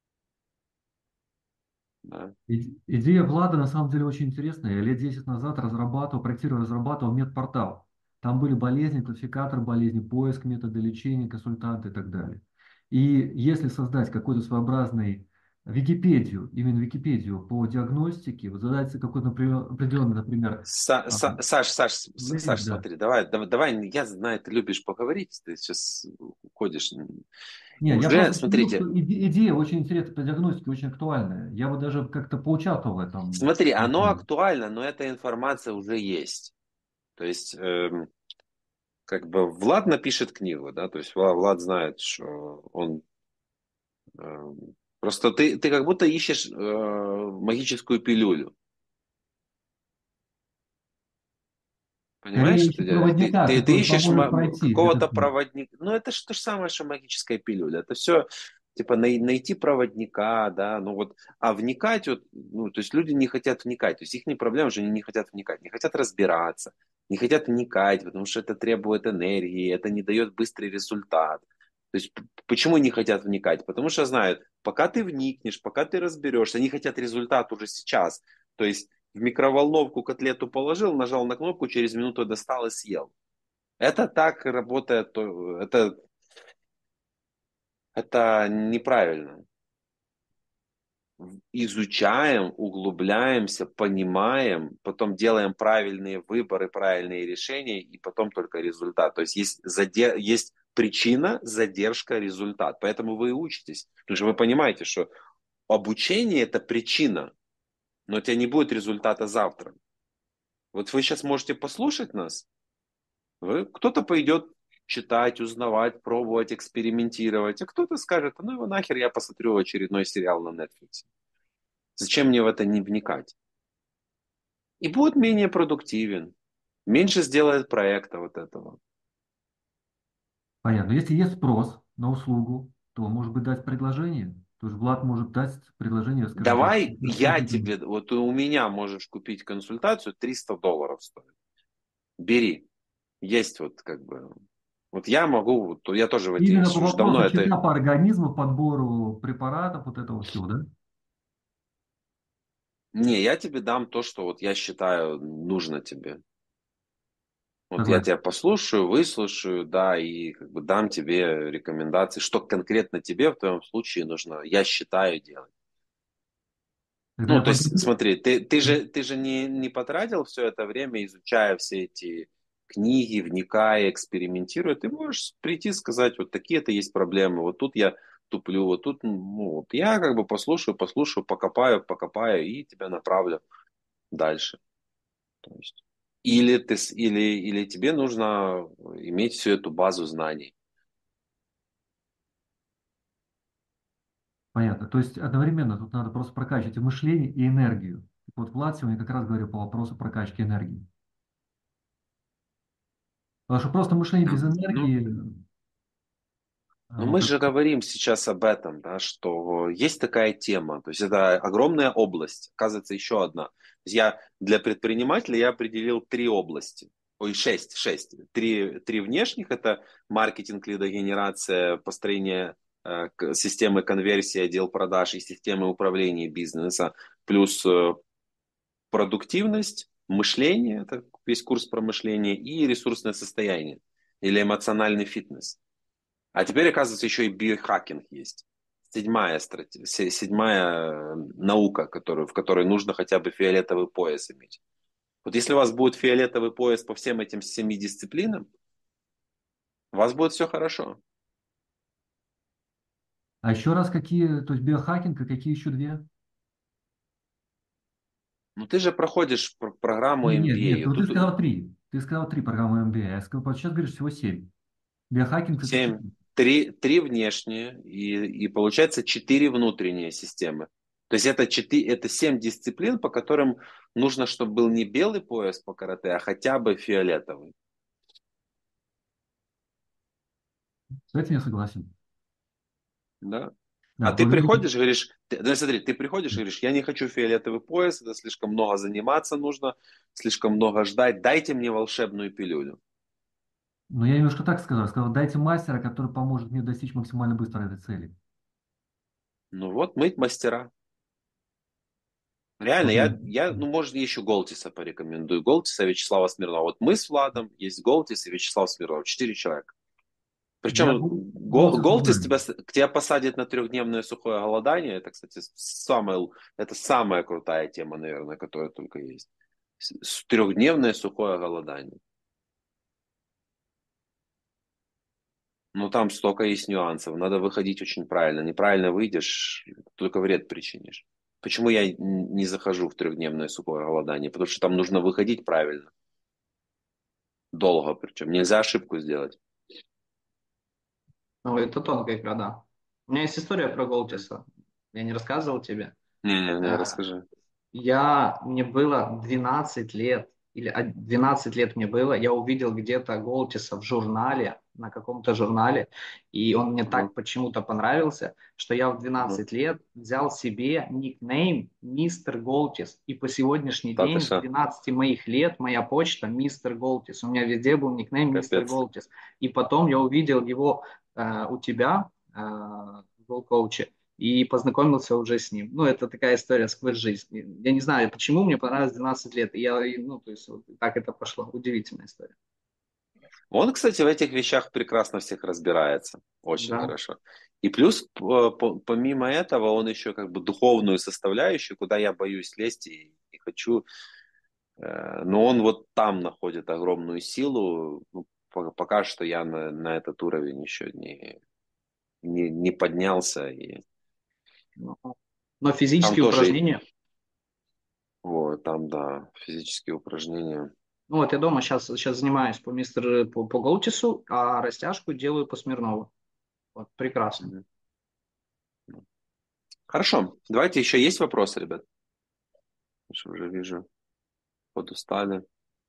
Да. Идея Влада на самом деле очень интересная. Я лет 10 назад разрабатывал медпортал. Там были болезни, классификатор болезней, поиск метода лечения, консультанты и так далее. И если создать какой-то своеобразный Википедию, именно Википедию по диагностике, вот задать какой-то определенный, например, а, Саш, да. смотри, давай, я знаю, ты любишь поговорить, ты сейчас уходишь. Не, я Уже, просто к тому, смотрите, что идея очень интересная по диагностике, очень актуальная. Я бы даже как-то поучаствовал в этом. смотри, оно актуально, но эта информация уже есть. То есть, как бы Влад напишет книгу, да, то есть Влад знает, что он... просто ты как будто ищешь магическую пилюлю. Понимаешь, Скорее что ищу делаешь? Ты, проводника, ты, ты который ищешь поможет пройти какого-то этот путь. проводника. Ну, это же то же самое, что магическая пилюля. Это все, типа, найти проводника, да, ну вот, а вникать, вот, ну, то есть люди не хотят вникать. То есть их не проблема, что они не хотят вникать, не хотят разбираться, не хотят вникать, потому что это требует энергии, это не дает быстрый результат. То есть почему не хотят вникать? Потому что знают, пока ты вникнешь, пока ты разберешься, они хотят результат уже сейчас. То есть в микроволновку котлету положил, нажал на кнопку, через минуту достал и съел. Это так работает, это Это неправильно. Изучаем, углубляемся, понимаем, потом делаем правильные выборы, правильные решения, и потом только результат. То есть есть причина, задержка, результат. Поэтому вы и учитесь. Потому что вы понимаете, что обучение – это причина, но у тебя не будет результата завтра. Вот вы сейчас можете послушать нас, кто-то пойдет читать, узнавать, пробовать, экспериментировать, а кто-то скажет, ну его нахер, я посмотрю очередной сериал на Netflix. Зачем мне в это не вникать? И будет менее продуктивен, меньше сделает проекта вот этого. Понятно. Если есть спрос на услугу, то, может быть, дать предложение. То есть Влад может дать предложение, скажем так. Давай я тебе, вот у меня можешь купить консультацию, $300 стоит. Бери. Есть вот как бы, вот я могу, вот я тоже в эти, Именно по уже давно вопросу это, чекапа организма, подбору препаратов, вот этого всего, да? не, я тебе дам то, что вот я считаю нужно тебе. Вот я Согласен. тебя послушаю, выслушаю, да, и как бы дам тебе рекомендации, что конкретно тебе в твоем случае нужно, я считаю делать. Тогда Ну, я то есть, пойду. смотри, ты же не потратил все это время, изучая все эти книги, вникая, экспериментируя. Ты можешь прийти и сказать, вот такие-то есть проблемы, вот тут я туплю, вот тут, ну, вот я как бы послушаю, покопаю и тебя направлю дальше. То есть, или тебе нужно иметь всю эту базу знаний. Понятно. То есть одновременно тут надо просто прокачивать и мышление, и энергию. Вот Влад сегодня как раз говорил по вопросу прокачки энергии. Потому что просто мышление без Ну, энергии, Но вот мы это, же говорим сейчас об этом, да, что есть такая тема, то есть это огромная область, оказывается, еще одна. То есть для предпринимателя я определил три области, шесть. Три внешних – это маркетинг, лидогенерация, построение системы конверсии, отдел продаж и системы управления бизнеса, плюс продуктивность, мышление, это весь курс про мышление, и ресурсное состояние или эмоциональный фитнес. А теперь, оказывается, еще и биохакинг есть. Седьмая наука, в которой нужно хотя бы фиолетовый пояс иметь. Вот если у вас будет фиолетовый пояс по всем этим 7 дисциплинам, у вас будет все хорошо. А еще раз, какие, то есть биохакинг, и какие еще две? Но ты же проходишь программу Нет, нет, нет, MBA. вот ты Тут сказал три. Ты сказал три программы MBA. Я сказал, вот сейчас говоришь всего семь. Биохакинг это 7, четыре. три внешние и получается 4 внутренние системы. То есть это 7 дисциплин, по которым нужно, чтобы был не белый пояс по карате, а хотя бы фиолетовый. С этим я согласен. Да. А Да, ты благодарю. приходишь, говоришь, да, смотри, ты приходишь и говоришь, я не хочу фиолетовый пояс, это слишком много заниматься нужно, слишком много ждать, дайте мне волшебную пилюлю. Но я немножко так сказал. Сказал, дайте мастера, который поможет мне достичь максимально быстро этой цели. Ну вот, мы мастера. Реально, Вот я. ну, может, еще Голтиса порекомендую. Голтиса, Вячеслава Смирнова. Вот мы с Владом, есть Голтис и Вячеслав Смирнов. 4 человека. Я Причем Голтиса Голтис знаю. тебя посадит на 3-дневное сухое голодание. Это, кстати, это самая крутая тема, наверное, которая только есть. 3-дневное сухое голодание. Но там столько есть нюансов. Надо выходить очень правильно. Неправильно выйдешь, только вред причинишь. Почему я не захожу в 3-дневное сухое голодание? Потому что там нужно выходить правильно. Долго причем. Нельзя ошибку сделать. Ну, это тонкая игра, да. У меня есть история про Голтиса. Я не рассказывал тебе. Не, Э, расскажи. Мне было 12 лет, или 12 лет мне было, я увидел где-то Голтиса в журнале, на каком-то журнале, и он мне Ага, так почему-то понравился, что я в ага. 12 лет взял себе никнейм Мистер Голтис, и по сегодняшний Да, ты день с что? 12 моих лет моя почта Мистер Голтис, у меня везде был никнейм Мистер Капец. Голтис, и потом я увидел его у тебя в Голкоуче, и познакомился уже с ним. Ну, это такая история сквозь жизнь. Я не знаю, почему мне понравилось 12 лет. И ну, то есть, вот так это пошло. Удивительная история. Он, кстати, в этих вещах прекрасно всех разбирается. Очень Да. хорошо. И плюс, помимо этого, он еще как бы духовную составляющую, куда я боюсь лезть и не хочу. Но он вот там находит огромную силу. Ну, пока что я на этот уровень еще не поднялся. И Но но там физические тоже, упражнения, вот, там, да, физические упражнения. ну вот я дома сейчас занимаюсь по Голтису, а растяжку делаю по Смирнову. Вот, прекрасно. Мгм. Хорошо. Давайте еще есть вопросы, ребят? Я же уже вижу, подустали.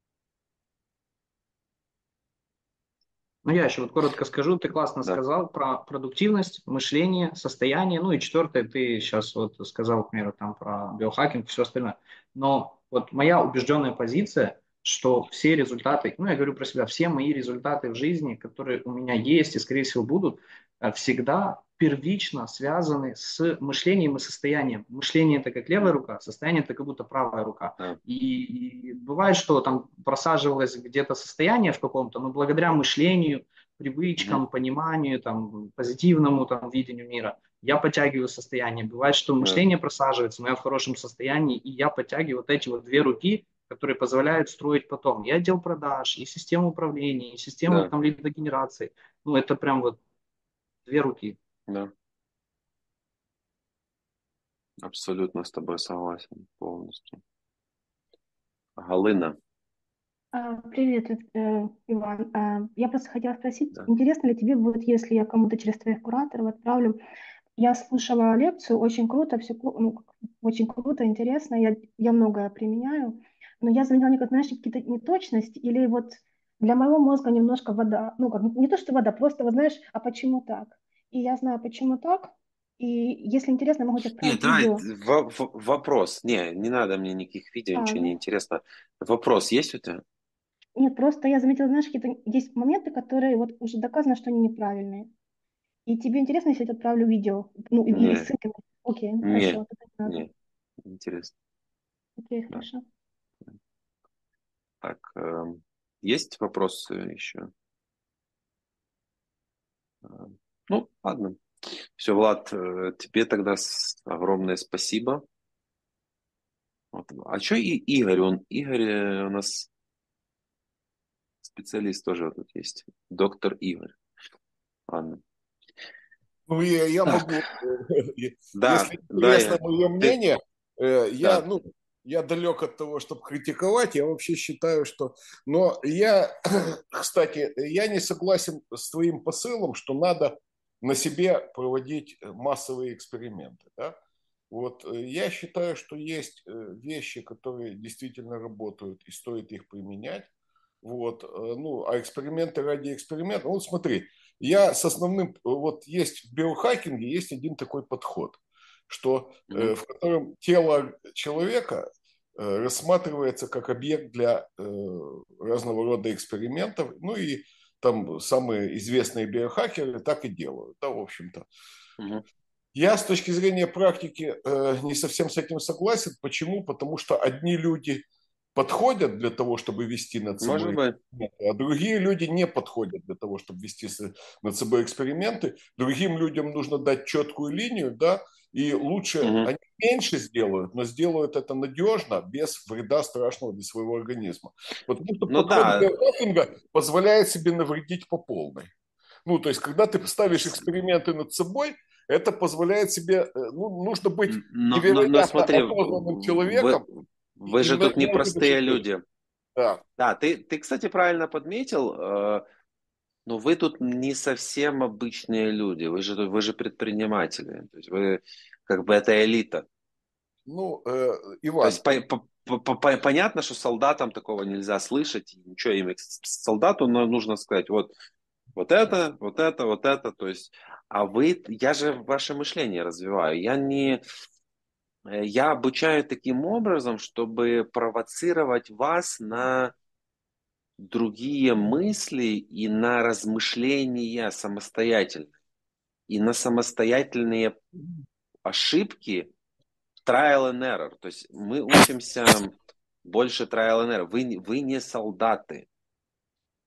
Ну, я еще вот коротко скажу, ты классно Да. сказал про продуктивность, мышление, состояние, ну и четвертое, ты сейчас вот сказал, к примеру, там про биохакинг, все остальное. Но вот моя убежденная позиция, что все результаты, ну, я говорю про себя, все мои результаты в жизни, которые у меня есть и, скорее всего, будут, всегда первично связаны с мышлением и состоянием. Мышление это как левая рука, состояние это как будто правая рука. Да. И бывает, что там просаживалось где-то состояние в каком-то, но благодаря мышлению, Мгм. привычкам, пониманию, там, позитивному там, видению мира, я подтягиваю состояние. Бывает, что Да. мышление просаживается, но я в хорошем состоянии, и я подтягиваю вот эти вот две руки, которые позволяют строить потом. И отдел продаж, и систему управления, и систему Да. там лидогенерации. Ну, это прям вот две руки. Да. Абсолютно с тобой согласен полностью. Галина. Привет, Иван. Я просто хотела спросить, Да. интересно ли тебе будет, если я кому-то через твоих кураторов отправлю? Я слушала лекцию, очень круто, все, очень круто, интересно, я многое применяю, но я заметила некоторые, знаешь, какие-то неточности или вот для моего мозга немножко вода, ну, как, не то, что вода, просто, вот знаешь, а почему так? И я знаю, почему так, и если интересно, могу тебе Нет, отправить давай видео. вопрос. Не надо мне никаких видео, ничего не Ну, интересно. Вопрос есть у тебя? нет, просто я заметила, знаешь, какие-то есть моменты, которые вот уже доказано, что они неправильные. И тебе интересно, если я тебе отправлю видео? Ну, и Не, ссылки. Окей, ну не, хорошо, тогда не надо. не. Интересно. Окей, Да. хорошо. Так, есть вопросы еще? Э, Ну, ладно. Все, Влад, тебе тогда огромное спасибо. Вот. А что и Игорь? Игорь у нас специалист тоже вот тут есть. Доктор Игорь. Ладно. Ну, я Так, могу, да, если да, интересно мое ты, мнение, да. ну, я далек от того, чтобы критиковать, я вообще считаю, что... Но я, кстати, я не согласен с твоим посылом, что надо на себе проводить массовые эксперименты, да? Вот я считаю, что есть вещи, которые действительно работают и стоит их применять. Вот, ну, а эксперименты ради эксперимента. Вот смотри, я с основным, вот есть в биохакинге есть один такой подход, что Мгм. в котором тело человека рассматривается как объект для разного рода экспериментов. Ну и там самые известные биохакеры так и делают, да, в общем-то. Мгм. Я с точки зрения практики не совсем с этим согласен. Почему? Потому что одни люди подходят для того, чтобы вести над Может собой быть. эксперименты, а другие люди не подходят для того, чтобы вести над собой эксперименты. Другим людям нужно дать четкую линию, да, и лучше Мгм. они меньше сделают, но сделают это надежно, без вреда страшного для своего организма. Потому что Ну подход да, биохакинга позволяет себе навредить по полной. Ну, то есть, когда ты ставишь эксперименты над собой, это позволяет себе, ну, нужно быть но невероятно смотри, осознанным человеком вы и же тут не не простые ошибиться. люди. Да. Да, ты, кстати, правильно подметил, но вы тут не совсем обычные люди, вы же предприниматели, то есть вы как бы это элита. Ну, То Иван, есть понятно, что солдатам такого нельзя слышать, и ничего им, солдату нужно сказать, вот это, вот это, вот это, то есть, а вы, я же ваше мышление развиваю, я обучаю таким образом, чтобы провоцировать вас на другие мысли и на размышления самостоятельно, и на самостоятельные ошибки, trial and error. То есть мы учимся больше trial and error. Вы не солдаты.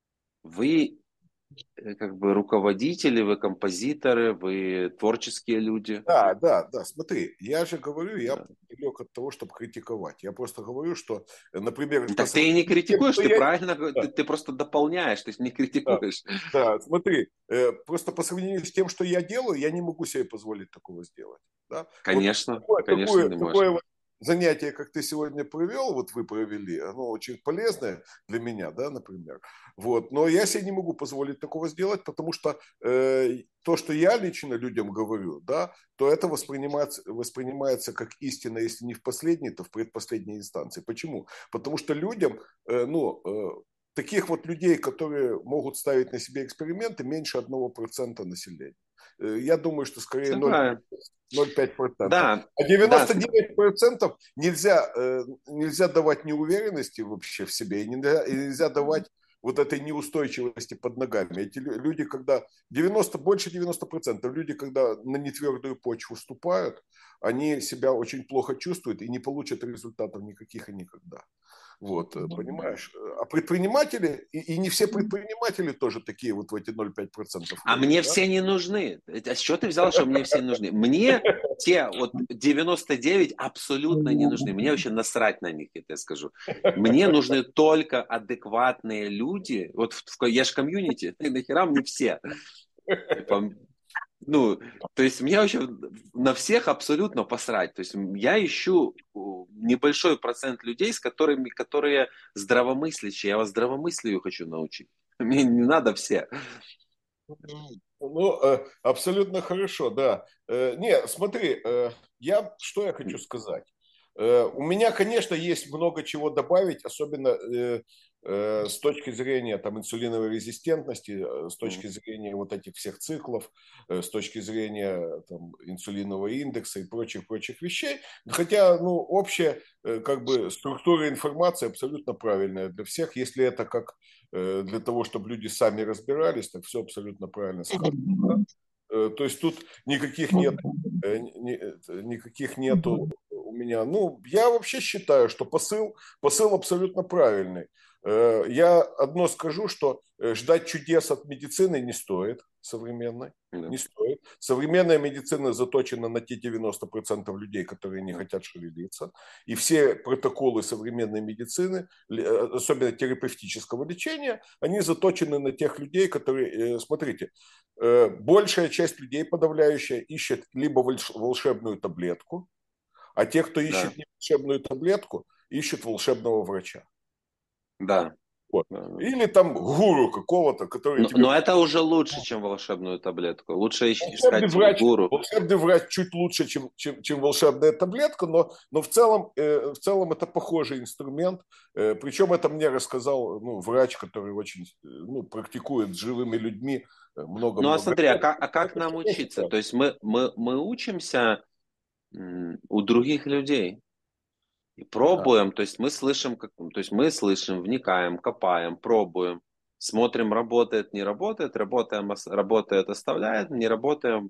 вы как бы руководители, вы композиторы, вы творческие люди. Да, да, да. Смотри, я же говорю, я Да. далек от того, чтобы критиковать. Я просто говорю, что, например, по Так ты и не сравнению с тем, критикуешь, что ты я... правильно, Да, ты просто дополняешь, то есть не да, критикуешь. да, смотри, просто по сравнению с тем, что я делаю, я не могу себе позволить такого сделать. Да? Вот Конечно, такое, конечно, такое, не можешь. такое вот занятие, как ты сегодня провел, вот вы провели, оно очень полезное для меня, да, например. Вот. Но я себе не могу позволить такого сделать, потому что то, что я лично людям говорю, да, то это воспринимается как истина, если не в последней, то в предпоследней инстанции. Почему? Потому что людям, таких вот людей, которые могут ставить на себе эксперименты, меньше 1% населения. Я думаю, что скорее 0,5%. Да, А да, 99% нельзя давать неуверенности вообще в себе, и нельзя давать вот этой неустойчивости под ногами. Эти люди, когда больше 90%, люди, когда на нетвердую почву ступают, они себя очень плохо чувствуют и не получат результатов никаких и никогда. Вот, понимаешь? А предприниматели, и не все предприниматели тоже такие вот в эти 0,5% а ходят, мне да? все не нужны. А с чего ты взял, что мне все не нужны? Мне те вот 99 абсолютно не нужны. Мне вообще насрать на них, я тебе скажу. Мне нужны только адекватные люди. Вот я же комьюнити, нахера мне все? Типа, ну, то есть мне вообще на всех абсолютно посрать. То есть я ищу небольшой процент людей, которые здравомыслящие. Я вас здравомыслию хочу научить. Мне не надо все. Ну, абсолютно хорошо, да. Не, смотри, что я хочу сказать. У меня, конечно, есть много чего добавить, особенно с точки зрения там, инсулиновой резистентности, с точки зрения вот этих всех циклов, с точки зрения там, инсулинового индекса и прочих вещей. Хотя, ну, общая как бы структура информации абсолютно правильная для всех. Если это как для того, чтобы люди сами разбирались, так все абсолютно правильно сказано. Да? То есть тут никаких нету у меня. Ну, я вообще считаю, что посыл абсолютно правильный. Я одно скажу, что ждать чудес от медицины не стоит современной. Да. Не стоит. Современная медицина заточена на те 90% людей, которые не хотят шевелиться. И все протоколы современной медицины, особенно терапевтического лечения, они заточены на тех людей, которые, смотрите, большая часть людей, подавляющая, ищет либо волшебную таблетку, а те, кто ищет Да, не волшебную таблетку, ищут волшебного врача. да. Вот. Да. Или там гуру какого-то, который тебе... Но это уже лучше, чем волшебную таблетку. Лучше искать гуру. Волшебный врач чуть лучше, чем волшебная таблетка, но в целом это похожий инструмент. Причем это мне рассказал врач, который очень практикует с живыми людьми Ну а много-много смотри, лет. как нам учиться? То есть мы учимся у других людей. И Да. пробуем, то есть мы слышим, вникаем, копаем, пробуем, смотрим, работает, не работает, работает, оставляет, не работаем,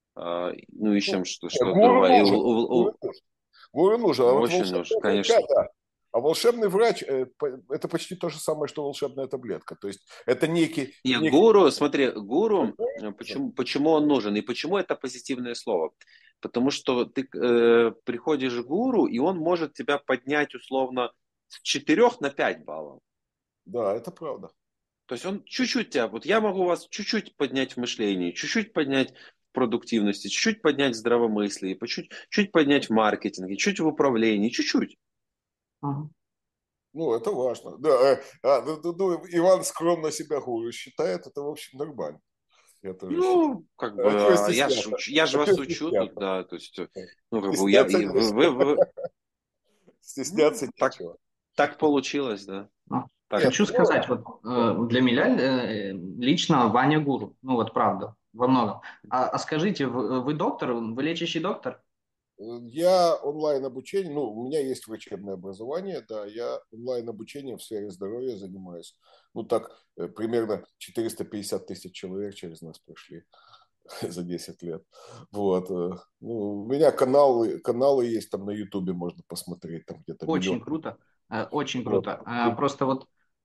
ищем что-то Гуру другое. нужен. Гуру нужен. А вот Очень нужно, волшебный врач, конечно. да. А волшебный врач это почти то же самое, что волшебная таблетка. То есть это некий... Гуру, смотри, гуру, почему он нужен и почему это позитивное слово? Потому что ты приходишь к гуру, и он может тебя поднять условно с 4 на 5 баллов. Да, это правда. То есть он чуть-чуть тебя, вот я могу вас чуть-чуть поднять в мышлении, чуть-чуть поднять в продуктивности, чуть-чуть поднять в здравомыслии, чуть поднять в маркетинге, чуть в управлении, чуть-чуть. Ага. Ну, это важно. Да, Иван скромно себя гуру считает, это, в общем, нормально. Я тоже считаю. Ну, как А чего бы, стесняться? я же А вас чего учу стесняться? тут, да, то есть, ну, как бы, Стесняться нечего. Стесняться так, нечего. так получилось, да. Так. Нет, Хочу сказать, вот для меня лично Ваня гуру, ну вот правда, во многом. А скажите, вы доктор, вы лечащий доктор? Я онлайн-обучение, у меня есть врачебное образование, да, я онлайн-обучением в сфере здоровья занимаюсь. Примерно 450 тысяч человек через нас прошли за 10 лет. Вот. У меня каналы есть, там на Ютубе можно посмотреть, там где-то Очень миллион. круто, очень Вот. круто. Просто вот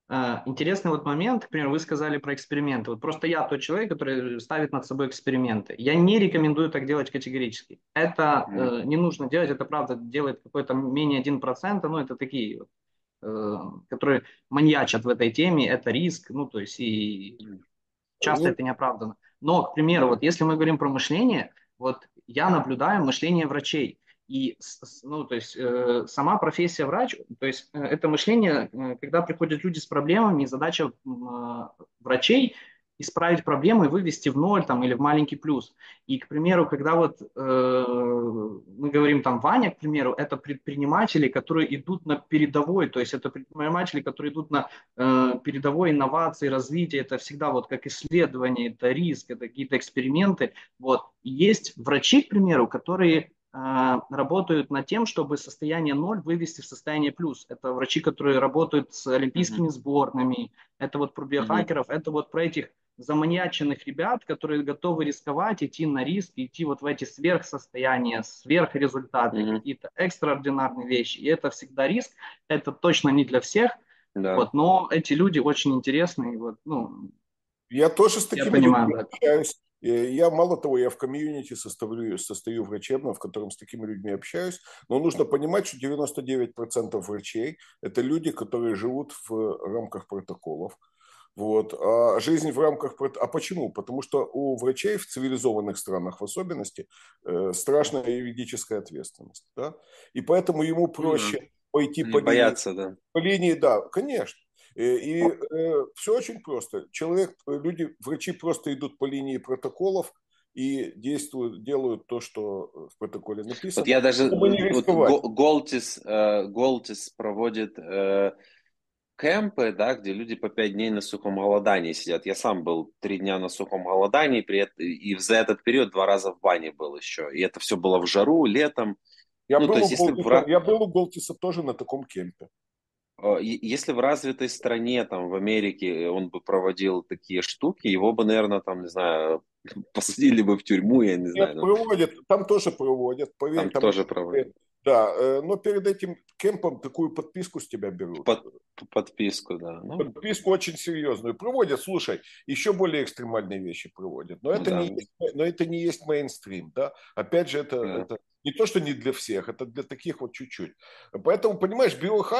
Интересный вот момент, к примеру, вы сказали про эксперименты. Вот просто я тот человек, который ставит над собой эксперименты. Я не рекомендую так делать категорически. Это не нужно делать, это правда делает какой-то менее 1%, но это такие, вот, которые маньячат в этой теме, это риск, ну то есть и часто Ну, это неоправданно. Но, к примеру, вот если мы говорим про мышление, вот я наблюдаю мышление врачей. И ну, то есть, сама профессия врач, то есть это мышление, когда приходят люди с проблемами, и задача врачей исправить проблему и вывести в ноль там, или в маленький плюс. И, к примеру, когда вот мы говорим там Ваня, к примеру, это предприниматели, которые идут на передовой, то есть это предприниматели, которые идут на передовой инновации, развития, это всегда вот как исследование, это риск, это какие-то эксперименты. Вот. И есть врачи, к примеру, которые работают над тем, чтобы состояние ноль вывести в состояние плюс. Это врачи, которые работают с олимпийскими сборными, это вот про биохакеров, это вот про этих заманьяченных ребят, которые готовы рисковать, идти на риск, идти вот в эти сверхсостояния, сверхрезультаты, какие-то экстраординарные вещи. И это всегда риск, это точно не для всех, Да. вот, но эти люди очень интересные, вот, ну, я тоже с я такими понимаю, людьми да. общаюсь. Я, мало того, я в комьюнити состою врачебном, в котором с такими людьми общаюсь, но нужно понимать, что 99% врачей – это люди, которые живут в рамках протоколов. Вот. А жизнь в рамках... А почему? Потому что у врачей в цивилизованных странах в особенности страшная юридическая ответственность. Да? И поэтому ему проще пойти Не боятся, да. по линии, да, конечно. И все очень просто. Люди, врачи просто идут по линии протоколов и действуют, делают то, что в протоколе написано, Вот я даже, чтобы не вот рисковать. Голтис проводит кемпы, да, где люди по 5 дней на сухом голодании сидят. Я сам был 3 дня на сухом голодании, и за этот период 2 раза в бане был еще. И это все было в жару, летом. Ну, то есть, Я был у Голтиса тоже на таком кемпе. Если в развитой стране, там, в Америке, он бы проводил такие штуки, его бы, наверное, там, не знаю, посадили бы в тюрьму, я не знаю. Нет, проводят, там тоже проводят, поверь, Там там тоже проводят. да, но перед этим кемпом такую подписку с тебя берут. Подписку, да. Ну, подписку очень серьезную проводят. Слушай, еще более экстремальные вещи проводят. Но это, да. но это не есть мейнстрим. Да? Опять же, Да. это не то, что не для всех, это для таких вот чуть-чуть. Поэтому, понимаешь,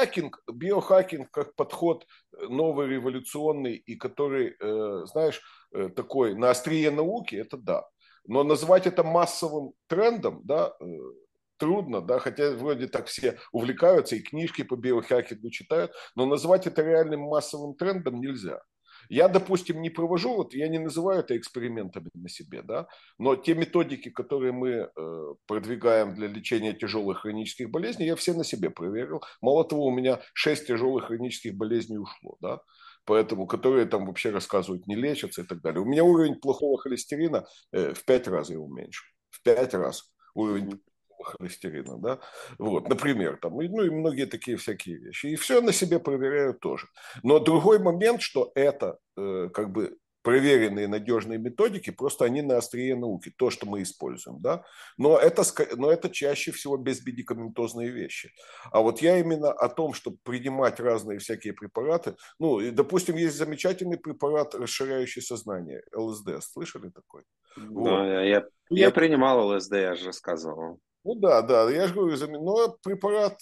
биохакинг как подход новый, революционный, и который, знаешь, такой на острие науки, это да. Но назвать это массовым трендом, да, трудно, да, хотя вроде так все увлекаются и книжки по биохакингу читают, но назвать это реальным массовым трендом нельзя. Я, допустим, не провожу, вот я не называю это экспериментами на себе, да, но те методики, которые мы продвигаем для лечения тяжелых хронических болезней, я все на себе проверил. Мало того, у меня 6 тяжелых хронических болезней ушло, да, поэтому, которые там вообще рассказывают, не лечатся и так далее. У меня уровень плохого холестерина в 5 раз я уменьшил. В 5 раз уровень холестерина, да, вот, например, там, ну и многие такие всякие вещи. И все на себе проверяю тоже. Но другой момент, что это как бы проверенные надежные методики, просто они на острие науки, то, что мы используем, да, но это чаще всего безмедикаментозные вещи. А вот я именно о том, чтобы принимать разные всякие препараты, ну, и, допустим, есть замечательный препарат, расширяющий сознание, ЛСД, слышали такой? Да, Вот. я принимал ЛСД, я же рассказывал. Ну да, я же говорю, но препарат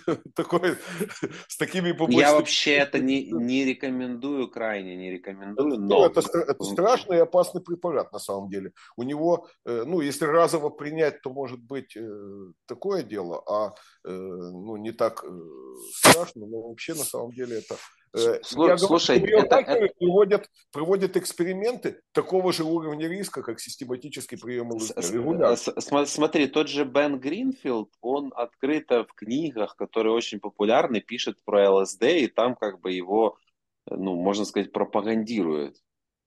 такой с такими побочными... Я вообще это не рекомендую, крайне не рекомендую, Ну, но... это страшный и опасный препарат на самом деле. У него, ну, если разово принять, то может быть такое дело, а ну, не так страшно, но вообще на самом деле это... Я говорю, Слушай, что биохакеры проводят эксперименты такого же уровня риска, как систематический прием ЛСД. Регулярно. Смотри, тот же Бен Гринфилд, он открыто в книгах, которые очень популярны, пишет про ЛСД, и там как бы его, ну, можно сказать, пропагандирует.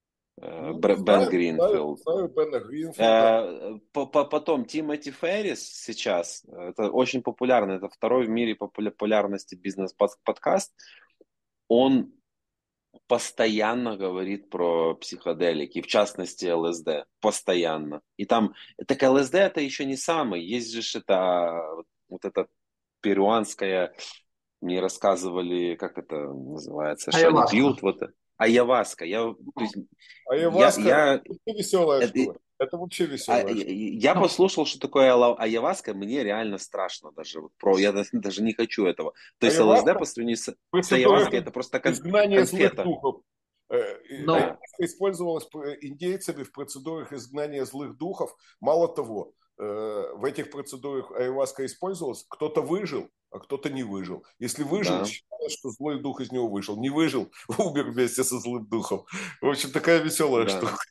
Бен Гринфилд. Знаю Бена Гринфилда. Потом Тимоти Феррис сейчас, это очень популярно, это второй в мире по популярности бизнес-подкаст, он постоянно говорит про психоделики, в частности ЛСД, постоянно. И там, так ЛСД это еще не самый, есть же это, вот эта перуанская Мне рассказывали, как это называется, что они Айаваска. пьют. Вот айаваска. То есть, Айаваска я, – это веселая это- штука. Это вообще веселая штука. я Ну, послушал, что такое айаваска, мне реально страшно даже. Я даже не хочу этого. То есть ЛСД Айаваска по сравнению с процедура айаваской это просто изгнания злых конфета. духов. Да. но Ayahuasca использовалась индейцами в процедурах изгнания злых духов. Мало того, в этих процедурах ayahuasca использовалась, кто-то выжил, а кто-то не выжил. Если выжил, Да, считалось, что злой дух из него вышел. Не выжил, умер вместе со злым духом. В общем, такая веселая да, штука.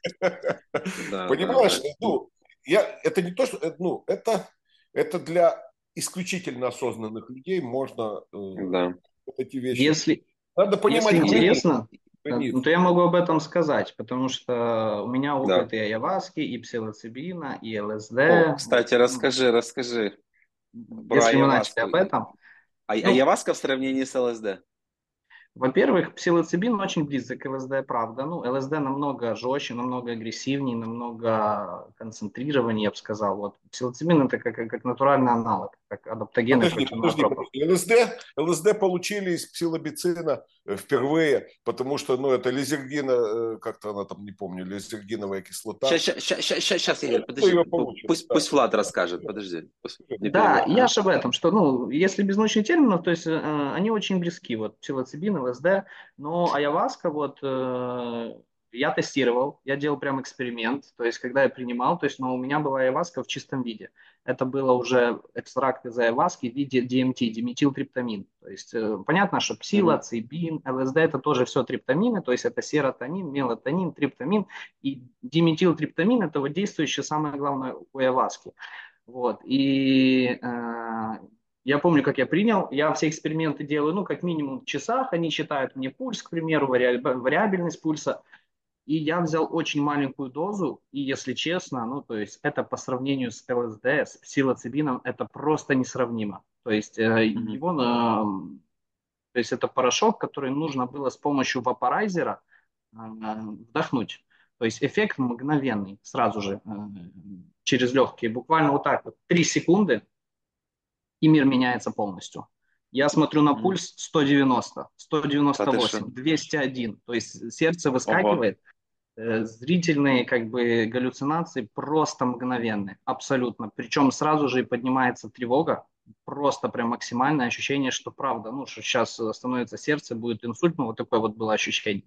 да. Понимаешь, ну, это не то, что, ну, это для исключительно осознанных людей можно Да. эти вещи. если, Надо если понимать границы. интересно, ну, то я могу об этом сказать, потому что у меня Да. опыт и айаваски, и псилоцибина, и ЛСД. О, кстати, расскажи про Если мы начали айаваску. об этом, ну, Айаваска в сравнении с ЛСД. во-первых, псилоцибин очень близок к ЛСД, правда. Ну, ЛСД намного жестче, намного агрессивнее, намного концентрированнее, я бы сказал. Вот псилоцибин это как натуральный аналог, как адаптогены Подожди, против подожди, ноотропов. подожди. ЛСД получили из псилобицина впервые, потому что, ну, это лизергина, как-то она там, не помню, лизергиновая кислота. Сейчас, Игорь, Мы подожди. ее получим. Да. Пусть Влад расскажет. Подожди. Не Да, перебивай. я же об этом, что, ну, если без научных терминов, то есть они очень близки, вот псилоцибин, ЛСД, но айаваска, вот, я тестировал, я делал прям эксперимент, то есть когда я принимал, то есть, но у меня была айаваска в чистом виде. Это было уже экстракт из айаваски в виде DMT, диметилтриптамин. То есть понятно, что Мгм. псилоцибин, ЛСД это тоже все триптамины, то есть это серотонин, мелатонин, триптамин, и диметилтриптамин это вот действующее самое главное у айаваски. Вот. И я помню, как я принял. Я все эксперименты делаю, ну, как минимум в часах. Они считают мне пульс, к примеру, вариабельность пульса. И я взял очень маленькую дозу. И, если честно, ну, то есть это по сравнению с ЛСД, с псилоцибином, это просто несравнимо. То есть Мгм. то есть это порошок, который нужно было с помощью вапорайзера вдохнуть. То есть эффект мгновенный, сразу же, через легкие. Буквально вот так вот, 3 секунды, и мир меняется полностью. Я смотрю на Мгм. пульс 190, Да ты что? 198, 201. То есть сердце Ого. выскакивает, зрительные как бы галлюцинации просто мгновенные, абсолютно. Причем сразу же и поднимается тревога, просто прям максимальное ощущение, что правда, ну, что сейчас становится сердце, будет инсульт, ну, вот такое вот было ощущение.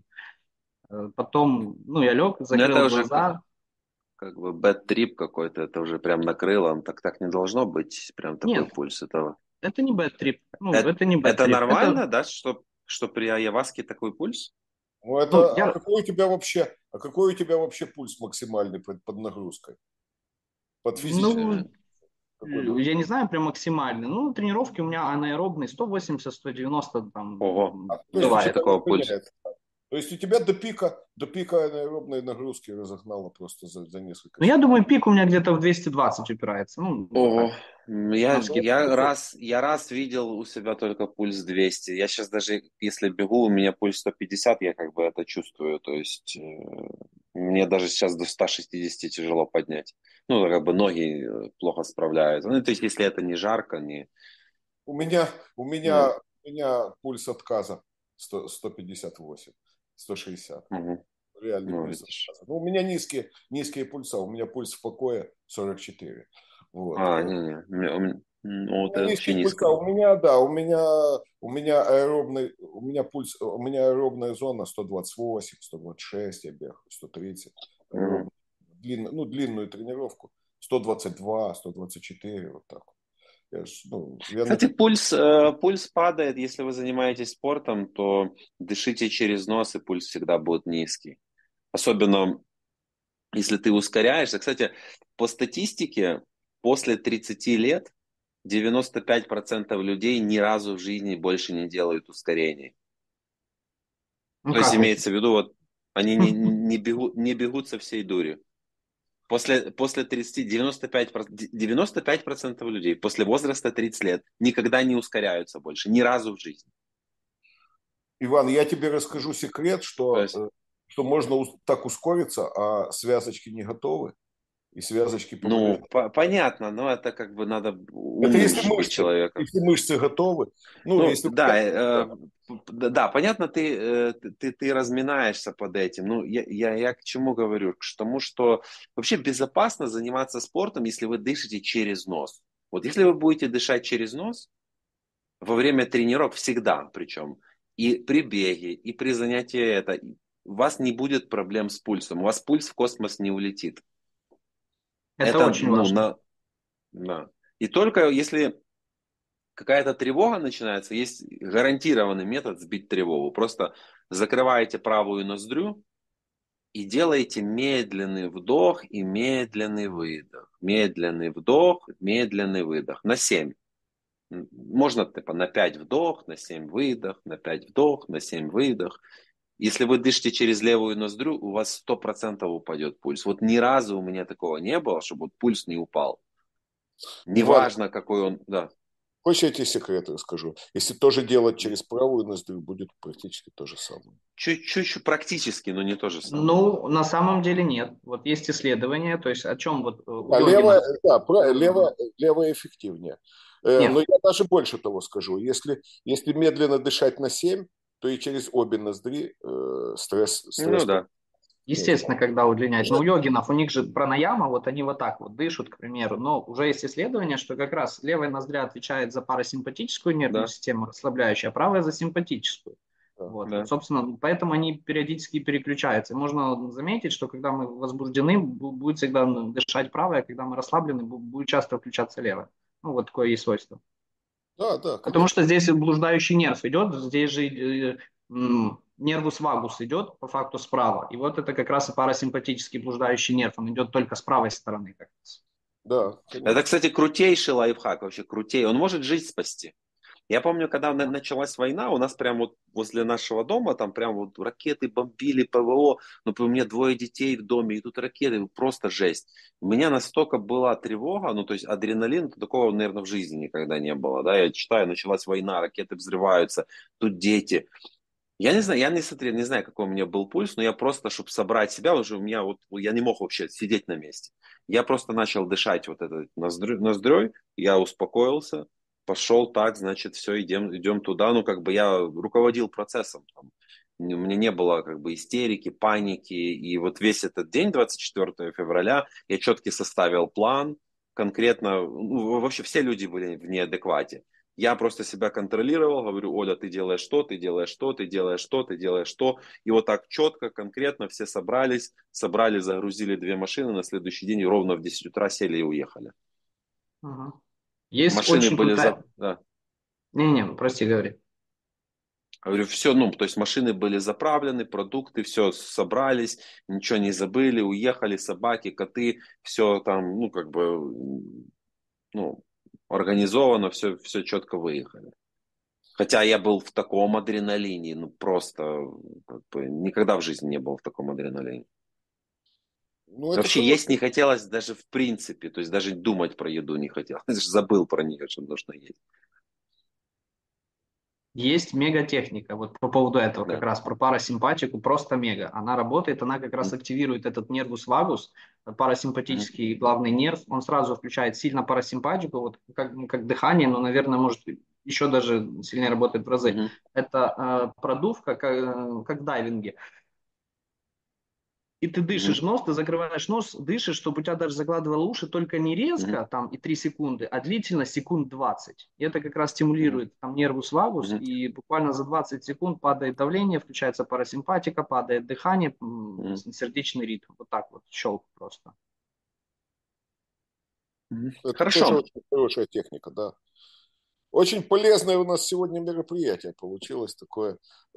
Потом, ну, я лег, Ну, закрыл это уже глаза. как бы bad trip какой-то. Это уже прям накрыло. Так не должно быть. Прям такой Нет, пульс этого. это не bad trip. Ну, Это, это не bad это trip. Это, нормально, да, что при айаваске такой пульс? Ну, ну, это, я, какой у тебя вообще пульс максимальный под нагрузкой? Под физической? ну, Э, Какой был? я не знаю, прям максимальный. Ну, тренировки у меня анаэробные, 180, 190 там Ого. То есть у Вообще бывает. тебя не такого пульса. меняется. То есть у тебя до пика аэробной нагрузки разогнало просто за несколько Но я секунд. думаю, пик у меня где-то в 220 упирается. Ну, вот Ого. так. Я, Носки. я раз видел у себя только пульс 200. Я сейчас даже, если бегу, у меня пульс 150, я как бы это чувствую. То есть мне даже сейчас до 160 тяжело поднять. Ну, как бы ноги плохо справляются. Ну, то есть если это не жарко, не... У меня, у меня, Ну, у меня пульс отказа 158, 160. мгм. Реальный Ну, пульс видишь. отказа. Ну, у меня низкие пульса. У меня пульс в покое 44. Вот. Не-не. Ну, У вот меня это вообще низкие пульса. низко. У меня, да, у меня аэробный, у меня пульс, у меня аэробная зона 128, 126, я бегаю, 130. Мгм. Аэробную, длинную тренировку. 122, 124, вот так вот. Я Кстати, пульс падает, если вы занимаетесь спортом, то дышите через нос, и пульс всегда будет низкий. Особенно, если ты ускоряешься. Кстати, по статистике, после 30 лет 95% людей ни разу в жизни больше не делают ускорений. Ну, То есть как это? имеется в виду, вот они не бегут со всей дури. После 30, 95% людей после возраста 30 лет никогда не ускоряются больше, ни разу в жизни. Иван, я тебе расскажу секрет, То что, есть, что можно так ускориться, а связочки не готовы. и связочки Ну, повреждены. понятно, но это как бы надо Это умным быть человеком. если мышцы готовы. Ну, Ну, если... да, да, понятно, ты разминаешься под этим. Ну, я к чему говорю? К тому, что вообще безопасно заниматься спортом, если вы дышите через нос. Вот если вы будете дышать через нос во время тренировок, всегда причем, и при беге, и при занятии у вас не будет проблем с пульсом, у вас пульс в космос не улетит. Это Это, очень важно. да. И только если какая-то тревога начинается, есть гарантированный метод сбить тревогу. Просто закрываете правую ноздрю и делаете медленный вдох и медленный выдох. Медленный вдох, медленный выдох. На 7. Можно типа на 5 вдох, на 7 выдох, на 5 вдох, на 7 выдох. Если вы дышите через левую ноздрю, у вас 100% упадет пульс. Вот ни разу у меня такого не было, чтобы вот пульс не упал. Иван, Неважно, какой он, да. хочешь, я тебе секрет расскажу? Если тоже делать через правую ноздрю, будет практически то же самое. Чуть-чуть практически, но не то же самое. Ну, на самом деле нет. Вот есть исследования, то есть о чем вот у А Лёгина. левая эффективнее. Нет, Но я даже больше того скажу. Если медленно дышать на 7, то и через обе ноздри стресс. Ну да. естественно, когда удлинять. Но у йогинов, у них же пранаяма, вот они вот так вот дышат, к примеру. Но уже есть исследование, что как раз левая ноздря отвечает за парасимпатическую нервную Да. систему, расслабляющую, а правая за симпатическую. Вот. Да. Собственно, поэтому они периодически переключаются. И можно заметить, что когда мы возбуждены, будет всегда дышать правая, когда мы расслаблены, будет часто включаться левая. Ну, вот такое есть свойство. Да, Потому конечно. что здесь блуждающий нерв идет, здесь же нервус вагус идет по факту справа. И вот это как раз и парасимпатический блуждающий нерв, он идет только с правой стороны. Как раз. Да, Это, конечно. кстати, крутейший лайфхак, вообще крутей. Он может жизнь спасти. Я помню, когда началась война, у нас прямо вот возле нашего дома, там прям вот ракеты бомбили, ПВО, ну, у меня 2 детей в доме, и тут ракеты, просто жесть. У меня настолько была тревога, ну, то есть адреналин, такого, наверное, в жизни никогда не было, да, я читаю, началась война, ракеты взрываются, тут дети. Я не знаю, я не смотрел, не знаю, какой у меня был пульс, но я просто, чтобы собрать себя, уже у меня вот, я не мог вообще сидеть на месте. Я просто начал дышать вот этой ноздрёй, я успокоился, пошел так, значит, все, идем туда. Ну, как бы я руководил процессом. Там. У меня не было как бы истерики, паники. И вот весь этот день, 24 февраля, я четко составил план, конкретно, ну, вообще все люди были в неадеквате. Я просто себя контролировал, говорю: Оля, ты делаешь что, ты делаешь что, ты делаешь что, ты делаешь что. И вот так четко, конкретно все собрали, загрузили 2 машины, на следующий день ровно в 10 утра сели и уехали. Угу. Есть Машины очень были крутая... да. Не-не, прости, говори. Говорю, все, ну, то есть машины были заправлены, продукты, все собрались, ничего не забыли, уехали, собаки, коты, все там, ну, как бы, ну, организовано, все четко выехали. Хотя я был в таком адреналине, ну просто как бы, никогда в жизни не был в таком адреналине. Ну, это Вообще хорошо. есть не хотелось даже в принципе, то есть даже думать про еду не хотелось. Даже забыл про нее, что нужно есть. Есть мегатехника, вот по поводу этого как Да. раз, про парасимпатику, просто мега. Она работает, она как раз активирует этот нервус вагус, Мгм. парасимпатический главный нерв, он сразу включает сильно парасимпатику, вот как дыхание, но, наверное, может еще даже сильнее работает в разы. Мгм. Это продувка, как в дайвинге. И ты дышишь Мгм. в нос, ты закрываешь нос, дышишь, чтобы у тебя даже закладывало уши, только не Мгм. резко, там, и 3 секунды, а длительно секунд 20. И это как раз Мгм. стимулирует там нервус вагус, Мгм. и буквально за 20 секунд падает давление, включается парасимпатика, падает дыхание, Мгм. сердечный ритм. Вот так вот, щелк просто. Мгм. Это тоже Хорошо. очень хорошая техника, да. Очень полезное у нас сегодня мероприятие получилось такое,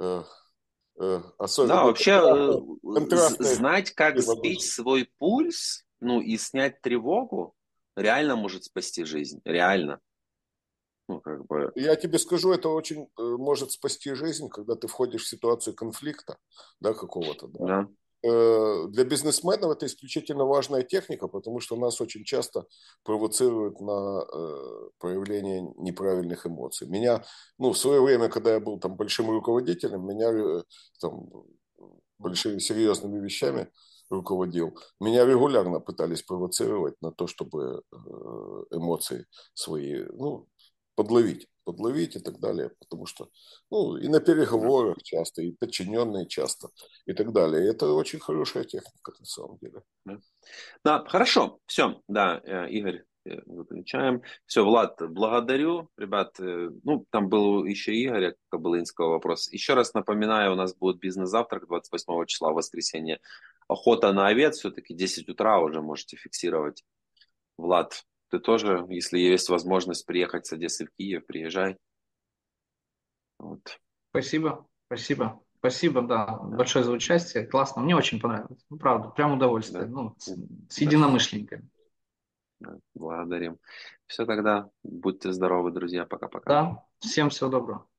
Да, особенно вообще контрастное. знать, как сбить свой пульс, ну и снять тревогу, реально может спасти жизнь. Реально. Ну, как бы, Я тебе скажу, это очень может спасти жизнь, когда ты входишь в ситуацию конфликта, да, какого-то, да. да. Для бизнесменов это исключительно важная техника, потому что нас очень часто провоцируют на проявление неправильных эмоций. Меня, ну, в свое время, когда я был там большим руководителем, меня там большими серьезными вещами руководил, меня регулярно пытались провоцировать на то, чтобы эмоции свои, ну, подловить и так далее, потому что, ну, и на переговорах часто, и подчиненные часто, и так далее. И это очень хорошая техника, на самом деле. Да, хорошо, все, да, Игорь, выключаем. Все, Влад, благодарю, ребят. Ну, там был еще Игоря Кобылинского вопрос. Еще раз напоминаю, у нас будет бизнес-завтрак 28 числа, в воскресенье. Охота на овец, все-таки 10 утра уже можете фиксировать. Влад, ты тоже, если есть возможность приехать с Одессы в Киев, приезжай. Вот. Спасибо, спасибо. Спасибо, да, большое за участие. Классно, мне очень понравилось. Ну, правда, прям удовольствие. Да. Ну, с Да. единомышленниками. Да, благодарим. Все тогда, будьте здоровы, друзья. Пока-пока. Да, всем всего доброго.